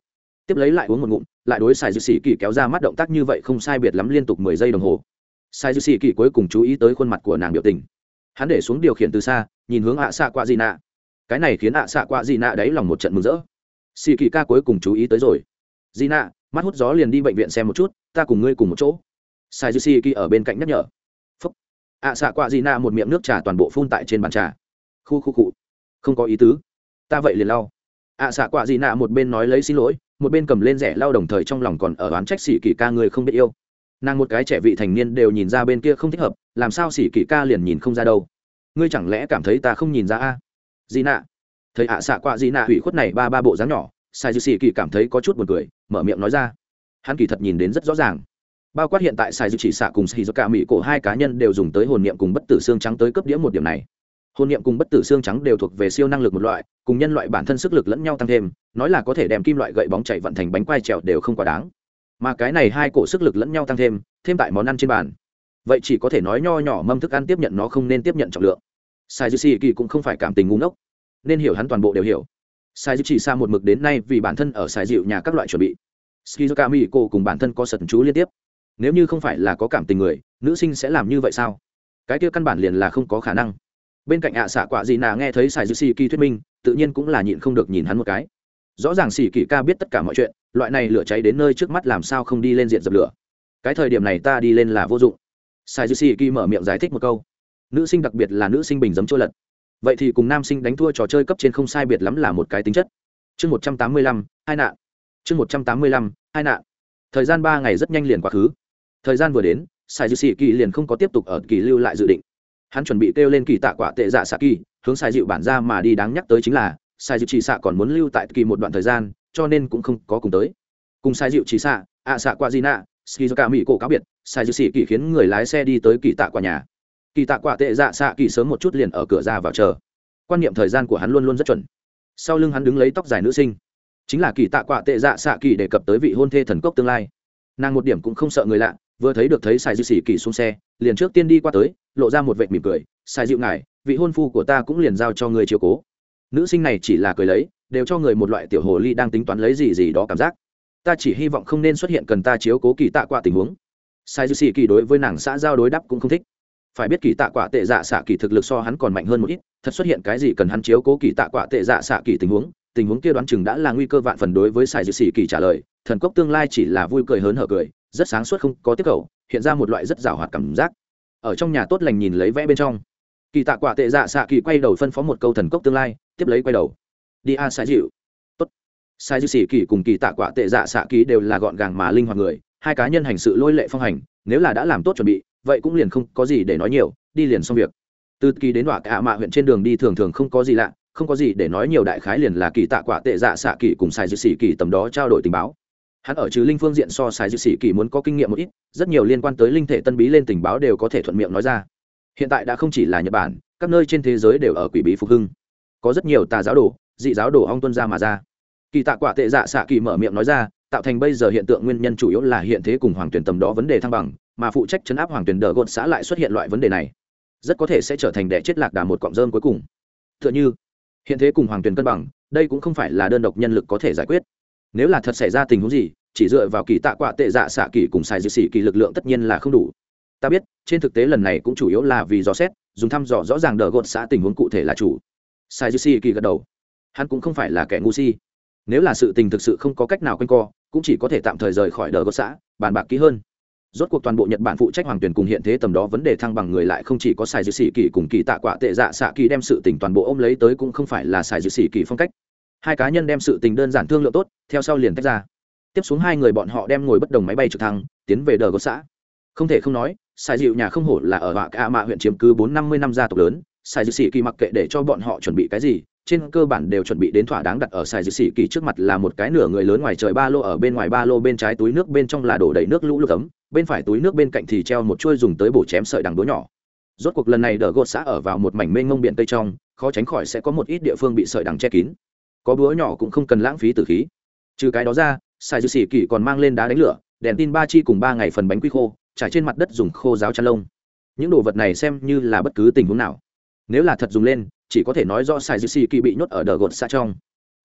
tiếp lấy lại uống một ngụm, lại đối xài dư xì kỳ kéo ra mắt, động tác như vậy không sai biệt lắm liên tục 10 giây đồng hồ. Xài dư xì kỳ cuối cùng chú ý tới khuôn mặt của nàng biểu tình, hắn để xuống điều khiển từ xa, nhìn hướng ạ xạ quạ dị nạ. Cái này khiến ạ xạ quạ dị nạ đáy lòng một trận mừng rỡ. Xì kỳ ca cuối cùng chú ý tới rồi. Dị nạ, mắt hút gió liền đi bệnh viện xem một chút, ta cùng ngươi cùng một chỗ. Sai dư xì kỳ ở bên cạnh nhắc nhở. Phúc. ạ xạ quạ dị nạ một miệng nước trà toàn bộ phun tại trên bàn trà. Khu khu cụ, không có ý tứ, ta vậy liền lau. ạ xạ quạ dị nạ một bên nói lấy xin lỗi, một bên cầm lên rẻ lau, đồng thời trong lòng còn ở oán trách xì kỳ ca người không biết yêu. Nàng một cái trẻ vị thành niên đều nhìn ra bên kia không thích hợp, làm sao xì kỳ ca liền nhìn không ra đâu. Ngươi chẳng lẽ cảm thấy ta không nhìn ra a? Dị nạ, thấy ạ xạ quạ dị nạ hủy khuất này ba bộ dáng nhỏ, sai dư xì kỳ cảm thấy có chút buồn cười, mở miệng nói ra. Hắn kỳ thật nhìn đến rất rõ ràng, bao quát hiện tại sai dư chỉ xạ cùng xì dư cả mỹ cổ hai cá nhân đều dùng tới hồn niệm cùng bất tử xương trắng tới cấp đĩa một điểm này. Hồn niệm cùng bất tử xương trắng đều thuộc về siêu năng lực một loại, cùng nhân loại bản thân sức lực lẫn nhau tăng thêm, nói là có thể đem kim loại gậy bóng chạy vận thành bánh quai trèo đều không quá đáng. Mà cái này hai cổ sức lực lẫn nhau tăng thêm tại món ăn trên bàn, vậy chỉ có thể nói nho nhỏ mâm thức ăn tiếp nhận nó không nên tiếp nhận trọng lượng. Sai dư xì kỳ cũng không phải cảm tình ngu ngốc, nên hiểu hắn toàn bộ đều hiểu. Sai dư chỉ xa một mực đến nay vì bản thân ở Sai dịu nhà các loại chuẩn bị, Shizuka Miko cùng bản thân có sật chú liên tiếp. Nếu như không phải là có cảm tình người, nữ sinh sẽ làm như vậy sao? Cái kia căn bản liền là không có khả năng. Bên cạnh ạ xạ quạ dị nạ nghe thấy Sai dư xì kỳ thuyết minh, tự nhiên cũng là nhịn không được nhìn hắn một cái. Rõ ràng xì kỳ ca biết tất cả mọi chuyện, loại này lửa cháy đến nơi trước mắt làm sao không đi lên diện dập lửa. Cái thời điểm này ta đi lên là vô dụng. Sai dư xì kỳ mở miệng giải thích một câu. Nữ sinh đặc biệt là nữ sinh bình giấm chua lật, vậy thì cùng nam sinh đánh thua trò chơi cấp trên không sai biệt lắm là một cái tính chất. Chương 185, hai nạn. Chương 185, hai nạn. Thời gian 3 ngày rất nhanh liền quá khứ. Thời gian vừa đến, Sai dư xì kỳ liền không có tiếp tục ở kỳ lưu lại dự định. Hắn chuẩn bị kêu lên kỳ tạ quả tệ dạ xạ kỳ, hướng Sai dịu bản ra mà đi, đáng nhắc tới chính là Sai dịu chỉ xạ còn muốn lưu tại kỳ một đoạn thời gian, cho nên cũng không có cùng tới. Cùng Sai dịu chỉ xạ, ạ xạ qua Gina, Shizuka mỹ cổ cáo biệt, Sai dịu xì kỳ khiến người lái xe đi tới kỳ tạ quả nhà. Kỳ tạ quả tệ dạ xạ kỳ sớm một chút liền ở cửa ra vào chờ. Quan niệm thời gian của hắn luôn luôn rất chuẩn. Sau lưng hắn đứng lấy tóc dài nữ sinh, chính là kỳ tạ quả tệ dạ xạ kỳ đề cập tới vị hôn thê thần cốc tương lai. Nàng một điểm cũng không sợ người lạ, vừa thấy được thấy Sai dịu xì kỳ xuống xe, liền trước tiên đi qua tới, lộ ra một vệt mỉm cười. Sai dịu ngài, vị hôn phu của ta cũng liền giao cho người chiếu cố. Nữ sinh này chỉ là cười lấy, đều cho người một loại tiểu hồ ly đang tính toán lấy gì đó cảm giác. Ta chỉ hy vọng không nên xuất hiện cần ta chiếu cố kỳ tạ quả tình huống. Sai dư xì kỳ đối với nàng xã giao đối đáp cũng không thích. Phải biết kỳ tạ quả tệ dạ xạ kỳ thực lực so hắn còn mạnh hơn một ít, thật xuất hiện cái gì cần hắn chiếu cố kỳ tạ quả tệ dạ xạ kỳ tình huống kia đoán chừng đã là nguy cơ vạn phần. Đối với Sai dư xì kỳ trả lời, thần cốc tương lai chỉ là vui cười hớn hở cười, rất sáng suốt không có tiếp cầu, hiện ra một loại rất giàu hoạt cảm giác. Ở trong nhà tốt lành nhìn lấy vẽ bên trong, kỳ tạ quả tệ dạ xạ kỳ quay đầu phân phó một câu thần cốc tương lai, tiếp lấy quay đầu đi a Sai dịu. Tốt. Sai dịu xỉ kỳ cùng kỳ tạ quả tệ dạ xạ kỳ đều là gọn gàng mà linh hoạt người, hai cá nhân hành sự lôi lệ phong hành, nếu là đã làm tốt chuẩn bị vậy cũng liền không có gì để nói nhiều, đi liền xong việc. Từ kỳ đến đọa cả mạ huyện trên đường đi thường thường không có gì lạ, không có gì để nói nhiều, đại khái liền là kỳ tạ quả tệ dạ xạ kỳ cùng Sai dịu xỉ kỳ tầm đó trao đổi tình báo. Hắn ở trừ linh phương diện so Sai dịu xỉ kỳ muốn có kinh nghiệm một ít, rất nhiều liên quan tới linh thể tân bí lên tình báo đều có thể thuận miệng nói ra. Hiện tại đã không chỉ là Nhật Bản, các nơi trên thế giới đều ở quỷ bí phục hưng, có rất nhiều tà giáo đồ, dị giáo đồ ong tuân ra mà ra. Kỳ tạ quả tệ dạ xạ kỳ mở miệng nói ra, tạo thành bây giờ hiện tượng nguyên nhân chủ yếu là hiện thế cùng hoàng tuyển tầm đó vấn đề thăng bằng, mà phụ trách chấn áp hoàng tuyển đờ gột xã lại xuất hiện loại vấn đề này, rất có thể sẽ trở thành đẻ chết lạc đà một cọng rơm cuối cùng. Tựa như hiện thế cùng hoàng tuyển cân bằng, đây cũng không phải là đơn độc nhân lực có thể giải quyết. Nếu là thật xảy ra tình huống gì, chỉ dựa vào kỳ tạ quả tệ dạ xạ kỳ cùng Sai dư xỉ kỳ lực lượng tất nhiên là không đủ. Ta biết, trên thực tế lần này cũng chủ yếu là vì dò xét, dùng thăm dò rõ ràng đờ gột xã tình huống cụ thể là chủ. Sai dư xỉ kỳ gật đầu, hắn cũng không phải là kẻ ngu si. Nếu là sự tình thực sự không có cách nào quanh co, cũng chỉ có thể tạm thời rời khỏi đờ gột xã, bàn bạc kỹ hơn. Rốt cuộc toàn bộ Nhật Bản phụ trách hoàng tuyển cùng hiện thế tầm đó vấn đề thăng bằng người lại không chỉ có Sai dư xỉ kỳ cùng kỳ tạ quả tệ dạ xạ kỳ, đem sự tình toàn bộ ôm lấy tới cũng không phải là Sai dư xỉ kỳ phong cách. Hai cá nhân đem sự tình đơn giản thương lượng tốt, theo sau liền tách ra. Tiếp xuống hai người bọn họ đem ngồi bất đồng máy bay trực thăng tiến về đờ gột xã. Không thể không nói, Sai dịu nhà không hổ là ở Họa Cả Mạ huyện chiếm cứ 450 năm gia tộc lớn. Sai dịu xỉ kỳ mặc kệ để cho bọn họ chuẩn bị cái gì, trên cơ bản đều chuẩn bị đến thỏa đáng. Đặt ở Sai dịu xỉ kỳ trước mặt là một cái nửa người lớn ngoài trời ba lô, ở bên ngoài ba lô bên trái túi nước bên trong là đổ đầy nước lũ lụt ấm, bên phải túi nước bên cạnh thì treo một chuôi dùng tới bổ chém sợi đằng đũa nhỏ. Rốt cuộc lần này đờ gột xã ở vào một mảnh mênh mông biển tây trong, khó tránh khỏi sẽ có một ít địa phương bị sợi đằng che kín, có búa nhỏ cũng không cần lãng phí tử khí. Trừ cái đó ra, Sai dịu xỉ kỳ còn mang lên đá đánh lửa, đèn tin 3 chi cùng 3 ngày phần bánh quy khô trải trên mặt đất dùng khô giáo chăn lông. Những đồ vật này xem như là bất cứ tình huống nào, nếu là thật dùng lên, chỉ có thể nói rõ Sai dịu xỉ kỳ bị nhốt ở đờ gột xã trong.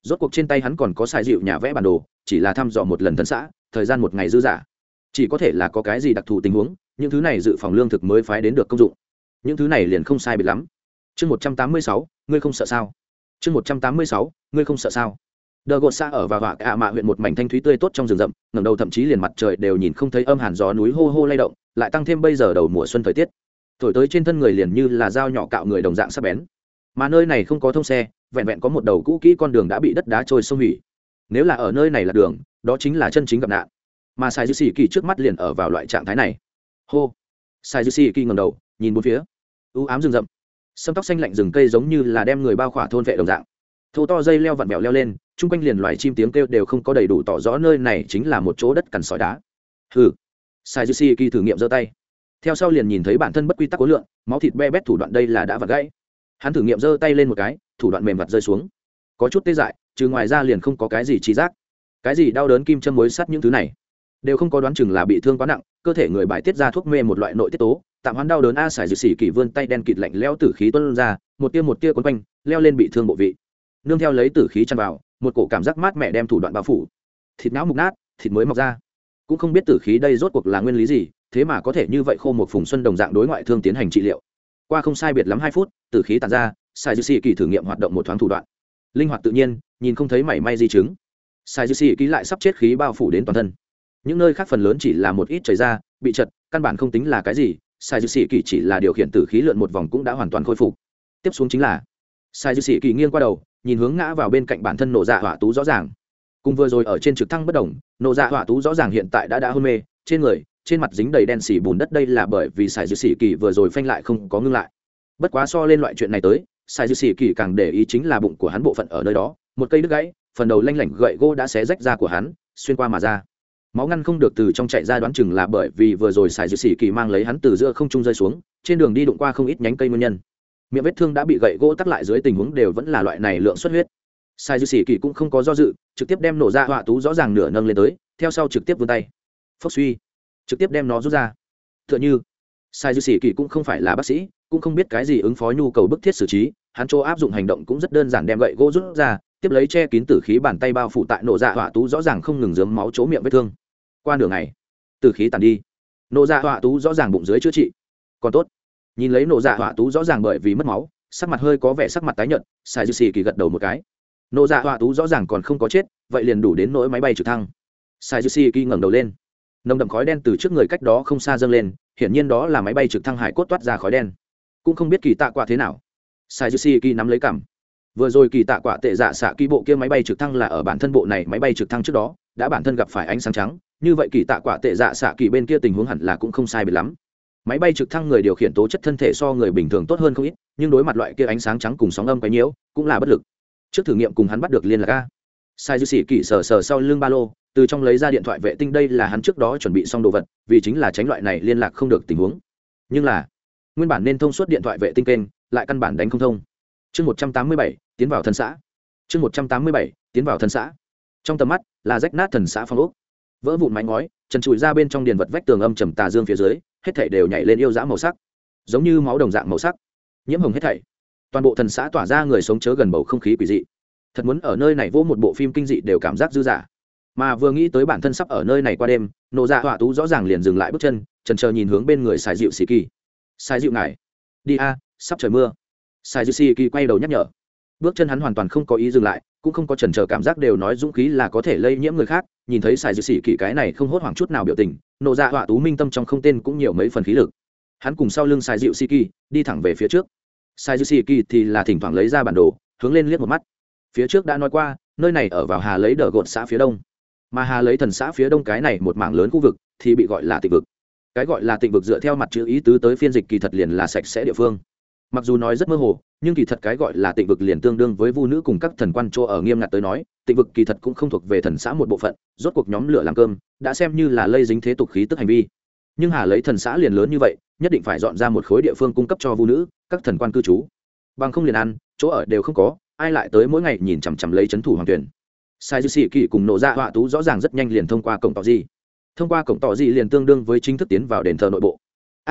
rốt cuộc trên tay hắn còn có xài dịu nhà vẽ bản đồ, chỉ là thăm dò một lần thần xã, thời gian một ngày dư dả, chỉ có thể là có cái gì đặc thù tình huống, những thứ này dự phòng lương thực mới phái đến được công dụng. Những thứ này liền không sai biệt lắm. Chương 186, ngươi không sợ sao? Chương 186, ngươi không sợ sao? Đờ gột xa ở vào họa cả mạ huyện một mảnh thanh thúy tươi tốt trong rừng rậm, ngẩng đầu thậm chí liền mặt trời đều nhìn không thấy, âm hàn gió núi hô hô lay động, lại tăng thêm bây giờ đầu mùa xuân thời tiết, thổi tới trên thân người liền như là dao nhỏ cạo người đồng dạng sắc bén. Mà nơi này không có thông xe, vẹn vẹn có một đầu cũ kỹ con đường đã bị đất đá trôi xông hủy. Nếu là ở nơi này là đường, đó chính là chân chính gặp nạn. Mà Sai Dư Sĩ Kỳ trước mắt liền ở vào loại trạng thái này. Hô. Sai Dư Sĩ Kỳ ngẩng đầu, nhìn bốn phía. U ám rừng rậm, sâm tóc xanh lạnh rừng cây giống như là đem người bao khỏa thôn vệ đồng dạng. Thô to dây leo vặn vẹo leo lên, chung quanh liền loài chim tiếng kêu đều không có đầy đủ tỏ rõ nơi này chính là một chỗ đất cằn sỏi đá. Hừ. Sai Dư Sĩ Kỳ thử nghiệm giơ tay, theo sau liền nhìn thấy bản thân bất quy tắc cố lượng, máu thịt be bét thủ đoạn đây là đã vặt gãy. Hắn thử nghiệm giơ tay lên một cái, thủ đoạn mềm vặt rơi xuống, có chút tê dại, trừ ngoài ra liền không có cái gì trí giác, cái gì đau đớn kim châm mối sắt những thứ này đều không có, đoán chừng là bị thương quá nặng, cơ thể người bài tiết ra thuốc mê một loại nội tiết tố, tạm hoãn đau đớn. A Sải Dư Sĩ Kỳ vươn tay đen kịt lạnh lẽo tử khí tuôn ra, một tia quấn quanh, leo lên bị thương bộ vị, nương theo lấy tử khí chăn vào, một cổ cảm giác mát mẻ đem thủ đoạn bao phủ, thịt não mục nát, thịt mới mọc ra, cũng không biết tử khí đây rốt cuộc là nguyên lý gì, thế mà có thể như vậy khô một phùng xuân đồng dạng đối ngoại thương tiến hành trị liệu. Qua không sai biệt lắm 2 phút, tử khí tàn ra, Sải Dư Sĩ Kỳ thử nghiệm hoạt động một thoáng thủ đoạn, linh hoạt tự nhiên, nhìn không thấy mảy may di chứng. Sải Dư Sĩ Kỳ lại sắp chết khí bao phủ đến toàn thân, những nơi khác phần lớn chỉ là một ít chảy ra, bị chật, căn bản không tính là cái gì. Sải Dư Sĩ Kỳ chỉ là điều khiển tử khí lượn một vòng cũng đã hoàn toàn khôi phục. Tiếp xuống chính là Sải Dư Sĩ Kỳ nghiêng qua đầu, nhìn hướng ngã vào bên cạnh bản thân nổ dạ hỏa tú rõ ràng, cùng vừa rồi ở trên trực thăng bất động, nổ dạ hỏa tú rõ ràng hiện tại đã hôn mê, trên người, trên mặt dính đầy đen xỉ bùn đất, đây là bởi vì Sải Dư Sĩ Kỳ vừa rồi phanh lại không có ngưng lại. Bất quá so lên loại chuyện này tới, Sải Dư Sĩ Kỳ càng để ý chính là bụng của hắn bộ phận ở nơi đó, một cây đứt gãy, phần đầu lanh lảnh gậy gỗ đã xé rách da của hắn, xuyên qua mà ra. Máu ngăn không được từ trong chạy ra, đoán chừng là bởi vì vừa rồi Sải Dư Sĩ Kỳ mang lấy hắn từ giữa không trung rơi xuống, trên đường đi đụng qua không ít nhánh cây nguyên nhân. Miệng vết thương đã bị gậy gỗ tắc lại, dưới tình huống đều vẫn là loại này lượng xuất huyết. Sải Dư Sĩ Kỳ cũng không có do dự, trực tiếp đem nổ ra họa tú rõ ràng nửa nâng lên tới, theo sau trực tiếp vươn tay, phốc suy, trực tiếp đem nó rút ra. Tựa như Sải Dư Sĩ Kỳ cũng không phải là bác sĩ, cũng không biết cái gì ứng phó nhu cầu bức thiết xử trí, hắn chỗ áp dụng hành động cũng rất đơn giản, đem gậy gỗ rút ra, tiếp lấy che kín tử khí bàn tay bao phủ tại nổ dạ họa tú rõ ràng không ngừng rớm máu chỗ miệng vết thương. Qua nửa ngày, tử khí tàn đi, nổ dạ họa tú rõ ràng bụng dưới chữa trị còn tốt. Nhìn lấy nổ dạ họa tú rõ ràng bởi vì mất máu, sắc mặt hơi có vẻ sắc mặt tái nhợt, Sải Dư Sĩ Kỳ gật đầu một cái. Nổ dạ họa tú rõ ràng còn không có chết, vậy liền đủ đến nỗi máy bay trực thăng. Sải Dư Sĩ Kỳ ngẩng đầu lên, nồng đậm khói đen từ trước người cách đó không xa dâng lên, hiển nhiên đó là máy bay trực thăng hải cốt toát ra khói đen. Cũng không biết kỳ tạ quả thế nào. Sải Dư Sĩ Kỳ nắm lấy cằm. Vừa rồi kỳ tạ quả tệ dạ xạ kỳ bộ kia máy bay trực thăng là ở bản thân bộ này máy bay trực thăng trước đó đã bản thân gặp phải ánh sáng trắng, như vậy kỳ tạ quả tệ dạ xạ kỳ bên kia tình huống hẳn là cũng không sai biệt lắm. Máy bay trực thăng người điều khiển tố chất thân thể so người bình thường tốt hơn không ít, nhưng đối mặt loại kia ánh sáng trắng cùng sóng âm quấy nhiễu cũng là bất lực. Trước thử nghiệm cùng hắn bắt được liên lạc a. Sải Dư Sĩ Kỳ sờ sau lưng ba lô, từ trong lấy ra điện thoại vệ tinh, đây là hắn trước đó chuẩn bị xong đồ vật, vì chính là tránh loại này liên lạc không được tình huống. Nhưng là nguyên bản nên thông suốt điện thoại vệ tinh kênh lại căn bản đánh không thông. Chương 187, tiến vào thần xã. Chương 187, tiến vào thần xã. Trong tầm mắt là rách nát thần xã phong ốc, vỡ vụn mái ngói, trần trụi ra bên trong điền vật vách tường âm trầm tà dương phía dưới, hết thảy đều nhảy lên yêu dã màu sắc, giống như máu đồng dạng màu sắc, nhiễm hồng hết thảy. Toàn bộ thần xã tỏa ra người sống chớ gần bầu không khí quỷ dị. Thật muốn ở nơi này vô một bộ phim kinh dị đều cảm giác dư dả. Mà vừa nghĩ tới bản thân sắp ở nơi này qua đêm, nổ dạ họa tú rõ ràng liền dừng lại bước chân, chần chờ nhìn hướng bên người Sải Dịu Sĩ Kỳ. Sải Dịu ngài, đi a, sắp trời mưa. Sải Dịu Sĩ Kỳ quay đầu nhắc nhở. Bước chân hắn hoàn toàn không có ý dừng lại, cũng không có chần chờ cảm giác, đều nói dũng khí là có thể lây nhiễm người khác. Nhìn thấy Sải Dịu Sĩ Kỳ cái này không hốt hoảng chút nào biểu tình, nổ dạ họa tú minh tâm trong không tên cũng nhiều mấy phần khí lực. Hắn cùng sau lưng Sải Dịu Sĩ Kỳ đi thẳng về phía trước. Sải Dịu Sĩ Kỳ thì là thỉnh thoảng lấy ra bản đồ, hướng lên liếc một mắt. Phía trước đã nói qua, nơi này ở vào Hà lấy Đờ Gột xã phía đông, mà Hà lấy thần xã phía đông cái này một mảng lớn khu vực thì bị gọi là Tịnh vực. Cái gọi là Tịnh vực dựa theo mặt chữ ý tứ tới phiên dịch kỳ thật liền là sạch sẽ địa phương. Mặc dù nói rất mơ hồ, nhưng kỳ thật cái gọi là Tịnh vực liền tương đương với vu nữ cùng các thần quan chỗ ở, nghiêm ngặt tới nói, Tịnh vực kỳ thật cũng không thuộc về thần xã một bộ phận, rốt cuộc nhóm lửa làm cơm đã xem như là lây dính thế tục khí tức hành vi. Nhưng Hà lấy thần xã liền lớn như vậy, nhất định phải dọn ra một khối địa phương cung cấp cho vu nữ, các thần quan cư trú, bằng không liền ăn chỗ ở đều không có, ai lại tới mỗi ngày nhìn chằm chằm lấy trấn thủ hoàng tuyển. Sải Dư Sĩ Kỳ cùng nổ dạ họa tú rõ ràng rất nhanh liền thông qua cổng tỏ gì, thông qua cổng tỏ gì liền tương đương với chính thức tiến vào đền thờ nội bộ.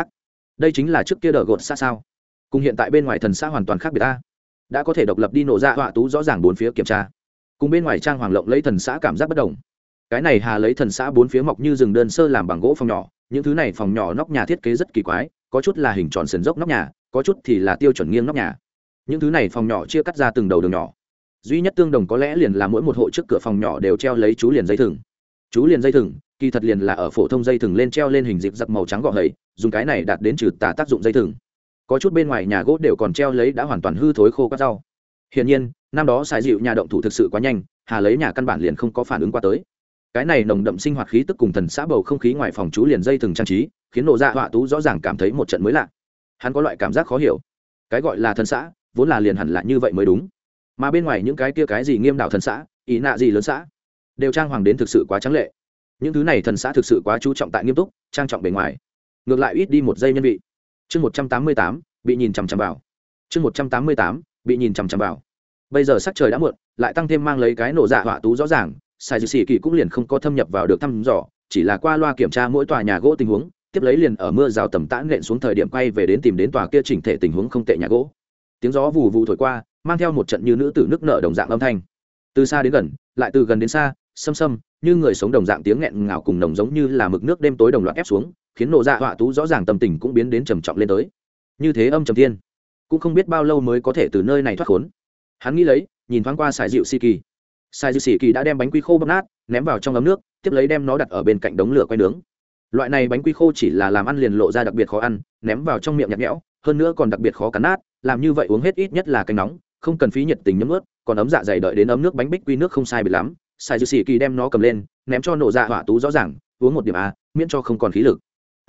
Đây chính là trước kia Đờ Gột xã sao? Cùng hiện tại bên ngoài thần xã hoàn toàn khác biệt ta. Đã có thể độc lập đi, nổ dạ họa tú rõ ràng bốn phía kiểm tra, cùng bên ngoài trang hoàng lộng lấy thần xã cảm giác bất đồng. Cái này hà lấy thần xã bốn phía mọc như rừng đơn sơ làm bằng gỗ phòng nhỏ, những thứ này phòng nhỏ nóc nhà thiết kế rất kỳ quái, có chút là hình tròn sườn dốc nóc nhà, có chút thì là tiêu chuẩn nghiêng nóc nhà. Những thứ này phòng nhỏ chia cắt ra từng đầu đường nhỏ, duy nhất tương đồng có lẽ liền là mỗi một hộ trước cửa phòng nhỏ đều treo lấy chú liền dây thừng. Chú liền dây thừng kỳ thật liền là ở phổ thông dây thừng lên treo lên hình dịp giặc màu trắng gọ hầy, dùng cái này đạt đến trừ tà tác dụng dây thừng. Có chút bên ngoài nhà gỗ đều còn treo lấy đã hoàn toàn hư thối khô các rau. Hiển nhiên năm đó xài dịu nhà động thủ thực sự quá nhanh, hà lấy nhà căn bản liền không có phản ứng qua tới. Cái này nồng đậm sinh hoạt khí tức cùng thần xã bầu không khí ngoài phòng chú liền dây thừng trang trí, khiến Nộ Dạ Họa Tú rõ ràng cảm thấy một trận mới lạ. Hắn có loại cảm giác khó hiểu, cái gọi là thần xã vốn là liền hẳn là như vậy mới đúng, mà bên ngoài những cái kia cái gì nghiêm đạo thần xã, ý nạ gì lớn xã, đều trang hoàng đến thực sự quá trắng lệ. Những thứ này thần xã thực sự quá chú trọng tại nghiêm túc trang trọng bề ngoài, ngược lại ít đi một giây nhân vị. Chương 188, bị nhìn chằm chằm vào. Chương 188, bị nhìn chằm chằm vào. Bây giờ sắc trời đã muộn, lại tăng thêm mang lấy cái Nộ Dạ Họa Tú rõ ràng, sai dư xì kỳ cũng liền không có thâm nhập vào được thăm dò, chỉ là qua loa kiểm tra mỗi tòa nhà gỗ tình huống, tiếp lấy liền ở mưa rào tầm tã nện xuống thời điểm quay về đến tìm đến tòa kia chỉnh thể tình huống không tệ nhà gỗ. Tiếng gió vù vù thổi qua, mang theo một trận như nữ tử nước nở đồng dạng âm thanh, từ xa đến gần, lại từ gần đến xa, xâm xâm như người sống đồng dạng tiếng nghẹn ngào cùng nồng giống như là mực nước đêm tối đồng loạt ép xuống, khiến Nộ Dạ Họa Tú rõ ràng tâm tình cũng biến đến trầm trọng lên tới. Như thế âm trầm thiên, cũng không biết bao lâu mới có thể từ nơi này thoát khốn. Hắn nghĩ lấy, nhìn thoáng qua Sài Dịu Xì Kỳ. Sài Dịu Xì Kỳ đã đem bánh quy khô bóp nát, ném vào trong ấm nước, tiếp lấy đem nó đặt ở bên cạnh đống lửa quay nướng. Loại này bánh quy khô chỉ là làm ăn liền lộ ra đặc biệt khó ăn, ném vào trong miệng nhạt nhẽo, hơn nữa còn đặc biệt khó cắn nát, làm như vậy uống hết ít nhất là canh nóng, không cần phí nhiệt tình nhấm ướt, còn ấm dạ dày đợi đến ấm nước bánh bích quy nước không sai biệt lắm. Sài Dịu Xì Kỳ đem nó cầm lên, ném cho Nộ Dạ Họa Tú rõ ràng, uống một điểm a, miễn cho không còn khí lực.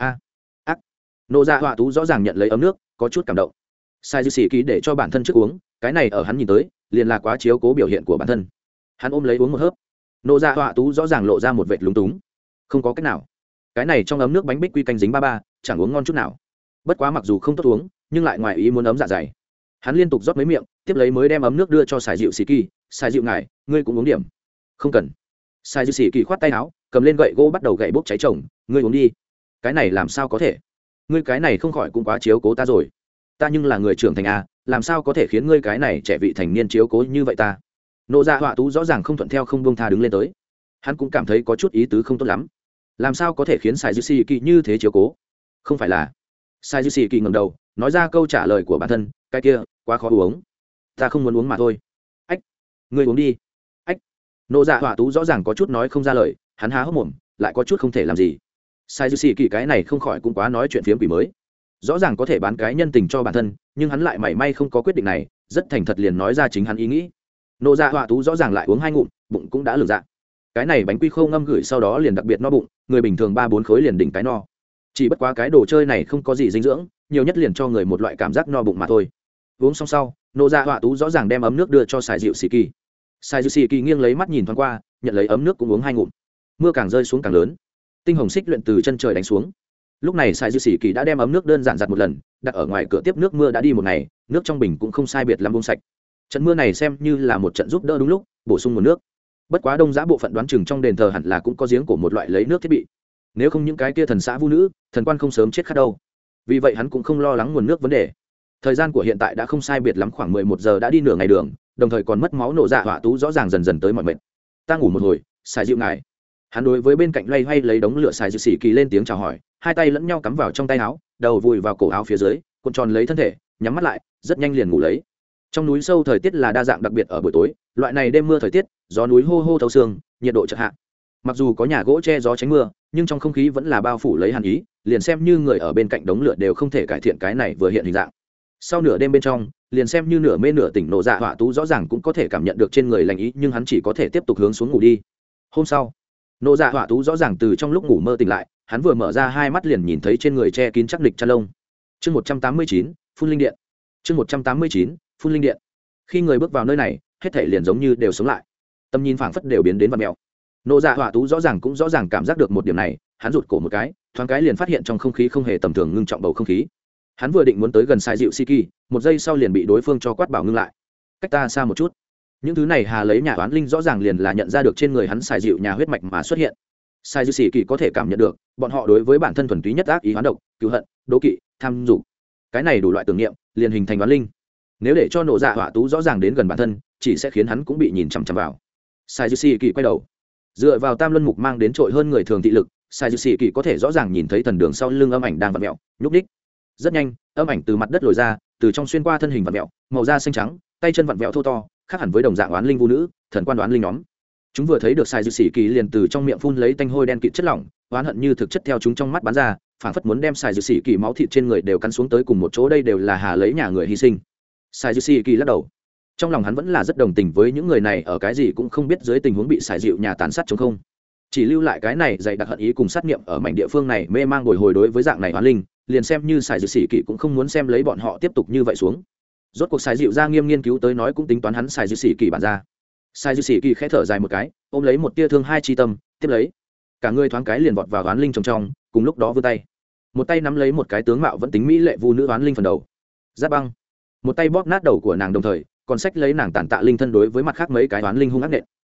Nộ Dạ Họa Tú rõ ràng nhận lấy ấm nước, có chút cảm động. Sai Dư Sĩ Kỳ để cho bản thân trước uống, cái này ở hắn nhìn tới, liền là quá chiếu cố biểu hiện của bản thân. Hắn ôm lấy uống một hớp. Nộ Dạ Họa Tú rõ ràng lộ ra một vệt lúng túng. Không có cách nào, cái này trong ấm nước bánh bích quy canh dính ba ba, chẳng uống ngon chút nào. Bất quá mặc dù không tốt uống, nhưng lại ngoài ý muốn ấm dạ dày. Hắn liên tục rót mấy miệng, tiếp lấy mới đem ấm nước đưa cho Sai Dịu Sĩ Kỳ. Sai Dịu ngài, ngươi cũng uống điểm. Không cần. Sai Dịu Sĩ Kỳ khoát tay áo, cầm lên gậy gỗ bắt đầu gậy bốc cháy chồng. Ngươi uống đi. Cái này làm sao có thể? Ngươi cái này không khỏi cũng quá chiếu cố ta rồi. Ta nhưng là người trưởng thành a, làm sao có thể khiến ngươi cái này trẻ vị thành niên chiếu cố như vậy ta? Nộ Dạ Họa Tú rõ ràng không thuận theo không buông tha đứng lên tới. Hắn cũng cảm thấy có chút ý tứ không tốt lắm. Làm sao có thể khiến Sai Dư Sĩ Kỳ như thế chiếu cố? Không phải là? Sai Dư Sĩ Kỳ ngẩng đầu, nói ra câu trả lời của bản thân, cái kia, quá khó uống. Ta không muốn uống mà thôi. Ách, ngươi uống đi. Ách. Nộ Dạ Họa Tú rõ ràng có chút nói không ra lời, hắn há hốc mồm, lại có chút không thể làm gì. Sai Dư Sĩ Kỳ cái này không khỏi cũng quá nói chuyện phiếm quỷ mới. Rõ ràng có thể bán cái nhân tình cho bản thân, nhưng hắn lại mảy may không có quyết định này, rất thành thật liền nói ra chính hắn ý nghĩ. Nộ Dạ Họa Tú rõ ràng lại uống hai ngụm, bụng cũng đã lửng dạ. Cái này bánh quy khô ngâm gửi sau đó liền đặc biệt no bụng, người bình thường 3-4 khối liền đỉnh cái no. Chỉ bất quá cái đồ chơi này không có gì dinh dưỡng, nhiều nhất liền cho người một loại cảm giác no bụng mà thôi. Uống xong sau, Nộ Dạ Họa Tú rõ ràng đem ấm nước đưa cho Sai Dịu Sĩ Kỳ. Sai Dịu Sĩ Kỳ nghiêng lấy mắt nhìn thoáng qua, nhận lấy ấm nước cũng uống hai ngụm. Mưa càng rơi xuống càng lớn, tinh hồng xích luyện từ chân trời đánh xuống. Lúc này Sai Dư Sĩ Kỳ đã đem ấm nước đơn giản giặt một lần, đặt ở ngoài cửa tiếp nước mưa đã đi một ngày, nước trong bình cũng không sai biệt lắm bông sạch. Trận mưa này xem như là một trận giúp đỡ đúng lúc, bổ sung nguồn nước. Bất quá đông giã bộ phận đoán chừng trong đền thờ hẳn là cũng có giếng của một loại lấy nước thiết bị. Nếu không những cái kia thần xã vu nữ, thần quan không sớm chết khát đâu. Vì vậy hắn cũng không lo lắng nguồn nước vấn đề. Thời gian của hiện tại đã không sai biệt lắm khoảng 11 giờ đã đi nửa ngày đường, đồng thời còn mất máu Nộ Dạ Họa Tú rõ ràng dần dần tới mọi mệt. Ta ngủ một hồi, Sai Dịu ngài. Hắn đối với bên cạnh loay hoay lấy đống lửa Sai Dư Sĩ Kỳ lên tiếng chào hỏi, hai tay lẫn nhau cắm vào trong tay áo, đầu vùi vào cổ áo phía dưới, cuộn tròn lấy thân thể, nhắm mắt lại, rất nhanh liền ngủ lấy. Trong núi sâu thời tiết là đa dạng đặc biệt ở buổi tối, loại này đêm mưa thời tiết, gió núi hô hô thấu xương, nhiệt độ chợt hạ. Mặc dù có nhà gỗ che gió tránh mưa, nhưng trong không khí vẫn là bao phủ lấy hàn ý, liền xem như người ở bên cạnh đống lửa đều không thể cải thiện cái này vừa hiện hình dạng. Sau nửa đêm bên trong, liền xem như nửa mê nửa tỉnh Nộ Dạ Họa Tú rõ ràng cũng có thể cảm nhận được trên người lạnh ý, nhưng hắn chỉ có thể tiếp tục hướng xuống ngủ đi. Hôm sau, Nộ Dạ Họa Tú rõ ràng từ trong lúc ngủ mơ tỉnh lại, hắn vừa mở ra hai mắt liền nhìn thấy trên người che kín chắc địch chăn lông. Chương 189, phun linh điện. Chương 189, phun linh điện. Khi người bước vào nơi này, hết thảy liền giống như đều sống lại. Tầm nhìn phảng phất đều biến đến vặn mèo. Nộ Dạ Họa Tú rõ ràng cảm giác được một điểm này, hắn rụt cổ một cái, thoáng cái liền phát hiện trong không khí không hề tầm thường ngưng trọng bầu không khí. Hắn vừa định muốn tới gần Sai Dịu Sĩ Kỳ, một giây sau liền bị đối phương cho quát bảo ngưng lại. Cách ta xa một chút. Những thứ này hà lấy nhà oán linh rõ ràng liền là nhận ra được trên người hắn Sai Dịu nhà huyết mạch mà xuất hiện. Sai Dư Sĩ Kỳ có thể cảm nhận được, bọn họ đối với bản thân thuần túy nhất ác ý hoán độc, cứu hận, đố kỵ, tham dục. Cái này đủ loại tưởng niệm, liền hình thành oán linh. Nếu để cho Nộ Dạ Họa Tú rõ ràng đến gần bản thân, chỉ sẽ khiến hắn cũng bị nhìn chằm chằm vào. sai dư xì kỳ quay đầu, dựa vào tam luân mục mang đến trội hơn người thường thị lực, sai dư xì kỳ có thể rõ ràng nhìn thấy thần đường sau lưng âm ảnh đang vặn mẹo nhúc đích. Rất nhanh âm ảnh từ mặt đất lồi ra, từ trong xuyên qua thân hình vặn mẹo, màu da xanh trắng, tay chân vặn vẹo thô to, khác hẳn với đồng dạng oán linh vũ nữ, thần quan đoán linh nhóm. Chúng vừa thấy được sai dư xì kỳ liền từ trong miệng phun lấy tanh hôi đen kịt chất lỏng, oán hận như thực chất theo chúng trong mắt bắn ra, phảng phất muốn đem sai dư xì kỳ máu thịt trên người đều cắn xuống tới cùng một chỗ. Đây đều là hà lấy nhà người hy sinh. Sai dư xì kỳ lắc đầu, trong lòng hắn vẫn là rất đồng tình với những người này ở cái gì cũng không biết dưới tình huống bị xài dịu nhà tàn sát chống không, chỉ lưu lại cái này dày đặc hận ý cùng sát nghiệm ở mảnh địa phương này mê mang bồi hồi đối với dạng này oán linh, liền xem như xài dịu xỉ kỵ cũng không muốn xem lấy bọn họ tiếp tục như vậy xuống. Rốt cuộc xài dịu ra nghiêm nghiên cứu tới nói cũng tính toán hắn xài dịu xỉ kỵ bản ra. Xài dịu xỉ kỵ khẽ thở dài một cái, ôm lấy một tia thương hai chi tâm, tiếp lấy cả người thoáng cái liền vọt vào oán linh trong, cùng lúc đó vươn tay, một tay nắm lấy một cái tướng mạo vẫn tính mỹ lệ vu nữ oán linh phần đầu, giáp băng, một tay bóp nát đầu của nàng, đồng thời còn xách lấy nàng tàn tạ linh thân đối với mặt khác mấy cái oán linh hung ác nện,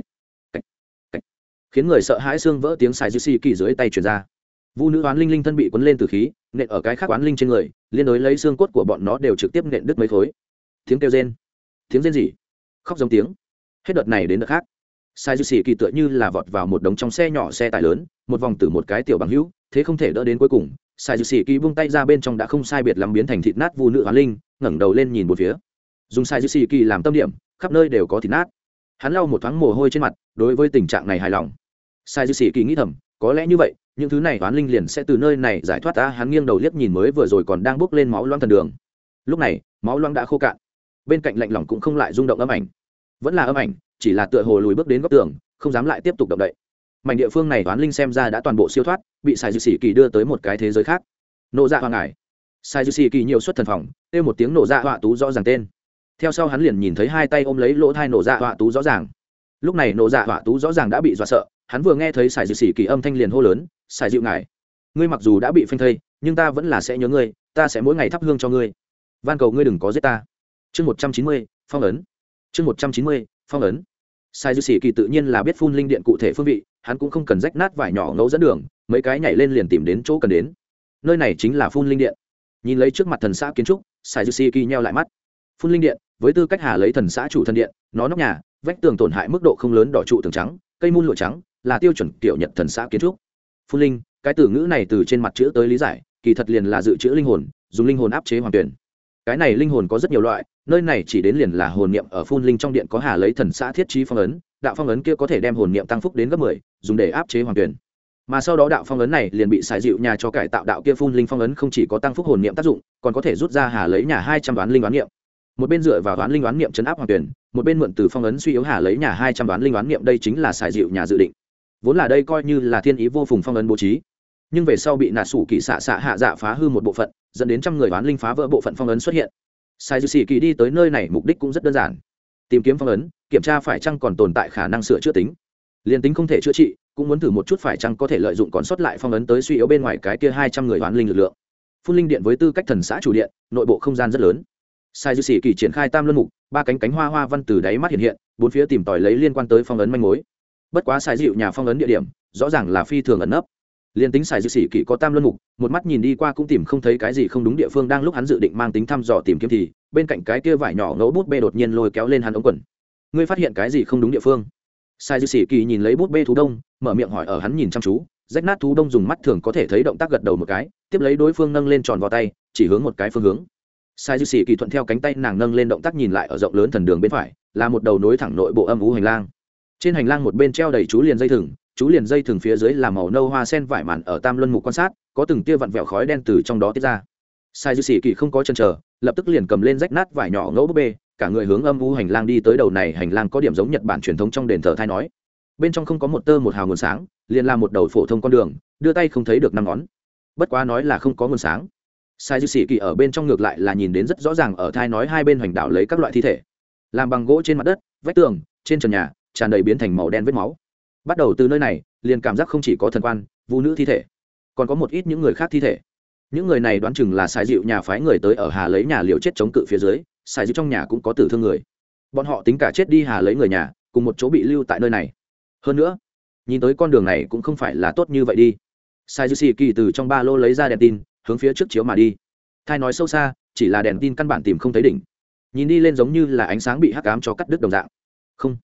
khiến người sợ hãi xương vỡ tiếng xài dư xì kỳ dưới tay truyền ra. Vu nữ oán linh linh thân bị cuốn lên từ khí, nện ở cái khác oán linh trên người, liên đối lấy xương cốt của bọn nó đều trực tiếp nện đứt mấy khối. Tiếng kêu rên, tiếng rên gì, khóc giống tiếng, hết đợt này đến đợt khác. Sai dư xì kỳ tựa như là vọt vào một đống trong xe nhỏ xe tải lớn, một vòng từ một cái tiểu bằng hữu, thế không thể đỡ đến cuối cùng. Sai dư xì kỳ buông tay ra, bên trong đã không sai biệt lắm biến thành thịt nát vu nữ oán linh, ngẩng đầu lên nhìn một phía, dùng sai dư xì kỳ làm tâm điểm, khắp nơi đều có thịt nát. Hắn lau một thoáng mồ hôi trên mặt, đối với tình trạng này hài lòng. Sai dư sĩ kỳ nghĩ thầm, có lẽ như vậy những thứ này oán linh liền sẽ từ nơi này giải thoát ta. Hắn nghiêng đầu liếc nhìn mới vừa rồi còn đang bốc lên máu loang thần đường, lúc này máu loang đã khô cạn, bên cạnh lạnh lỏng cũng không lại rung động. Âm ảnh vẫn là âm ảnh, chỉ là tựa hồ lùi bước đến góc tường, không dám lại tiếp tục động đậy. Mảnh địa phương này oán linh xem ra đã toàn bộ siêu thoát, bị sai dư sĩ kỳ đưa tới một cái thế giới khác. Nộ dạ hoàng ải, sai dư sĩ kỳ nhiều xuất thần phòng, kêu một tiếng nộ dạ họa tú rõ ràng tên, theo sau hắn liền nhìn thấy hai tay ôm lấy lỗ thai nộ dạ họa tú rõ ràng. Lúc này nộ dạ họa tú rõ ràng đã bị dọa sợ, hắn vừa nghe thấy sài dịu xỉ kỳ âm thanh liền hô lớn, sài dịu ngài, ngươi mặc dù đã bị phanh thây nhưng ta vẫn là sẽ nhớ ngươi, ta sẽ mỗi ngày thắp hương cho ngươi, van cầu ngươi đừng có giết ta. Chương 190, phong ấn. Chương 190, phong ấn. Sài dịu xỉ kỳ tự nhiên là biết phun linh điện cụ thể phương vị, hắn cũng không cần rách nát vải nhỏ ngẫu dẫn đường, mấy cái nhảy lên liền tìm đến chỗ cần đến. Nơi này chính là phun linh điện. Nhìn lấy trước mặt thần xã kiến trúc, sài dịu xỉ kỳ nheo lại mắt. Phun linh điện với tư cách hà lấy thần xã chủ thần điện, nó nóc nhà vách tường tổn hại mức độ không lớn, đỏ trụ tường trắng, cây mun lụa trắng, là tiêu chuẩn kiểu Nhật thần xã kiến trúc. Phun linh, cái từ ngữ này từ trên mặt chữ tới lý giải, kỳ thật liền là dự trữ linh hồn, dùng linh hồn áp chế hoàng tuyển. Cái này linh hồn có rất nhiều loại, nơi này chỉ đến liền là hồn niệm ở phun linh trong điện có hà lấy thần xã thiết trí phong ấn, đạo phong ấn kia có thể đem hồn niệm tăng phúc đến gấp 10, dùng để áp chế hoàng tuyển. Mà sau đó đạo phong ấn này liền bị xài dịu nhà cho cải tạo, đạo kia phun linh phong ấn không chỉ có tăng phúc hồn niệm tác dụng, còn có thể rút ra hà lấy nhà 200 đoán linh đoán niệm. Một bên dựa vào đoán linh đoán niệm chấn áp hoàng tuyển, một bên mượn từ phong ấn suy yếu hà lấy nhà 200 đoán linh đoán niệm, đây chính là xài dịu nhà dự định. Vốn là đây coi như là thiên ý vô phùng phong ấn bố trí, nhưng về sau bị nạ sủ kỳ xạ xạ hạ dạ phá hư một bộ phận, dẫn đến trăm người oán linh phá vỡ bộ phận phong ấn xuất hiện. Sai dư sĩ kỳ đi tới nơi này mục đích cũng rất đơn giản, tìm kiếm phong ấn, kiểm tra phải chăng còn tồn tại khả năng sửa chữa tính, liền tính không thể chữa trị cũng muốn thử một chút phải chăng có thể lợi dụng còn sót lại phong ấn tới suy yếu bên ngoài cái kia 200 người oán linh lực lượng. Phun linh điện với tư cách thần xã chủ điện, nội bộ không gian rất lớn. Sai dư sĩ kỳ triển khai tam luân mục, ba cánh cánh hoa hoa văn từ đáy mắt hiện hiện, bốn phía tìm tòi lấy liên quan tới phong ấn manh mối. Bất quá sai dịu nhà phong ấn địa điểm rõ ràng là phi thường ẩn nấp, liên tính xài dư sĩ kỵ có tam luân mục, một mắt nhìn đi qua cũng tìm không thấy cái gì không đúng địa phương. Đang lúc hắn dự định mang tính thăm dò tìm kiếm thì bên cạnh cái kia vải nhỏ ngẫu bút bê đột nhiên lôi kéo lên hắn ống quần. Ngươi phát hiện cái gì không đúng địa phương? Xài dư sĩ kỵ nhìn lấy bút bê thú đông, mở miệng hỏi. Ở hắn nhìn chăm chú, rách nát thú đông dùng mắt thường có thể thấy động tác gật đầu một cái, tiếp lấy đối phương nâng lên tròn vào tay chỉ hướng một cái phương hướng. Xài dư sĩ kỵ thuận theo cánh tay nàng nâng lên động tác nhìn lại, ở rộng lớn thần đường bên phải là một đầu nối thẳng nội bộ âm u hành lang. Trên hành lang một bên treo đầy chú liền dây thừng, chú liền dây thừng phía dưới là màu nâu hoa sen vải màn ở tam luân mục quan sát, có từng tia vặn vẹo khói đen từ trong đó tiết ra. Sai dư sĩ kỳ không có chân chờ, lập tức liền cầm lên rách nát vải nhỏ ngẫu búp bê, cả người hướng âm u hành lang đi tới. Đầu này hành lang có điểm giống Nhật Bản truyền thống trong đền thờ thai nói, bên trong không có một tơ một hào nguồn sáng, liền là một đầu phổ thông con đường, đưa tay không thấy được năm ngón. Bất quá nói là không có nguồn sáng, sai dư sĩ kỳ ở bên trong ngược lại là nhìn đến rất rõ ràng, ở thai nói hai bên hoành đảo lấy các loại thi thể, làm bằng gỗ trên mặt đất, vách tường, trên trần nhà tràn đầy biến thành màu đen vết máu. Bắt đầu từ nơi này liền cảm giác không chỉ có thần quan vu nữ thi thể, còn có một ít những người khác thi thể. Những người này đoán chừng là xài dịu nhà phái người tới ở hà lấy nhà liều chết chống cự phía dưới, xài dịu trong nhà cũng có tử thương người, bọn họ tính cả chết đi hà lấy người nhà cùng một chỗ bị lưu tại nơi này. Hơn nữa nhìn tới con đường này cũng không phải là tốt như vậy đi. Sai dư xì kỳ từ trong ba lô lấy ra đèn tin, hướng phía trước chiếu mà đi. Thai nói sâu xa, chỉ là đèn tin căn bản tìm không thấy đỉnh, nhìn đi lên giống như là ánh sáng bị hắc ám cho cắt đứt đồng dạng. Không,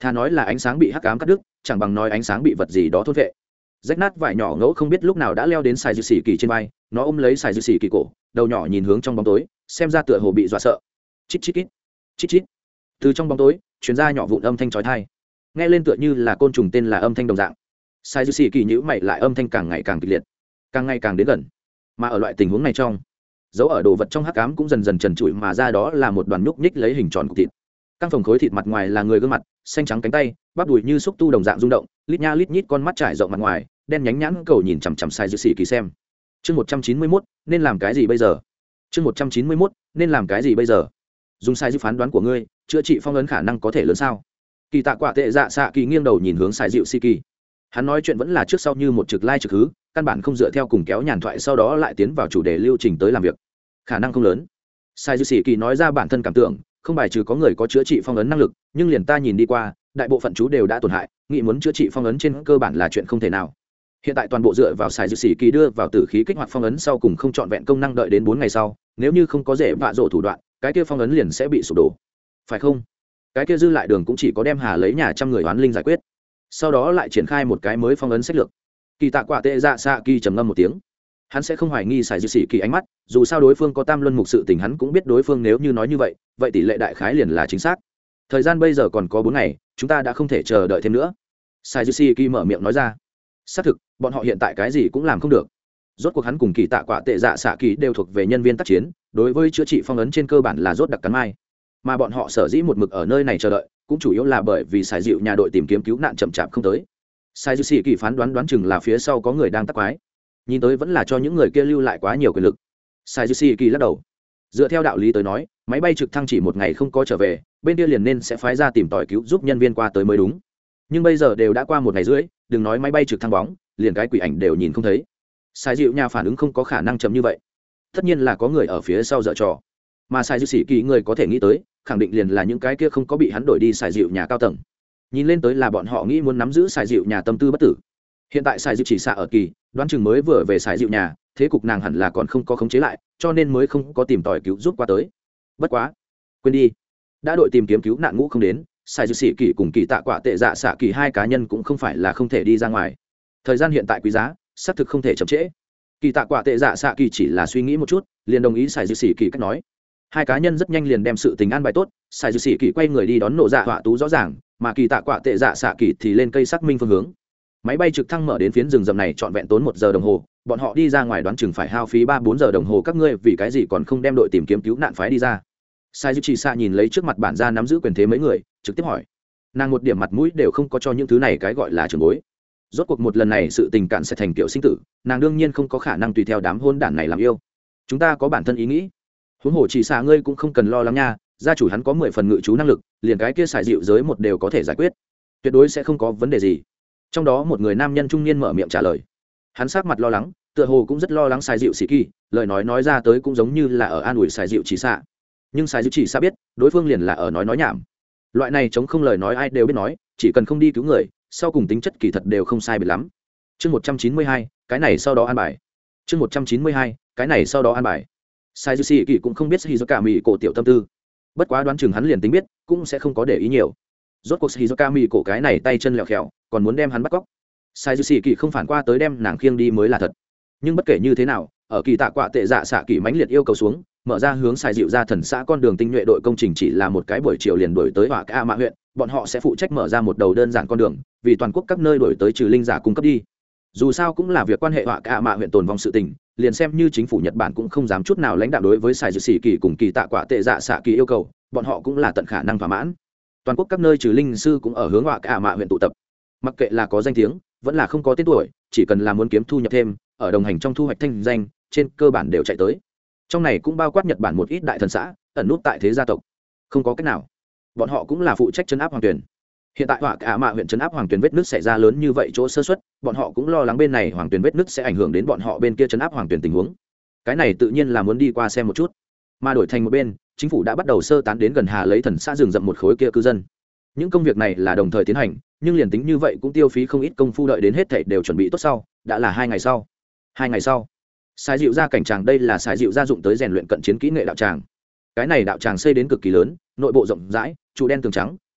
thà nói là ánh sáng bị hắc ám cắt đứt, chẳng bằng nói ánh sáng bị vật gì đó thôn vệ. Rách nát vải nhỏ ngẫu không biết lúc nào đã leo đến xài dư xỉ kỳ trên vai, nó ôm lấy xài dư xỉ kỳ cổ, đầu nhỏ nhìn hướng trong bóng tối, xem ra tựa hồ bị dọa sợ. Chít chít chít, chít chít. Từ trong bóng tối truyền ra nhỏ vụn âm thanh chói tai, nghe lên tựa như là côn trùng tên là âm thanh đồng dạng. Xài dư xỉ kỳ nhíu mày lại, âm thanh càng ngày càng kịch liệt, càng ngày càng đến gần. Mà ở loại tình huống này trong, dấu ở đồ vật trong hắc ám cũng dần dần trần trụi mà ra, đó là một đoàn nhúc nhích lấy hình tròn cục thịt. Căng phồng khối thịt mặt ngoài là người gương mặt, xanh trắng cánh tay, bắp đùi như xúc tu đồng dạng rung động, lít nha lít nhít con mắt trải rộng mặt ngoài, đen nhánh nhãn cầu nhìn chằm chằm sai dư xỉ kỳ xem. Chương 191, nên làm cái gì bây giờ? Chương 191, nên làm cái gì bây giờ? Dùng sai dư phán đoán của ngươi, chữa trị phong ấn khả năng có thể lớn sao? Kỳ Tạ Quả Tệ Dạ Xạ Kỳ nghiêng đầu nhìn hướng sai dịu xỉ kỳ. Hắn nói chuyện vẫn là trước sau như một trực lai trực hứ, căn bản không dựa theo cùng kéo nhàn thoại sau đó lại tiến vào chủ đề lưu trình tới làm việc. Khả năng không lớn. Sai dư xỉ kỳ nói ra bản thân cảm tưởng, không bài trừ có người có chữa trị phong ấn năng lực, nhưng liền ta nhìn đi qua, đại bộ phận chú đều đã tổn hại, nghĩ muốn chữa trị phong ấn trên cơ bản là chuyện không thể nào. Hiện tại toàn bộ dựa vào xài dư xỉ kỳ đưa vào tử khí kích hoạt phong ấn sau cùng không trọn vẹn công năng, đợi đến 4 ngày sau, nếu như không có rễ vạ rộ thủ đoạn, cái kia phong ấn liền sẽ bị sụp đổ, phải không? Cái kia dư lại đường cũng chỉ có đem Hà lấy nhà trăm người oán linh giải quyết, sau đó lại triển khai một cái mới phong ấn sách lược. Kỳ Tạ Quả Tệ Dạ Xạ Kỳ trầm ngâm một tiếng, hắn sẽ không hoài nghi xài dư xỉ kỳ ánh mắt, dù sao đối phương có tam luân mục sự tình, hắn cũng biết đối phương nếu như nói như vậy, vậy tỷ lệ đại khái liền là chính xác. Thời gian bây giờ còn có 4 ngày, chúng ta đã không thể chờ đợi thêm nữa. Sai dư xỉ kỳ mở miệng nói ra. Xác thực, bọn họ hiện tại cái gì cũng làm không được. Rốt cuộc hắn cùng Kỳ Tạ Quả Tệ Dạ Xạ Kỳ đều thuộc về nhân viên tác chiến, đối với chữa trị phong ấn trên cơ bản là rốt đặc cắn mai. Mà bọn họ sở dĩ một mực ở nơi này chờ đợi, cũng chủ yếu là bởi vì Sài Dịu nhà đội tìm kiếm cứu nạn chậm chạp không tới. Sai dư xỉ kỳ phán đoán chừng là phía sau có người đang tắc quái, nhìn tới vẫn là cho những người kia lưu lại quá nhiều quyền lực. Sai dư xỉ kỳ lắc đầu, dựa theo đạo lý tới nói, máy bay trực thăng chỉ 1 ngày không có trở về, bên kia liền nên sẽ phái ra tìm tòi cứu giúp nhân viên qua tới mới đúng. Nhưng bây giờ đều đã qua 1 ngày rưỡi, đừng nói máy bay trực thăng bóng, liền cái quỷ ảnh đều nhìn không thấy. Sai dịu nhà phản ứng không có khả năng chậm như vậy, tất nhiên là có người ở phía sau dở trò. Mà sai dư xỉ kỳ người có thể nghĩ tới, khẳng định liền là những cái kia không có bị hắn đổi đi sai dịu nhà cao tầng. Nhìn lên tới là bọn họ nghĩ muốn nắm giữ sai dịu nhà tâm tư bất tử. Hiện tại sai dịu chỉ xạ ở kỳ, đoán chừng mới vừa về sai dịu nhà, thế cục nàng hẳn là còn không có khống chế lại, cho nên mới không có tìm tòi cứu giúp qua tới. Bất quá, quên đi, đã đội tìm kiếm cứu nạn ngũ không đến, sai dịu xỉ kỳ cùng Kỳ Tạ Quả Tệ Dạ Xạ Kỳ 2 cá nhân cũng không phải là không thể đi ra ngoài. Thời gian hiện tại quý giá, xác thực không thể chậm trễ. Kỳ Tạ Quả Tệ Dạ Xạ Kỳ chỉ là suy nghĩ một chút, liền đồng ý sai dịu xỉ kỳ cách nói. 2 cá nhân rất nhanh liền đem sự tình an bài tốt, sai dịu xỉ kỳ quay người đi đón nộ dạ họa tú rõ ràng, mà Kỳ Tạ Quả Tệ Dạ Xạ Kỳ thì lên cây xác minh phương hướng. Máy bay trực thăng mở đến phiến rừng rậm này trọn vẹn tốn 1 giờ đồng hồ, bọn họ đi ra ngoài đoán chừng phải hao phí 3-4 giờ đồng hồ. Các ngươi vì cái gì còn không đem đội tìm kiếm cứu nạn phái đi ra? Sai dịu chỉ xạ nhìn lấy trước mặt bản gia nắm giữ quyền thế mấy người, trực tiếp hỏi. Nàng một điểm mặt mũi đều không có cho những thứ này cái gọi là trưởng bối. Rốt cuộc một lần này sự tình cạn sẽ thành kiểu sinh tử, nàng đương nhiên không có khả năng tùy theo đám hôn đản này làm yêu. Chúng ta có bản thân ý nghĩ. Huống hồ chỉ xạ ngươi cũng không cần lo lắng nha, gia chủ hắn có 10 phần ngự chú năng lực, liền cái kia xài dịu giới một đều có thể giải quyết, tuyệt đối sẽ không có vấn đề gì. Trong đó một người nam nhân trung niên mở miệng trả lời, hắn sắc mặt lo lắng, tựa hồ cũng rất lo lắng xài dịu xỉ kỳ, lời nói ra tới cũng giống như là ở an ủi xài dịu chỉ xạ. Nhưng xài dịu chỉ xạ biết, đối phương liền là ở nói nhảm. Loại này chống không lời nói ai đều biết nói, chỉ cần không đi cứu người, sau cùng tính chất kỳ thật đều không sai biệt lắm. Chương 192, cái này sau đó an bài. Chương 192, cái này sau đó an bài. Sai dư xỉ kỳ cũng không biết Hizoka Mị cổ tiểu tâm tư, bất quá đoán chừng hắn liền tính biết cũng sẽ không có để ý nhiều. Rốt cuộc Hizoka Mị cổ cái này tay chân lẹo khẹo, còn muốn đem hắn bắt cóc. Sai dư xỉ kỳ không phản qua tới đem nàng khiêng đi mới là thật. Nhưng bất kể như thế nào, ở Kỳ Tạ Quả Tệ Dạ Xạ Kỳ mãnh liệt yêu cầu xuống, mở ra hướng Sai dịu ra thần xã con đường tinh nhuệ đội công trình chỉ là một cái buổi chiều liền đổi tới Hỏa Ca Mạ huyện, bọn họ sẽ phụ trách mở ra một đầu đơn giản con đường, vì toàn quốc các nơi đổi tới trừ linh giả cung cấp đi. Dù sao cũng là việc quan hệ Hỏa Ca Mạ huyện tồn vong sự tình, liền xem như chính phủ Nhật Bản cũng không dám chút nào lãnh đạo đối với Sai dịu xỉ kỳ cùng Kỳ Tạ Quả Tệ Dạ Xạ Kỳ yêu cầu, bọn họ cũng là tận khả năng thỏa mãn. Toàn quốc các nơi trừ linh sư cũng ở hướng Hỏa Ca Mạ huyện tụ tập, mặc kệ là có danh tiếng vẫn là không có tên tuổi, chỉ cần là muốn kiếm thu nhập thêm, ở đồng hành trong thu hoạch thanh danh, trên cơ bản đều chạy tới. Trong này cũng bao quát Nhật Bản một ít đại thần xã ẩn nút tại thế gia tộc, không có cách nào, bọn họ cũng là phụ trách trấn áp hoàng tuyển. Hiện tại Hỏa Ca Mạ huyện trấn áp hoàng tuyển vết nứt xảy ra lớn như vậy chỗ sơ suất, bọn họ cũng lo lắng bên này hoàng tuyển vết nứt sẽ ảnh hưởng đến bọn họ bên kia trấn áp hoàng tuyển tình huống. Cái này tự nhiên là muốn đi qua xem một chút. Mà đổi thành một bên, chính phủ đã bắt đầu sơ tán đến gần Hà lấy thần xã rừng rậm một khối kia cư dân. Những công việc này là đồng thời tiến hành, nhưng liền tính như vậy cũng tiêu phí không ít công phu, đợi đến hết thảy đều chuẩn bị tốt sau, đã là 2 ngày sau. 2 ngày sau, Sai dịu ra cảnh tràng, đây là Sai dịu ra dụng tới rèn luyện cận chiến kỹ nghệ đạo tràng. Cái này đạo tràng xây đến cực kỳ lớn, nội bộ rộng rãi, trụ đen tường trắng,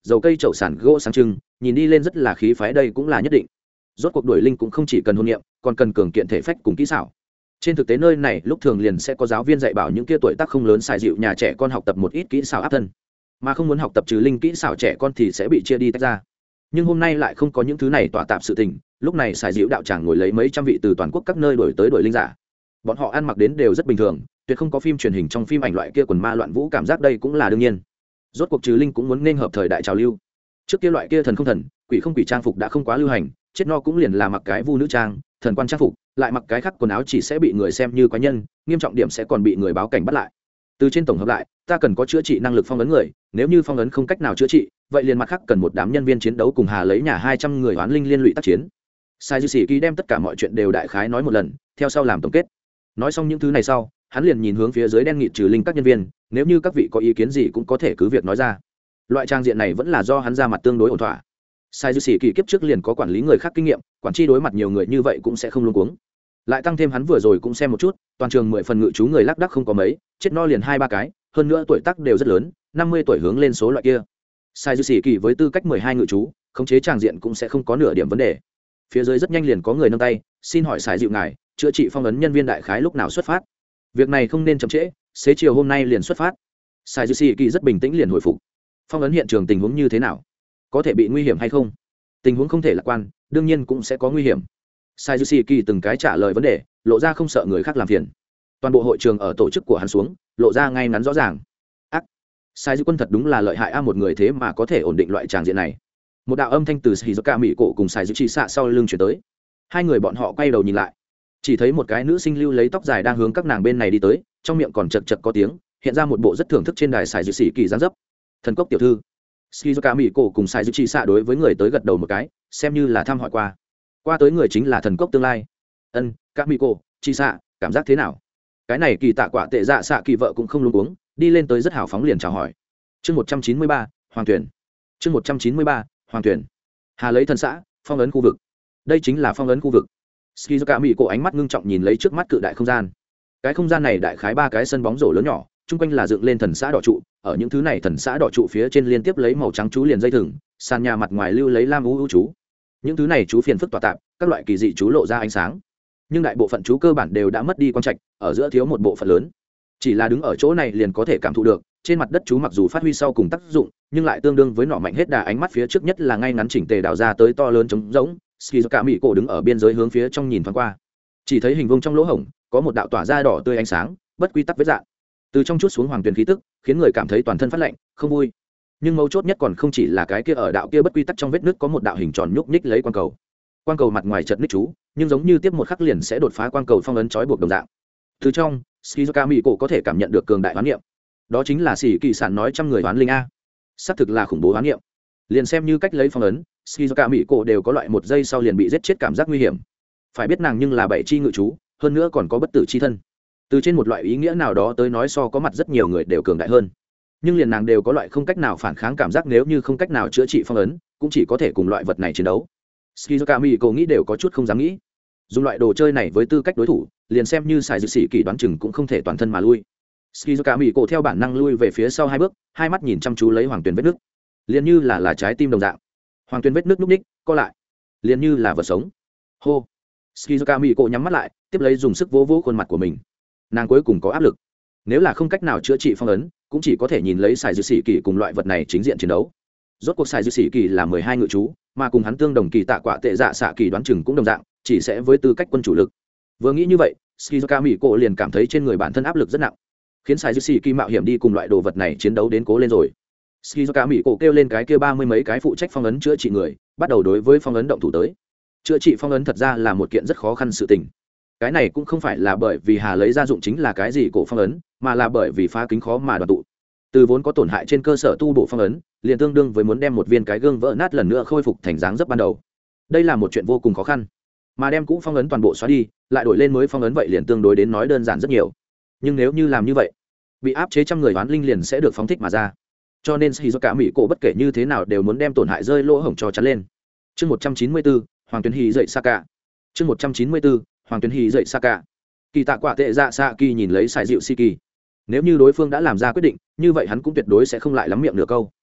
dầu cây chậu sản gỗ sáng trưng, nhìn đi lên rất là khí phái, đây cũng là nhất định. Rốt cuộc đuổi linh cũng không chỉ cần hôn niệm, còn cần cường kiện thể phách cùng kỹ xảo. Trên thực tế nơi này lúc thường liền sẽ có giáo viên dạy bảo những kia tuổi tác không lớn xài dịu nhà trẻ con học tập một ít kỹ xảo áp thân, mà không muốn học tập trừ linh kỹ xảo trẻ con thì sẽ bị chia đi tách ra. Nhưng hôm nay lại không có những thứ này tỏa tạp sự tình. Lúc này xài dịu đạo tràng ngồi lấy mấy trăm vị từ toàn quốc các nơi đổi tới đổi linh giả, bọn họ ăn mặc đến đều rất bình thường, tuyệt không có phim truyền hình trong phim ảnh loại kia quần ma loạn vũ cảm giác, đây cũng là đương nhiên. Rốt cuộc trừ linh cũng muốn nên hợp thời đại trào lưu. Trước kia loại kia thần không thần, quỷ không quỷ trang phục đã không quá lưu hành, chết no cũng liền là mặc cái vu nữ trang, thần quan trang phục, lại mặc cái khác quần áo chỉ sẽ bị người xem như quái nhân, nghiêm trọng điểm sẽ còn bị người báo cảnh bắt lại. Từ trên tổng hợp lại, ta cần có chữa trị năng lực phong ấn người, nếu như phong ấn không cách nào chữa trị, vậy liền mặt khác cần một đám nhân viên chiến đấu cùng hà lấy nhà 200 người oán linh liên lụy tác chiến. Sai Dư Sĩ Kỳ đem tất cả mọi chuyện đều đại khái nói một lần, theo sau làm tổng kết. Nói xong những thứ này sau, hắn liền nhìn hướng phía dưới đen nghịt trừ linh các nhân viên, nếu như các vị có ý kiến gì cũng có thể cứ việc nói ra. Loại trang diện này vẫn là do hắn ra mặt tương đối ổn thỏa. Sai Dư Sĩ Kỳ kiếp trước liền có quản lý người khác kinh nghiệm, quản tri đối mặt nhiều người như vậy cũng sẽ không luống cuống. Lại tăng thêm hắn vừa rồi cũng xem một chút, toàn trường 10 phần ngự chú người lác đác không có mấy, chết no liền 2-3 cái, hơn nữa tuổi tác đều rất lớn, 50 tuổi hướng lên số loại kia. Sai Dư Sĩ Kỳ với tư cách 12 ngự chú, khống chế tràng diện cũng sẽ không có nửa điểm vấn đề. Phía dưới rất nhanh liền có người nâng tay, xin hỏi Sai Dịu ngài, chữa trị phong ấn nhân viên đại khái lúc nào xuất phát? Việc này không nên chậm trễ, xế chiều hôm nay liền xuất phát. Sai Dư Sĩ Kỳ rất bình tĩnh liền hồi phục. Phong ấn hiện trường tình huống như thế nào? Có thể bị nguy hiểm hay không? Tình huống không thể lạc quan, đương nhiên cũng sẽ có nguy hiểm. Sai Dư Sĩ Kỳ từng cái trả lời vấn đề, lộ ra không sợ người khác làm phiền. Toàn bộ hội trường ở tổ chức của hắn xuống, lộ ra ngay ngắn rõ ràng. Sai Dư Quân thật đúng là lợi hại a, một người thế mà có thể ổn định loại tràng diện này. Một đạo âm thanh từ Shizuka Mỹ cổ cùng Sai Dư Chỉ xạ sau lưng chuyển tới. Hai người bọn họ quay đầu nhìn lại, chỉ thấy một cái nữ sinh lưu lấy tóc dài đang hướng các nàng bên này đi tới, trong miệng còn chật chật có tiếng, hiện ra một bộ rất thưởng thức trên đài Sai Dư Sĩ Kỳ dáng dấp. Thần cốc tiểu thư. Shizuka Mỹ cổ cùng Sai Dư Chỉ xạ đối với người tới gật đầu một cái, xem như là thăm hỏi qua tới người chính là thần cốc tương lai. Ân, các Mỹ cổ, Chỉ xạ, cảm giác thế nào? Cái này kỳ tạ quả tệ dạ xạ kỳ vợ cũng không luống cuống, đi lên tới rất hào phóng liền chào hỏi. Chương 193, Hoàng tuyển. Chương 193, Hoàng tuyển. Hà lấy thần xã, phong ấn khu vực. Đây chính là phong ấn khu vực. Shizuka Mỹ cổ ánh mắt ngưng trọng nhìn lấy trước mắt cự đại không gian. Cái không gian này đại khái 3 cái sân bóng rổ lớn nhỏ, chung quanh là dựng lên thần xã đỏ trụ, ở những thứ này thần xã đỏ trụ phía trên liên tiếp lấy màu trắng chú liền dây thừng, sàn nhà mặt ngoài lưu lấy lam u chú. Những thứ này chú phiền phức tỏa tạp, các loại kỳ dị chú lộ ra ánh sáng. Nhưng đại bộ phận chú cơ bản đều đã mất đi quang trạch, ở giữa thiếu một bộ phận lớn. Chỉ là đứng ở chỗ này liền có thể cảm thụ được, trên mặt đất chú mặc dù phát huy sau cùng tác dụng, nhưng lại tương đương với nỏ mạnh hết đà, ánh mắt phía trước nhất là ngay ngắn chỉnh tề đào ra tới to lớn trống rỗng. Shizuka Mỹ cổ đứng ở biên giới hướng phía trong nhìn thoáng qua, chỉ thấy hình vuông trong lỗ hổng có một đạo tỏa ra đỏ tươi ánh sáng, bất quy tắc vết dạng. Từ trong chút xuống hoàng tuyền khí tức, khiến người cảm thấy toàn thân phát lạnh, không vui. Nhưng mấu chốt nhất còn không chỉ là cái kia, ở đạo kia bất quy tắc trong vết nứt có một đạo hình tròn nhúc nhích lấy quang cầu. Quang cầu mặt ngoài chật ních chú, nhưng giống như tiếp một khắc liền sẽ đột phá quang cầu phong ấn trói buộc đồng dạng. Từ trong, Shizuka Mỹ cổ có thể cảm nhận được cường đại hoán niệm. Đó chính là Sĩ Kỳ Sản nói trăm người hoán linh a. Xác thực là khủng bố hoán niệm. Liền xem như cách lấy phong ấn, Shizuka Mỹ cổ đều có loại một giây sau liền bị giết chết cảm giác nguy hiểm. Phải biết nàng nhưng là 7 chi ngự chú, hơn nữa còn có bất tử chi thân. Từ trên một loại ý nghĩa nào đó tới nói, so có mặt rất nhiều người đều cường đại hơn. Nhưng liền nàng đều có loại không cách nào phản kháng cảm giác, nếu như không cách nào chữa trị phong ấn, cũng chỉ có thể cùng loại vật này chiến đấu. Shizuka Mỹ cổ nghĩ đều có chút không dám nghĩ. Dùng loại đồ chơi này với tư cách đối thủ, liền xem như Sai Dư Sĩ Kỳ đoán chừng cũng không thể toàn thân mà lui. Shizuka Mỹ cổ theo bản năng lui về phía sau 2 bước, hai mắt nhìn chăm chú lấy hoàng tuyền vết nứt, liền như là trái tim đồng dạng. Hoàng tuyền vết nứt núc ních co lại, liền như là vật sống. Hô. Shizuka Mỹ cổ nhắm mắt lại, tiếp lấy dùng sức vỗ vỗ khuôn mặt của mình. Nàng cuối cùng có áp lực. Nếu là không cách nào chữa trị phong ấn, cũng chỉ có thể nhìn lấy Sai Dư Sĩ Kỳ cùng loại vật này chính diện chiến đấu. Rốt cuộc Sai Dư Sĩ Kỳ là 12 ngự chú, mà cùng hắn tương đồng kỳ tạ quả tệ dạ xạ kỳ đoán chừng cũng đồng dạng, chỉ sẽ với tư cách quân chủ lực. Vừa nghĩ như vậy, Shizuka Mỹ cổ liền cảm thấy trên người bản thân áp lực rất nặng, khiến Sai Dư Sĩ Kỳ mạo hiểm đi cùng loại đồ vật này chiến đấu đến cố lên rồi. Shizuka Mỹ cổ kêu lên cái kia 30 mấy cái phụ trách phong ấn chữa trị người, bắt đầu đối với phong ấn động thủ tới. Chữa trị phong ấn thật ra là một kiện rất khó khăn sự tình. Cái này cũng không phải là bởi vì Hà lấy gia dụng chính là cái gì cổ phong ấn, mà là bởi vì phá kính khó mà đoàn tụ. Từ vốn có tổn hại trên cơ sở tu bổ phong ấn, liền tương đương với muốn đem một viên cái gương vỡ nát lần nữa khôi phục thành dáng dấp ban đầu. Đây là một chuyện vô cùng khó khăn. Mà đem cũ phong ấn toàn bộ xóa đi, lại đổi lên mới phong ấn, vậy liền tương đối đến nói đơn giản rất nhiều. Nhưng nếu như làm như vậy, bị áp chế trăm người oán linh liền sẽ được phóng thích mà ra. Cho nên Shizuka Mỹ cổ bất kể như thế nào đều muốn đem tổn hại rơi lỗ hổng cho chắn lên. Chương 194, Hoàng Tuyến Hỉ dậy Saka. Chương 194, Hoàng Tuyến Hỉ dậy Saka. Kỳ tạ quả tệ dạ Saki nhìn lấy Sai Dịu Siki. Nếu như đối phương đã làm ra quyết định, như vậy hắn cũng tuyệt đối sẽ không lại lắm miệng nửa câu.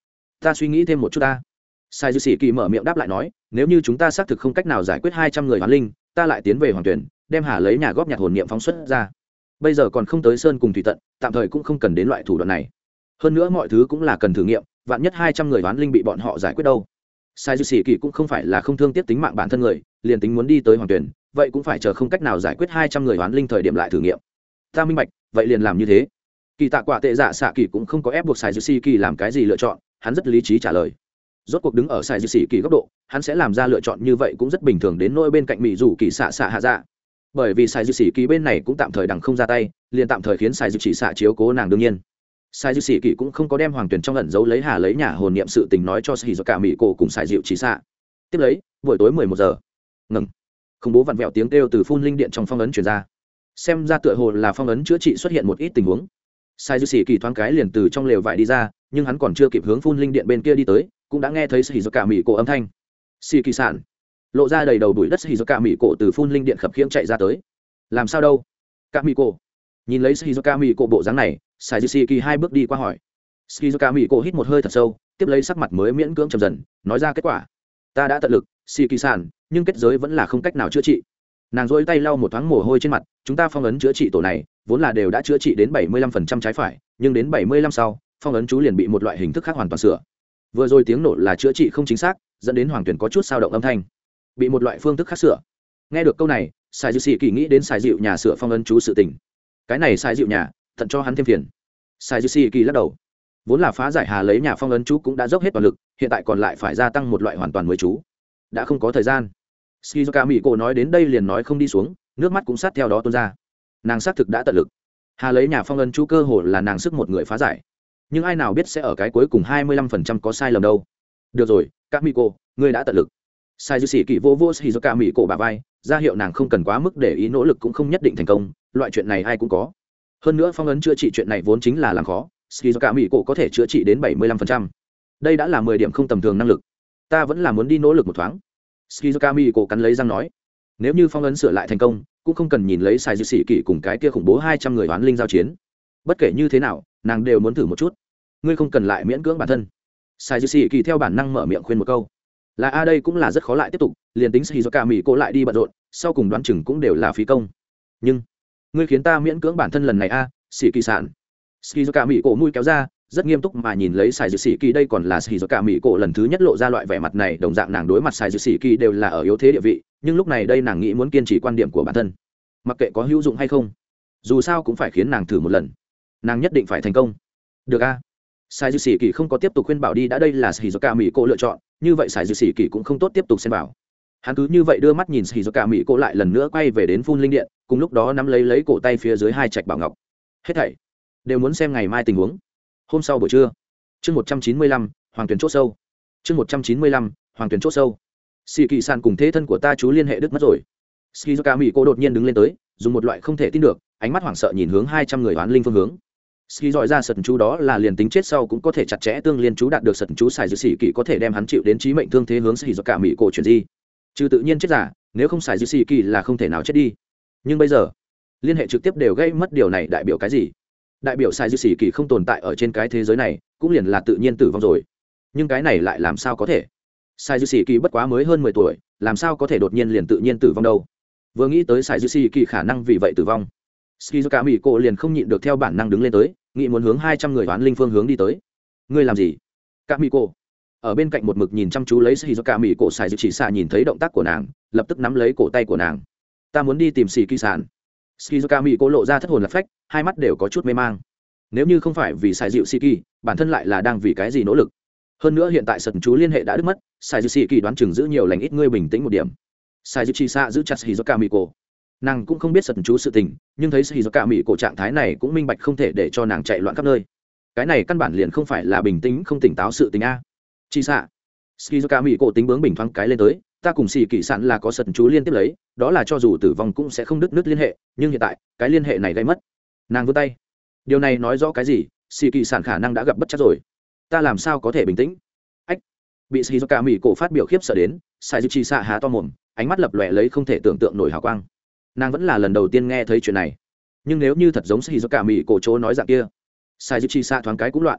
ta suy nghĩ thêm một chút ta. Sai dư sĩ kỳ mở miệng đáp lại nói, nếu như chúng ta xác thực không cách nào giải quyết 200 người hoán linh, ta lại tiến về hoàng tuyển, đem hà lấy nhà góp nhặt hồn niệm phóng xuất ra. Bây giờ còn không tới sơn cùng thủy tận, tạm thời cũng không cần đến loại thủ đoạn này. Hơn nữa mọi thứ cũng là cần thử nghiệm, vạn nhất 200 người hoán linh bị bọn họ giải quyết đâu. Sai dư sĩ kỳ cũng không phải là không thương tiếc tính mạng bản thân người, liền tính muốn đi tới hoàng tuyển, vậy cũng phải chờ không cách nào giải quyết 200 người hoán linh thời điểm lại thử nghiệm. Ta minh bạch, vậy liền làm như thế. Kỳ tạ quả tệ dạ xạ kỳ cũng không có ép buộc Sai dư sĩ kỳ làm cái gì lựa chọn, hắn rất lý trí trả lời. Rốt cuộc đứng ở Sai dư sĩ kỳ góc độ, hắn sẽ làm ra lựa chọn như vậy cũng rất bình thường, đến nỗi bên cạnh mỹ dù kỳ xạ xạ hạ dạ. Bởi vì Sai dư sĩ kỳ bên này cũng tạm thời đằng không ra tay, liền tạm thời khiến Sai dư chỉ xạ chiếu cố nàng đương nhiên. Sai dư sĩ kỳ cũng không có đem hoàng tuyển trong ẩn giấu lấy hà lấy nhà hồn niệm sự tình nói cho Sai dư cả mỹ cổ cùng Sai dịu chỉ xạ. Tiếp lấy, buổi tối 11 giờ. Ngừng. Không bố vặn vẹo tiếng kêu từ phun linh điện trong phong ấn truyền ra. Xem ra tựa hồ là phong ấn chữa trị xuất hiện một ít tình huống. Sai dư sĩ kỳ thoáng cái liền từ trong lều vải đi ra, nhưng hắn còn chưa kịp hướng phun linh điện bên kia đi tới, cũng đã nghe thấy Shizuka mỹ cổ âm thanh. Sĩ kỳ sản. Lộ ra đầy đầu bụi đất Shizuka mỹ cổ từ phun linh điện khập khiễng chạy ra tới. Làm sao đâu? Cả mỹ cổ. Nhìn lấy Shizuka mỹ cổ bộ dáng này, Sai dư sĩ kỳ hai bước đi qua hỏi. Shizuka mỹ cổ hít một hơi thật sâu, tiếp lấy sắc mặt mới miễn cưỡng trầm dần, nói ra kết quả. Ta đã tận lực, Sĩ kỳ sản, nhưng kết giới vẫn là không cách nào chữa trị. Nàng duỗi tay lau một thoáng mồ hôi trên mặt, chúng ta phong ấn chữa trị tổ này vốn là đều đã chữa trị đến 75% trái phải, nhưng đến 75 sau phong ấn chú liền bị một loại hình thức khác hoàn toàn sửa. Vừa rồi tiếng nổ là chữa trị không chính xác, dẫn đến hoàng tuyển có chút dao động âm thanh, bị một loại phương thức khác sửa. Nghe được câu này, Sai dư sĩ kỳ nghĩ đến Sai dịu nhà sửa phong ấn chú sự tình. Cái này Sai dịu nhà thận cho hắn thêm phiền. Sai dư sĩ kỳ lắc đầu, vốn là phá giải hà lấy nhà phong ấn chú cũng đã dốc hết toàn lực, hiện tại còn lại phải gia tăng một loại hoàn toàn mới chú, đã không có thời gian. Shizuka mỹ cổ nói đến đây liền nói không đi xuống, nước mắt cũng sát theo đó tuôn ra. Nàng xác thực đã tận lực, hà lấy nhà phong ấn chú cơ hồ là nàng sức một người phá giải, nhưng ai nào biết sẽ ở cái cuối cùng 25% có sai lầm đâu. Được rồi, các mỹ cổ, ngươi đã tận lực. Sai dư sĩ kỳ vô Shizuka mỹ cổ bả vai, ra hiệu nàng không cần quá mức để ý, nỗ lực cũng không nhất định thành công, loại chuyện này ai cũng có. Hơn nữa phong ấn chữa trị chuyện này vốn chính là làm khó, Shizuka mỹ cổ có thể chữa trị đến 75%, đây đã là 10 điểm không tầm thường năng lực. Ta vẫn là muốn đi nỗ lực một thoáng. Shizuka mỹ cổ cắn lấy răng nói, nếu như phong ấn sửa lại thành công, cũng không cần nhìn lấy Sai dư sĩ kỳ cùng cái kia khủng bố 200 người hoán linh giao chiến. Bất kể như thế nào, nàng đều muốn thử một chút. Ngươi không cần lại miễn cưỡng bản thân. Sai dư sĩ kỳ theo bản năng mở miệng khuyên một câu. Là a đây cũng là rất khó lại tiếp tục, liền tính Shizuka mỹ cổ lại đi bận rộn, sau cùng đoán chừng cũng đều là phí công. Nhưng ngươi khiến ta miễn cưỡng bản thân lần này a, sĩ kỳ sản. Shizuka mỹ cổ mũi kéo ra, rất nghiêm túc mà nhìn lấy Sai dư sĩ kỳ, đây còn là Shizuka mỹ cổ lần thứ nhất lộ ra loại vẻ mặt này, đồng dạng nàng đối mặt Sai dư sĩ kỳ đều là ở yếu thế địa vị, nhưng lúc này đây nàng nghĩ muốn kiên trì quan điểm của bản thân, mặc kệ có hữu dụng hay không, dù sao cũng phải khiến nàng thử một lần, nàng nhất định phải thành công. Được a. Sai dư sĩ kỳ không có tiếp tục khuyên bảo đi, đã đây là Shizuka mỹ cổ lựa chọn, như vậy Sai dư sĩ kỳ cũng không tốt tiếp tục xen vào. Hắn cứ như vậy đưa mắt nhìn Shizuka mỹ cổ lại lần nữa quay về đến phun linh điện, cùng lúc đó nắm lấy cổ tay phía dưới hai trạch bảo ngọc. Hết thảy đều muốn xem ngày mai tình huống. Hôm sau buổi trưa, chương 195, hoàng tuyển chốt sâu. Chương 195, hoàng tuyển chốt sâu. Sĩ kỳ san cùng thế thân của ta chú liên hệ đứt mất rồi. Shizuka mỹ cổ đột nhiên đứng lên tới, dùng một loại không thể tin được ánh mắt hoảng sợ nhìn hướng 200 người oán linh phương hướng. Ski dọi ra sật chú đó là liền tính chết sau cũng có thể chặt chẽ tương liên chú đạt được sật chú Sai dư sĩ kỳ có thể đem hắn chịu đến chí mệnh thương thế hướng Shizuka mỹ cổ chuyển di. Trừ tự nhiên chết giả, nếu không Sai dư sĩ kỳ là không thể nào chết đi. Nhưng bây giờ, liên hệ trực tiếp đều gây mất, điều này đại biểu cái gì? Đại biểu Sai dư sĩ kỳ không tồn tại ở trên cái thế giới này, cũng liền là tự nhiên tử vong rồi. Nhưng cái này lại làm sao có thể? Sai dư sĩ kỳ bất quá mới hơn 10 tuổi, làm sao có thể đột nhiên liền tự nhiên tử vong đâu? Vừa nghĩ tới Sai dư sĩ kỳ khả năng vì vậy tử vong, Shizuka mỹ cổ liền không nhịn được theo bản năng đứng lên tới, nghĩ muốn hướng 200 người oán linh phương hướng đi tới. Ngươi làm gì? Cả mỹ cổ ở bên cạnh một mực nhìn chăm chú lấy Shizuka mỹ cổ, Sai dư chỉ xạ nhìn thấy động tác của nàng, lập tức nắm lấy cổ tay của nàng. Ta muốn đi tìm sĩ kỳ sản. Shizuka mỹ cổ lộ ra thất hồn lạc phách, hai mắt đều có chút mê mang. Nếu như không phải vì Sai dịu sĩ kỳ, bản thân lại là đang vì cái gì nỗ lực? Hơn nữa hiện tại sật chú liên hệ đã đứt mất, Sai dư sĩ kỳ đoán chừng giữ nhiều lành ít, ngươi bình tĩnh một điểm. Sai dư chỉ xạ giữ chặt Shizuka mỹ cổ. Nàng cũng không biết sật chú sự tình, nhưng thấy Shizuka mỹ cổ trạng thái này cũng minh bạch không thể để cho nàng chạy loạn khắp nơi. Cái này căn bản liền không phải là bình tĩnh không tỉnh táo sự tình a. Chi xạ. Shizuka mỹ cổ tính bướng bình thoáng cái lên tới, ta cùng sĩ kỳ sản là có sật chú liên tiếp lấy, đó là cho dù tử vong cũng sẽ không đứt liên hệ, nhưng hiện tại cái liên hệ này gây mất. Nàng vươn tay. Điều này nói rõ cái gì? Sĩ kỳ sản khả năng đã gặp bất trắc rồi. Ta làm sao có thể bình tĩnh? Ách. Bị Shizuka mỹ cổ phát biểu khiếp sợ đến, Sai dư chi xạ há to mồm, ánh mắt lập lòe lấy không thể tưởng tượng nổi hào quang. Nàng vẫn là lần đầu tiên nghe thấy chuyện này, nhưng nếu như thật giống Shizuka mỹ cổ chỗ nói dạng kia, Sai dư chi xạ thoáng cái cũng loạn.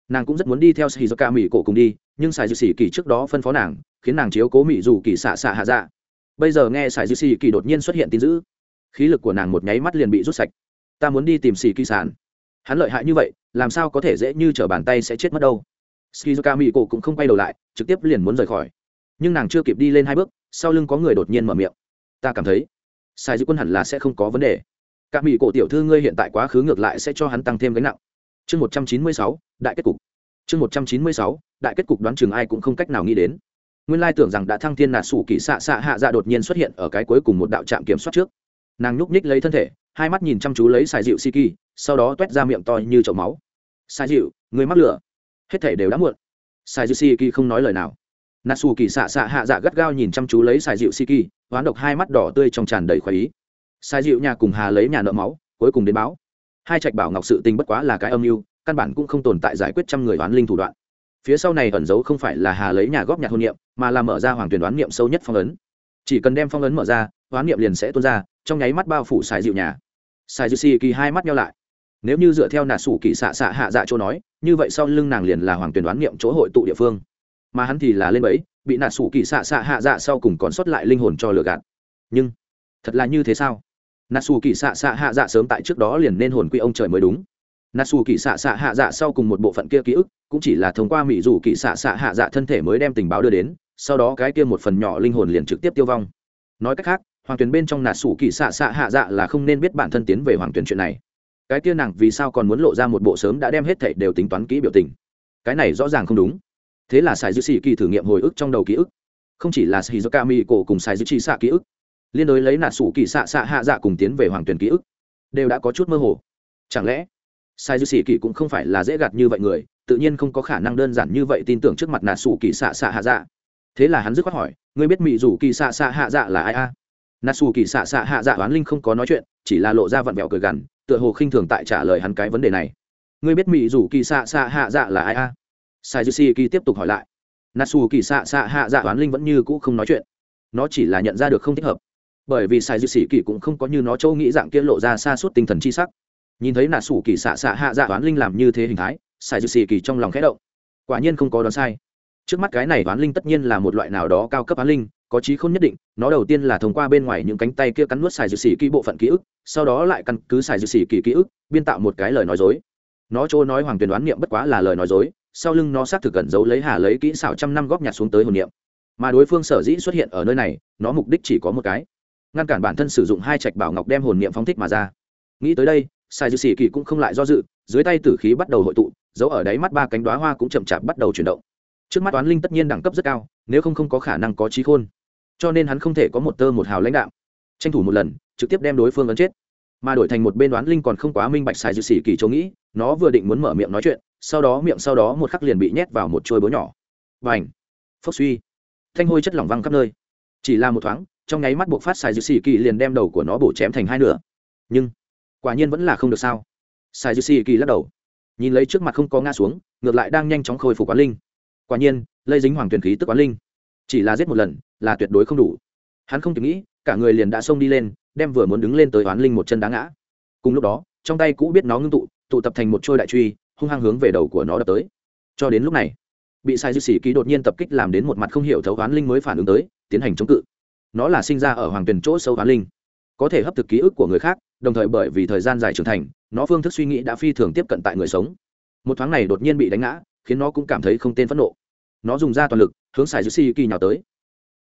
Nàng cũng rất muốn đi theo shizuka mỹ cổ cùng đi, nhưng sài dư xỉ kỳ trước đó phân phó nàng, khiến nàng chiếu cố mỹ dù kỳ xạ xạ hạ dạ. Bây giờ nghe sài dư xỉ kỳ đột nhiên xuất hiện tin dữ, khí lực của nàng một nháy mắt liền bị rút sạch. Ta muốn đi tìm xỉ kỳ sản, hắn lợi hại như vậy, làm sao có thể dễ như trở bàn tay sẽ chết mất đâu. Shizuka mỹ cổ cũng không quay đầu lại, trực tiếp liền muốn rời khỏi, nhưng nàng chưa kịp đi lên 2 bước, sau lưng có người đột nhiên mở miệng. Ta cảm thấy sài dư quân hẳn là sẽ không có vấn đề. Cả mỹ cổ tiểu thư ngươi hiện tại quá khứ ngược lại sẽ cho hắn tăng thêm gánh nặng. Chương 196, đại kết cục. Chương 196, đại kết cục đoán chừng ai cũng không cách nào nghĩ đến. Nguyên lai tưởng rằng đã thăng thiên nạt sủ kỳ xạ xạ hạ dạ đột nhiên xuất hiện ở cái cuối cùng một đạo trạm kiểm soát trước. Nàng nhúc nhích lấy thân thể, hai mắt nhìn chăm chú lấy Sài Dịu Shiki, sau đó toét ra miệng to như chậu máu. Sài Dịu, người mắc lửa. Hết thể đều đã muộn. Sài Dịu Shiki không nói lời nào. Nạt sủ kỳ xạ xạ hạ dạ gắt gao nhìn chăm chú lấy Sài Dịu Shiki, hoán độc hai mắt đỏ tươi trong tràn đầy khoái ý. Sài Dịu nhà cùng Hà lấy nhà nợ máu, cuối cùng đến báo. Hai trạch bảo ngọc sự tình bất quá là cái âm mưu, căn bản cũng không tồn tại giải quyết trăm người oán linh thủ đoạn. Phía sau này ẩn giấu không phải là Hà lấy nhà góp nhặt hôn niệm, mà là mở ra hoàng tuyển đoán niệm sâu nhất phong ấn. Chỉ cần đem phong ấn mở ra, oán niệm liền sẽ tuôn ra, trong nháy mắt bao phủ Sài Dịu nhà. Sài Dịu Xì Kỳ hai mắt nheo lại. Nếu như dựa theo nạt sủ kỳ xạ xạ hạ dạ chỗ nói, như vậy sau lưng nàng liền là hoàng tuyển đoán niệm chỗ hội tụ địa phương, mà hắn thì là lên bẫy, bị nạt sủ kỳ xạ xạ hạ dạ sau cùng còn sót lại linh hồn cho lừa gạt. Nhưng thật là như thế sao? Nạt sủ kỳ xạ xạ hạ dạ sớm tại trước đó liền nên hồn quy ông trời mới đúng. Nạt sủ kỳ xạ xạ hạ dạ sau cùng một bộ phận kia ký ức cũng chỉ là thông qua mỹ dù kỳ xạ xạ hạ dạ thân thể mới đem tình báo đưa đến, sau đó cái kia một phần nhỏ linh hồn liền trực tiếp tiêu vong. Nói cách khác, hoàng tuyển bên trong nạt sủ kỳ xạ xạ hạ dạ là không nên biết bản thân tiến về hoàng tuyển chuyện này. Cái kia nàng vì sao còn muốn lộ ra một bộ sớm đã đem hết thảy đều tính toán kỹ biểu tình? Cái này rõ ràng không đúng. Thế là Sài Dư Sĩ Kỳ thử nghiệm hồi ức trong đầu ký ức, không chỉ là Shizuka Miko cùng Sài Dư Chi xạ ký ức, liên đối lấy nạt sủ kỳ xạ xạ hạ dạ cùng tiến về hoàng tuyển ký ức, đều đã có chút mơ hồ. Chẳng lẽ Sài Dư Sĩ Kỳ cũng không phải là dễ gạt như vậy người, tự nhiên không có khả năng đơn giản như vậy tin tưởng trước mặt nạt sủ kỳ xạ xạ hạ dạ. Thế là hắn dứt khoát hỏi, ngươi biết mỹ rủ kỳ xạ xạ hạ dạ là ai a? Nạt sủ kỳ xạ xạ hạ dạ oán linh không có nói chuyện, chỉ là lộ ra vặn vẹo cười gằn, tựa hồ khinh thường tại trả lời hắn cái vấn đề này. Ngươi biết mỹ rủ kỳ xạ xạ hạ dạ là ai a? Sài Dư Sĩ Kỳ tiếp tục hỏi lại. Nạt sủ kỳ xạ xạ hạ dạ oán linh vẫn như cũ không nói chuyện, nó chỉ là nhận ra được không thích hợp, bởi vì Sài Dư Sĩ Kỳ cũng không có như nó châu nghĩ dạng kia lộ ra xa suốt tinh thần chi sắc. Nhìn thấy nạt sủ kỳ xạ xạ hạ dạ oán linh làm như thế hình thái, Sài Dư Sĩ Kỳ trong lòng khẽ động, quả nhiên không có đoán sai. Trước mắt cái này oán linh tất nhiên là một loại nào đó cao cấp oán linh, có trí khôn nhất định. Nó đầu tiên là thông qua bên ngoài những cánh tay kia cắn nuốt Sài Dư Sĩ Kỳ bộ phận ký ức, sau đó lại căn cứ Sài Dư Sĩ Kỳ ký ức biên tạo một cái lời nói dối. Nó chỗ nói hoàng tuyển đoán niệm bất quá là lời nói dối, sau lưng nó xác thực cẩn giấu lấy Hà lấy kỹ xảo trăm năm góp nhặt xuống tới hồn niệm, mà đối phương sở dĩ xuất hiện ở nơi này, nó mục đích chỉ có một cái: ngăn cản bản thân sử dụng hai trạch bảo ngọc đem hồn niệm phóng thích mà ra. Nghĩ tới đây, Sài Dư Sĩ Kỳ cũng không lại do dự, dưới tay tử khí bắt đầu hội tụ, giấu ở đáy mắt ba cánh đóa hoa cũng chậm chạp bắt đầu chuyển động. Trước mắt toán linh tất nhiên đẳng cấp rất cao, nếu không có khả năng có trí khôn, cho nên hắn không thể có một tơ một hào lãnh đạo, tranh thủ một lần trực tiếp đem đối phương ấn chết. Mà đổi thành một bên đoán linh còn không quá minh bạch Sài Dư Sĩ Kỳ chỗ nghĩ, nó vừa định muốn mở miệng nói chuyện, sau đó một khắc liền bị nhét vào một trôi búa nhỏ. Bành! Phốc suy! Thanh hôi chất lỏng văng khắp nơi. Chỉ là một thoáng, trong nháy mắt buộc phát Sài Dư Sĩ Kỳ liền đem đầu của nó bổ chém thành hai nửa. Nhưng quả nhiên vẫn là không được sao. Sài Dư Sĩ Kỳ lắc đầu, nhìn lấy trước mặt không có ngã xuống, ngược lại đang nhanh chóng khôi phục oán linh. Quả nhiên, lây dính hoàng tuyển khí tức oán linh, chỉ là giết một lần là tuyệt đối không đủ. Hắn không kịp nghĩ, cả người liền đã xông đi lên, đem vừa muốn đứng lên tới oán linh một chân đá ngã. Cùng lúc đó, trong tay cũ biết nó ngưng tụ tập thành một trôi đại truy, hung hăng hướng về đầu của nó đập tới. Cho đến lúc này, bị Sài Dư Sĩ Kỳ đột nhiên tập kích làm đến một mặt không hiểu thấu oán linh mới phản ứng tới, tiến hành chống cự. Nó là sinh ra ở hoàng tuyển chỗ sâu oán linh, có thể hấp thực ký ức của người khác, đồng thời bởi vì thời gian dài trưởng thành, nó phương thức suy nghĩ đã phi thường tiếp cận tại người sống. Một thoáng này đột nhiên bị đánh ngã, khiến nó cũng cảm thấy không tên phẫn nộ. Nó dùng ra toàn lực hướng Sài Dư Sĩ Kỳ nhào tới.